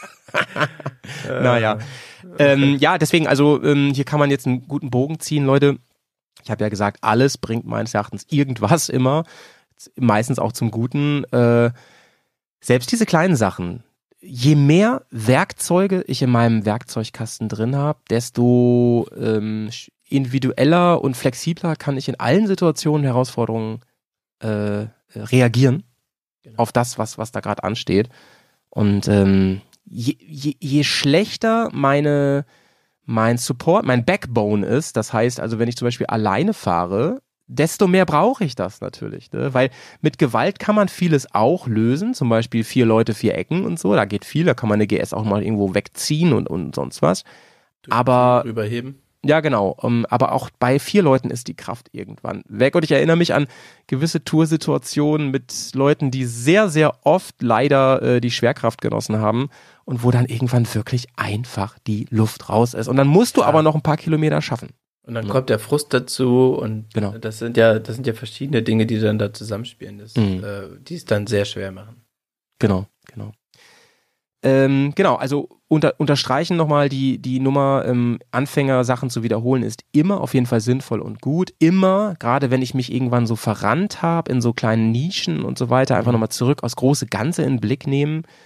Naja. Ähm, ja, deswegen, also ähm, hier kann man jetzt einen guten Bogen ziehen, Leute. Ich habe ja gesagt, alles bringt meines Erachtens irgendwas immer, meistens auch zum Guten. Äh, selbst diese kleinen Sachen. Je mehr Werkzeuge ich in meinem Werkzeugkasten drin habe, desto ähm, individueller und flexibler kann ich in allen Situationen, Herausforderungen äh, reagieren. Genau. Auf das, was, was da gerade ansteht. Und ähm, Je, je, je schlechter meine, mein Support, mein Backbone ist, das heißt also, wenn ich zum Beispiel alleine fahre, desto mehr brauche ich das natürlich, ne? Weil mit Gewalt kann man vieles auch lösen, zum Beispiel vier Leute, vier Ecken und so, da geht viel, da kann man eine G S auch mal irgendwo wegziehen und, und sonst was. Aber überheben. Ja, genau. Um, aber auch bei vier Leuten ist die Kraft irgendwann weg. Und ich erinnere mich an gewisse Toursituationen mit Leuten, die sehr, sehr oft leider äh, die Schwerkraft genossen haben und wo dann irgendwann wirklich einfach die Luft raus ist. Und dann musst du ja. aber noch ein paar Kilometer schaffen. Und dann ja. kommt der Frust dazu und genau. das sind ja, das sind ja verschiedene Dinge, die dann da zusammenspielen, das, mhm. äh, die es dann sehr schwer machen. Genau, genau. Ähm, genau, also unter, unterstreichen nochmal die, die Nummer, ähm, Anfängersachen zu wiederholen ist immer auf jeden Fall sinnvoll und gut. Immer, gerade wenn ich mich irgendwann so verrannt habe in so kleinen Nischen und so weiter, einfach nochmal zurück aufs große Ganze in den Blick nehmen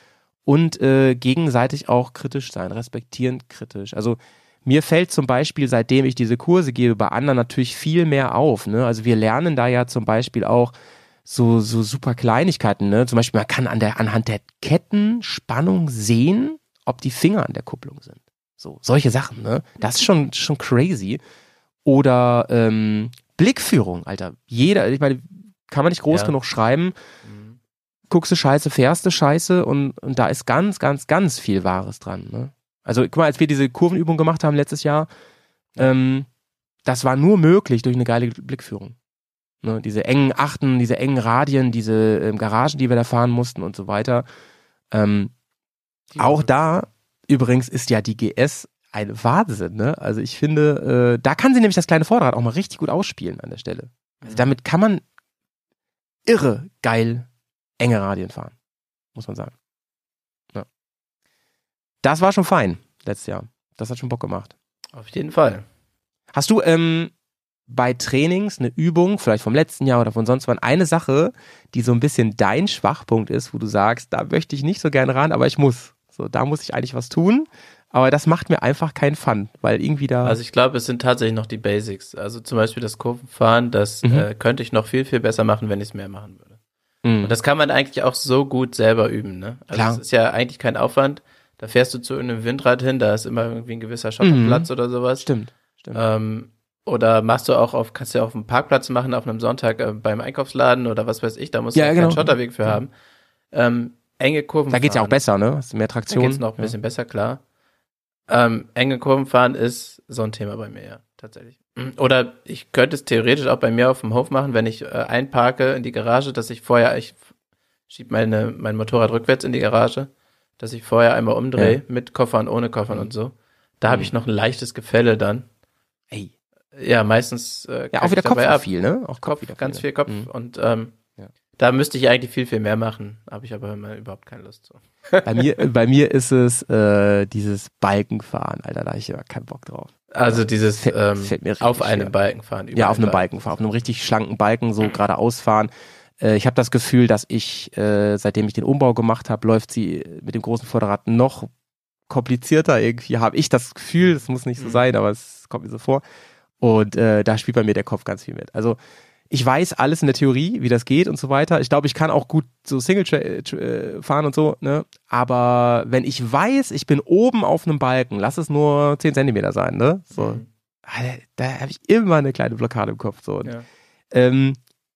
und äh, gegenseitig auch kritisch sein, respektierend kritisch. Also mir fällt zum Beispiel, seitdem ich diese Kurse gebe, bei anderen natürlich viel mehr auf. Ne? Also wir lernen da ja zum Beispiel auch so, so super Kleinigkeiten. Ne? Zum Beispiel man kann an der, anhand der Kettenspannung sehen, ob die Finger an der Kupplung sind. So, solche Sachen. Ne? Das ist schon, schon crazy. Oder ähm, Blickführung, Alter. Jeder, ich meine, kann man nicht groß ja. genug schreiben. Mhm. Guckst du Scheiße, fährst du Scheiße und, und da ist ganz, ganz, ganz viel Wahres dran. Ne? Also guck mal, als wir diese Kurvenübung gemacht haben letztes Jahr, ähm, das war nur möglich durch eine geile Blickführung. Ne, diese engen Achten, diese engen Radien, diese ähm, Garagen, die wir da fahren mussten und so weiter. Ähm, auch da übrigens ist ja die G S ein Wahnsinn. Ne? Also ich finde, äh, da kann sie nämlich das kleine Vorderrad auch mal richtig gut ausspielen an der Stelle. Also damit kann man irre geil enge Radien fahren, muss man sagen. Ja. Das war schon fein letztes Jahr. Das hat schon Bock gemacht. Auf jeden Fall. Hast du ähm, bei Trainings eine Übung, vielleicht vom letzten Jahr oder von sonst wann, eine Sache, die so ein bisschen dein Schwachpunkt ist, wo du sagst, da möchte ich nicht so gerne ran, aber ich muss. So, da muss ich eigentlich was tun, aber das macht mir einfach keinen Fun, weil irgendwie da... Also ich glaube, es sind tatsächlich noch die Basics. Also zum Beispiel das Kurvenfahren, das mhm. äh, könnte ich noch viel, viel besser machen, wenn ich es mehr machen würde. Mhm. Und das kann man eigentlich auch so gut selber üben, ne? Also Klar. es ist ja eigentlich kein Aufwand. Da fährst du zu irgendeinem Windrad hin, da ist immer irgendwie ein gewisser Schotterplatz mhm. oder sowas. Stimmt, stimmt. Ähm, Oder machst du auch auf, kannst du ja auf einem Parkplatz machen, auf einem Sonntag äh, beim Einkaufsladen oder was weiß ich, da musst du ja, ja genau. keinen Schotterweg für ja. haben. Ähm, enge Kurven Da geht's fahren. ja auch besser, ne? Hast du mehr Traktion. Da geht's noch ein bisschen ja. besser, klar. Ähm, enge Kurven fahren ist so ein Thema bei mir, ja, tatsächlich. Oder ich könnte es theoretisch auch bei mir auf dem Hof machen, wenn ich äh, einparke in die Garage, dass ich vorher, ich schieb meine, mein Motorrad rückwärts in die Garage, dass ich vorher einmal umdrehe, ja. mit Koffern, ohne Koffern mhm. und so. Da mhm. habe ich noch ein leichtes Gefälle dann. Ey. Ja, meistens äh, ja, auch wieder Kopf ab. viel, ne? Auch Kopf, Kopf ganz viel, viel Kopf. Mhm. Und ähm, ja. da müsste ich eigentlich viel, viel mehr machen. Habe ich aber immer überhaupt keine Lust zu. Bei mir, bei mir ist es äh, dieses Balkenfahren, Alter, da habe ich ja keinen Bock drauf. Also dieses fällt, ähm, fällt mir auf einem schwer. Balken fahren. Ja, auf einem Balken fahren, auf einem richtig schlanken Balken, so geradeaus fahren. Äh, ich habe das Gefühl, dass ich, äh, seitdem ich den Umbau gemacht habe, läuft sie mit dem großen Vorderrad noch komplizierter irgendwie. Habe ich das Gefühl, das muss nicht so mhm. sein, aber es kommt mir so vor. Und äh, da spielt bei mir der Kopf ganz viel mit. Also ich weiß alles in der Theorie, wie das geht und so weiter. Ich glaube, ich kann auch gut so Single äh, fahren und so, ne? Aber wenn ich weiß, ich bin oben auf einem Balken, lass es nur zehn Zentimeter sein, ne? So, mhm. da habe ich immer eine kleine Blockade im Kopf. So. Und, ja. ähm,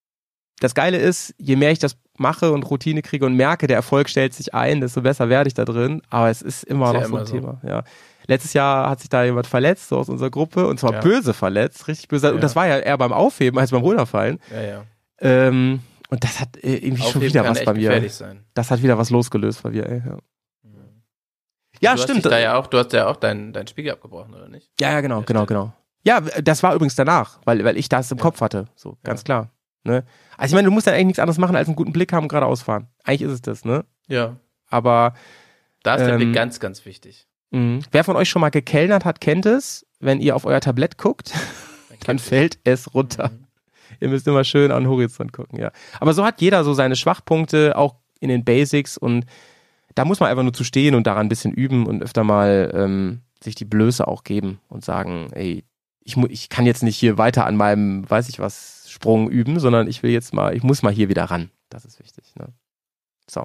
das Geile ist, je mehr ich das mache und Routine kriege und merke, der Erfolg stellt sich ein, desto besser werde ich da drin. Aber es ist immer ist noch ja so ein so. Thema. Ja. Letztes Jahr hat sich da jemand verletzt, so aus unserer Gruppe, und zwar ja. böse verletzt, richtig böse. Ja. Und das war ja eher beim Aufheben als beim Runterfallen. Ja, ja. Ähm, und das hat äh, irgendwie Aufheben schon wieder was bei mir. Sein. Das hat wieder was losgelöst bei mir, ey. Ja, mhm. ja du stimmt. Hast da ja auch, du hast ja auch deinen dein Spiegel abgebrochen, oder nicht? Ja, ja, genau, genau, genau. Ja, das war übrigens danach, weil, weil ich das im ja. Kopf hatte. So, ganz ja. klar. Ne? Also ich meine, du musst ja eigentlich nichts anderes machen, als einen guten Blick haben und geradeaus fahren. Eigentlich ist es das, ne? Ja. Aber da ist der ähm, Blick ganz, ganz wichtig. Mh. Wer von euch schon mal gekellnert hat, kennt es. Wenn ihr auf euer Tablett guckt, dann fällt es runter. Mhm. Ihr müsst immer schön an den Horizont gucken, ja. Aber so hat jeder so seine Schwachpunkte, auch in den Basics, und da muss man einfach nur zu stehen und daran ein bisschen üben und öfter mal ähm, sich die Blöße auch geben und sagen, ey, ich, mu- ich kann jetzt nicht hier weiter an meinem, weiß ich was, Sprung üben, sondern ich will jetzt mal, ich muss mal hier wieder ran. Das ist wichtig, ne? So.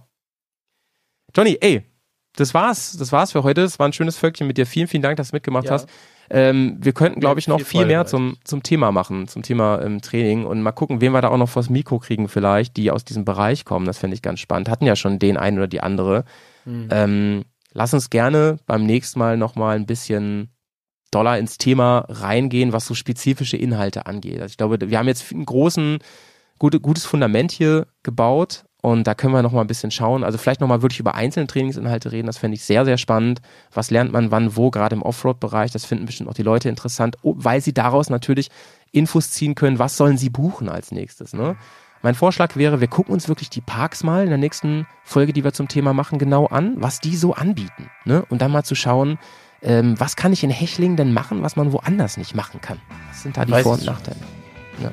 Johnny, ey, das war's, das war's für heute. Es war ein schönes Völkchen mit dir. Vielen, vielen Dank, dass du mitgemacht ja. hast. Ähm, wir könnten, glaube ich, noch viel, viel mehr zum, zum Thema machen, zum Thema ähm, Training, und mal gucken, wen wir da auch noch vors Mikro kriegen vielleicht, die aus diesem Bereich kommen. Das fände ich ganz spannend. Hatten ja schon den einen oder die andere. Mhm. Ähm, lass uns gerne beim nächsten Mal nochmal ein bisschen doller ins Thema reingehen, was so spezifische Inhalte angeht. Also ich glaube, wir haben jetzt einen großen, gute, gutes Fundament hier gebaut, und da können wir nochmal ein bisschen schauen. Also vielleicht nochmal wirklich über einzelne Trainingsinhalte reden. Das fände ich sehr, sehr spannend. Was lernt man wann, wo, gerade im Offroad-Bereich? Das finden bestimmt auch die Leute interessant, weil sie daraus natürlich Infos ziehen können. Was sollen sie buchen als nächstes, ne? Mein Vorschlag wäre, wir gucken uns wirklich die Parks mal in der nächsten Folge, die wir zum Thema machen, genau an, was die so anbieten, ne? Und dann mal zu schauen, ähm, was kann ich in Hechlingen denn machen, was man woanders nicht machen kann? Was sind da die Vor- und Nachteile? Ja.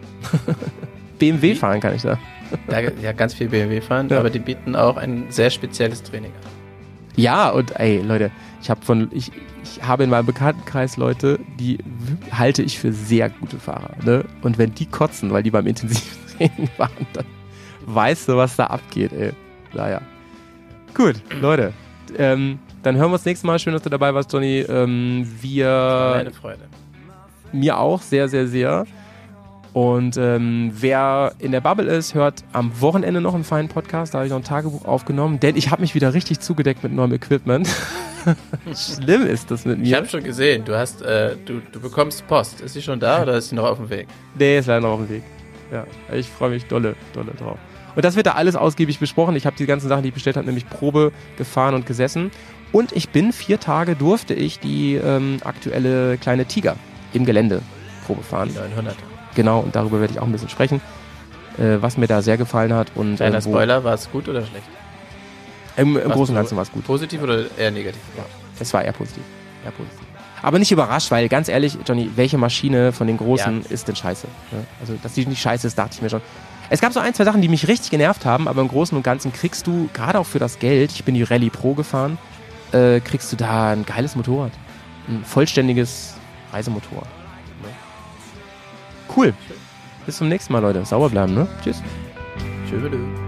B M W fahren kann ich da. Ja, ja, ganz viel B M W fahren, ja. aber die bieten auch ein sehr spezielles Training an. Ja, und ey, Leute, ich habe von, ich, ich habe in meinem Bekanntenkreis Leute, die halte ich für sehr gute Fahrer, ne? Und wenn die kotzen, weil die beim Intensivtraining waren, dann weißt du, was da abgeht, ey. Naja. Gut, Leute, ähm, dann hören wir uns nächstes Mal. Schön, dass du dabei warst, Johnny. Ähm, wir... Meine Freude. Mir auch, sehr, sehr, sehr. Und ähm, wer in der Bubble ist, hört am Wochenende noch einen feinen Podcast. Da habe ich noch ein Tagebuch aufgenommen, denn ich habe mich wieder richtig zugedeckt mit neuem Equipment. Schlimm ist das mit mir. Ich habe schon gesehen, du hast, äh, du, du bekommst Post. Ist sie schon da oder ist sie noch auf dem Weg? Nee, ist leider noch auf dem Weg. Ja, ich freue mich dolle, dolle drauf. Und das wird da alles ausgiebig besprochen. Ich habe die ganzen Sachen, die ich bestellt habe, nämlich Probe gefahren und gesessen. Und ich bin vier Tage, durfte ich die ähm, aktuelle kleine Tiger im Gelände Probe fahren. Die neunhunderter. Genau, und darüber werde ich auch ein bisschen sprechen, äh, was mir da sehr gefallen hat. Und, Kleiner äh, wo, Spoiler, war es gut oder schlecht? Im, im Großen und Ganzen war es gut. Positiv oder eher negativ? Ja, es war eher positiv. eher positiv. Aber nicht überrascht, weil ganz ehrlich, Johnny, welche Maschine von den Großen ja. ist denn scheiße? Ja, also, dass die nicht scheiße ist, dachte ich mir schon. Es gab so ein, zwei Sachen, die mich richtig genervt haben, aber im Großen und Ganzen kriegst du, gerade auch für das Geld, ich bin die Rallye Pro gefahren, äh, kriegst du da ein geiles Motorrad. Ein vollständiges Reisemotorrad. Cool. Bis zum nächsten Mal, Leute. Sauber bleiben, ne? Tschüss. Tschüss.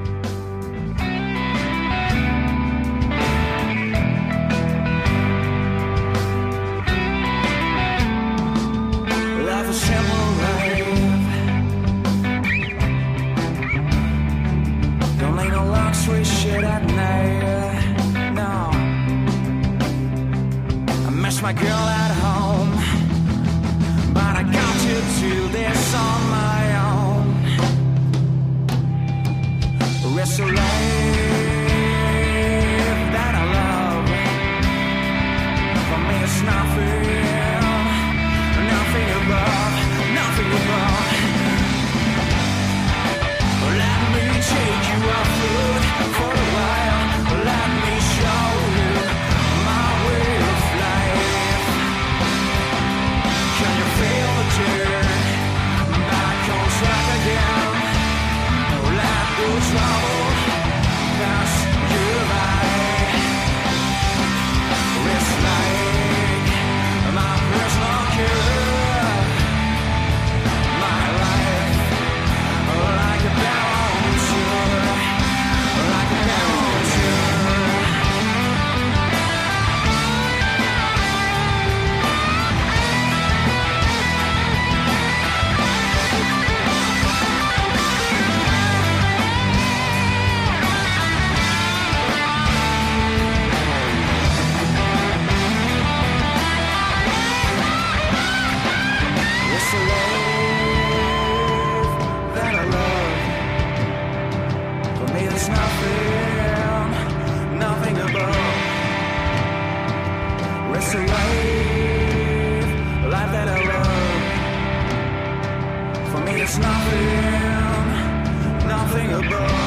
My girl at home, but I got to do this on my own. It's a life that I love. For me it's nothing, nothing above, nothing above. Let me take you off foot for a while. Let me show you my way of life. Can you feel the turn back on track again? Let go trouble pass you by. It's like my personal cure, my life like a barrel tour, like a barrel tour. It's a life that I love. For me there's nothing, nothing above. It's a life, life that I love. For me it's nothing, nothing above.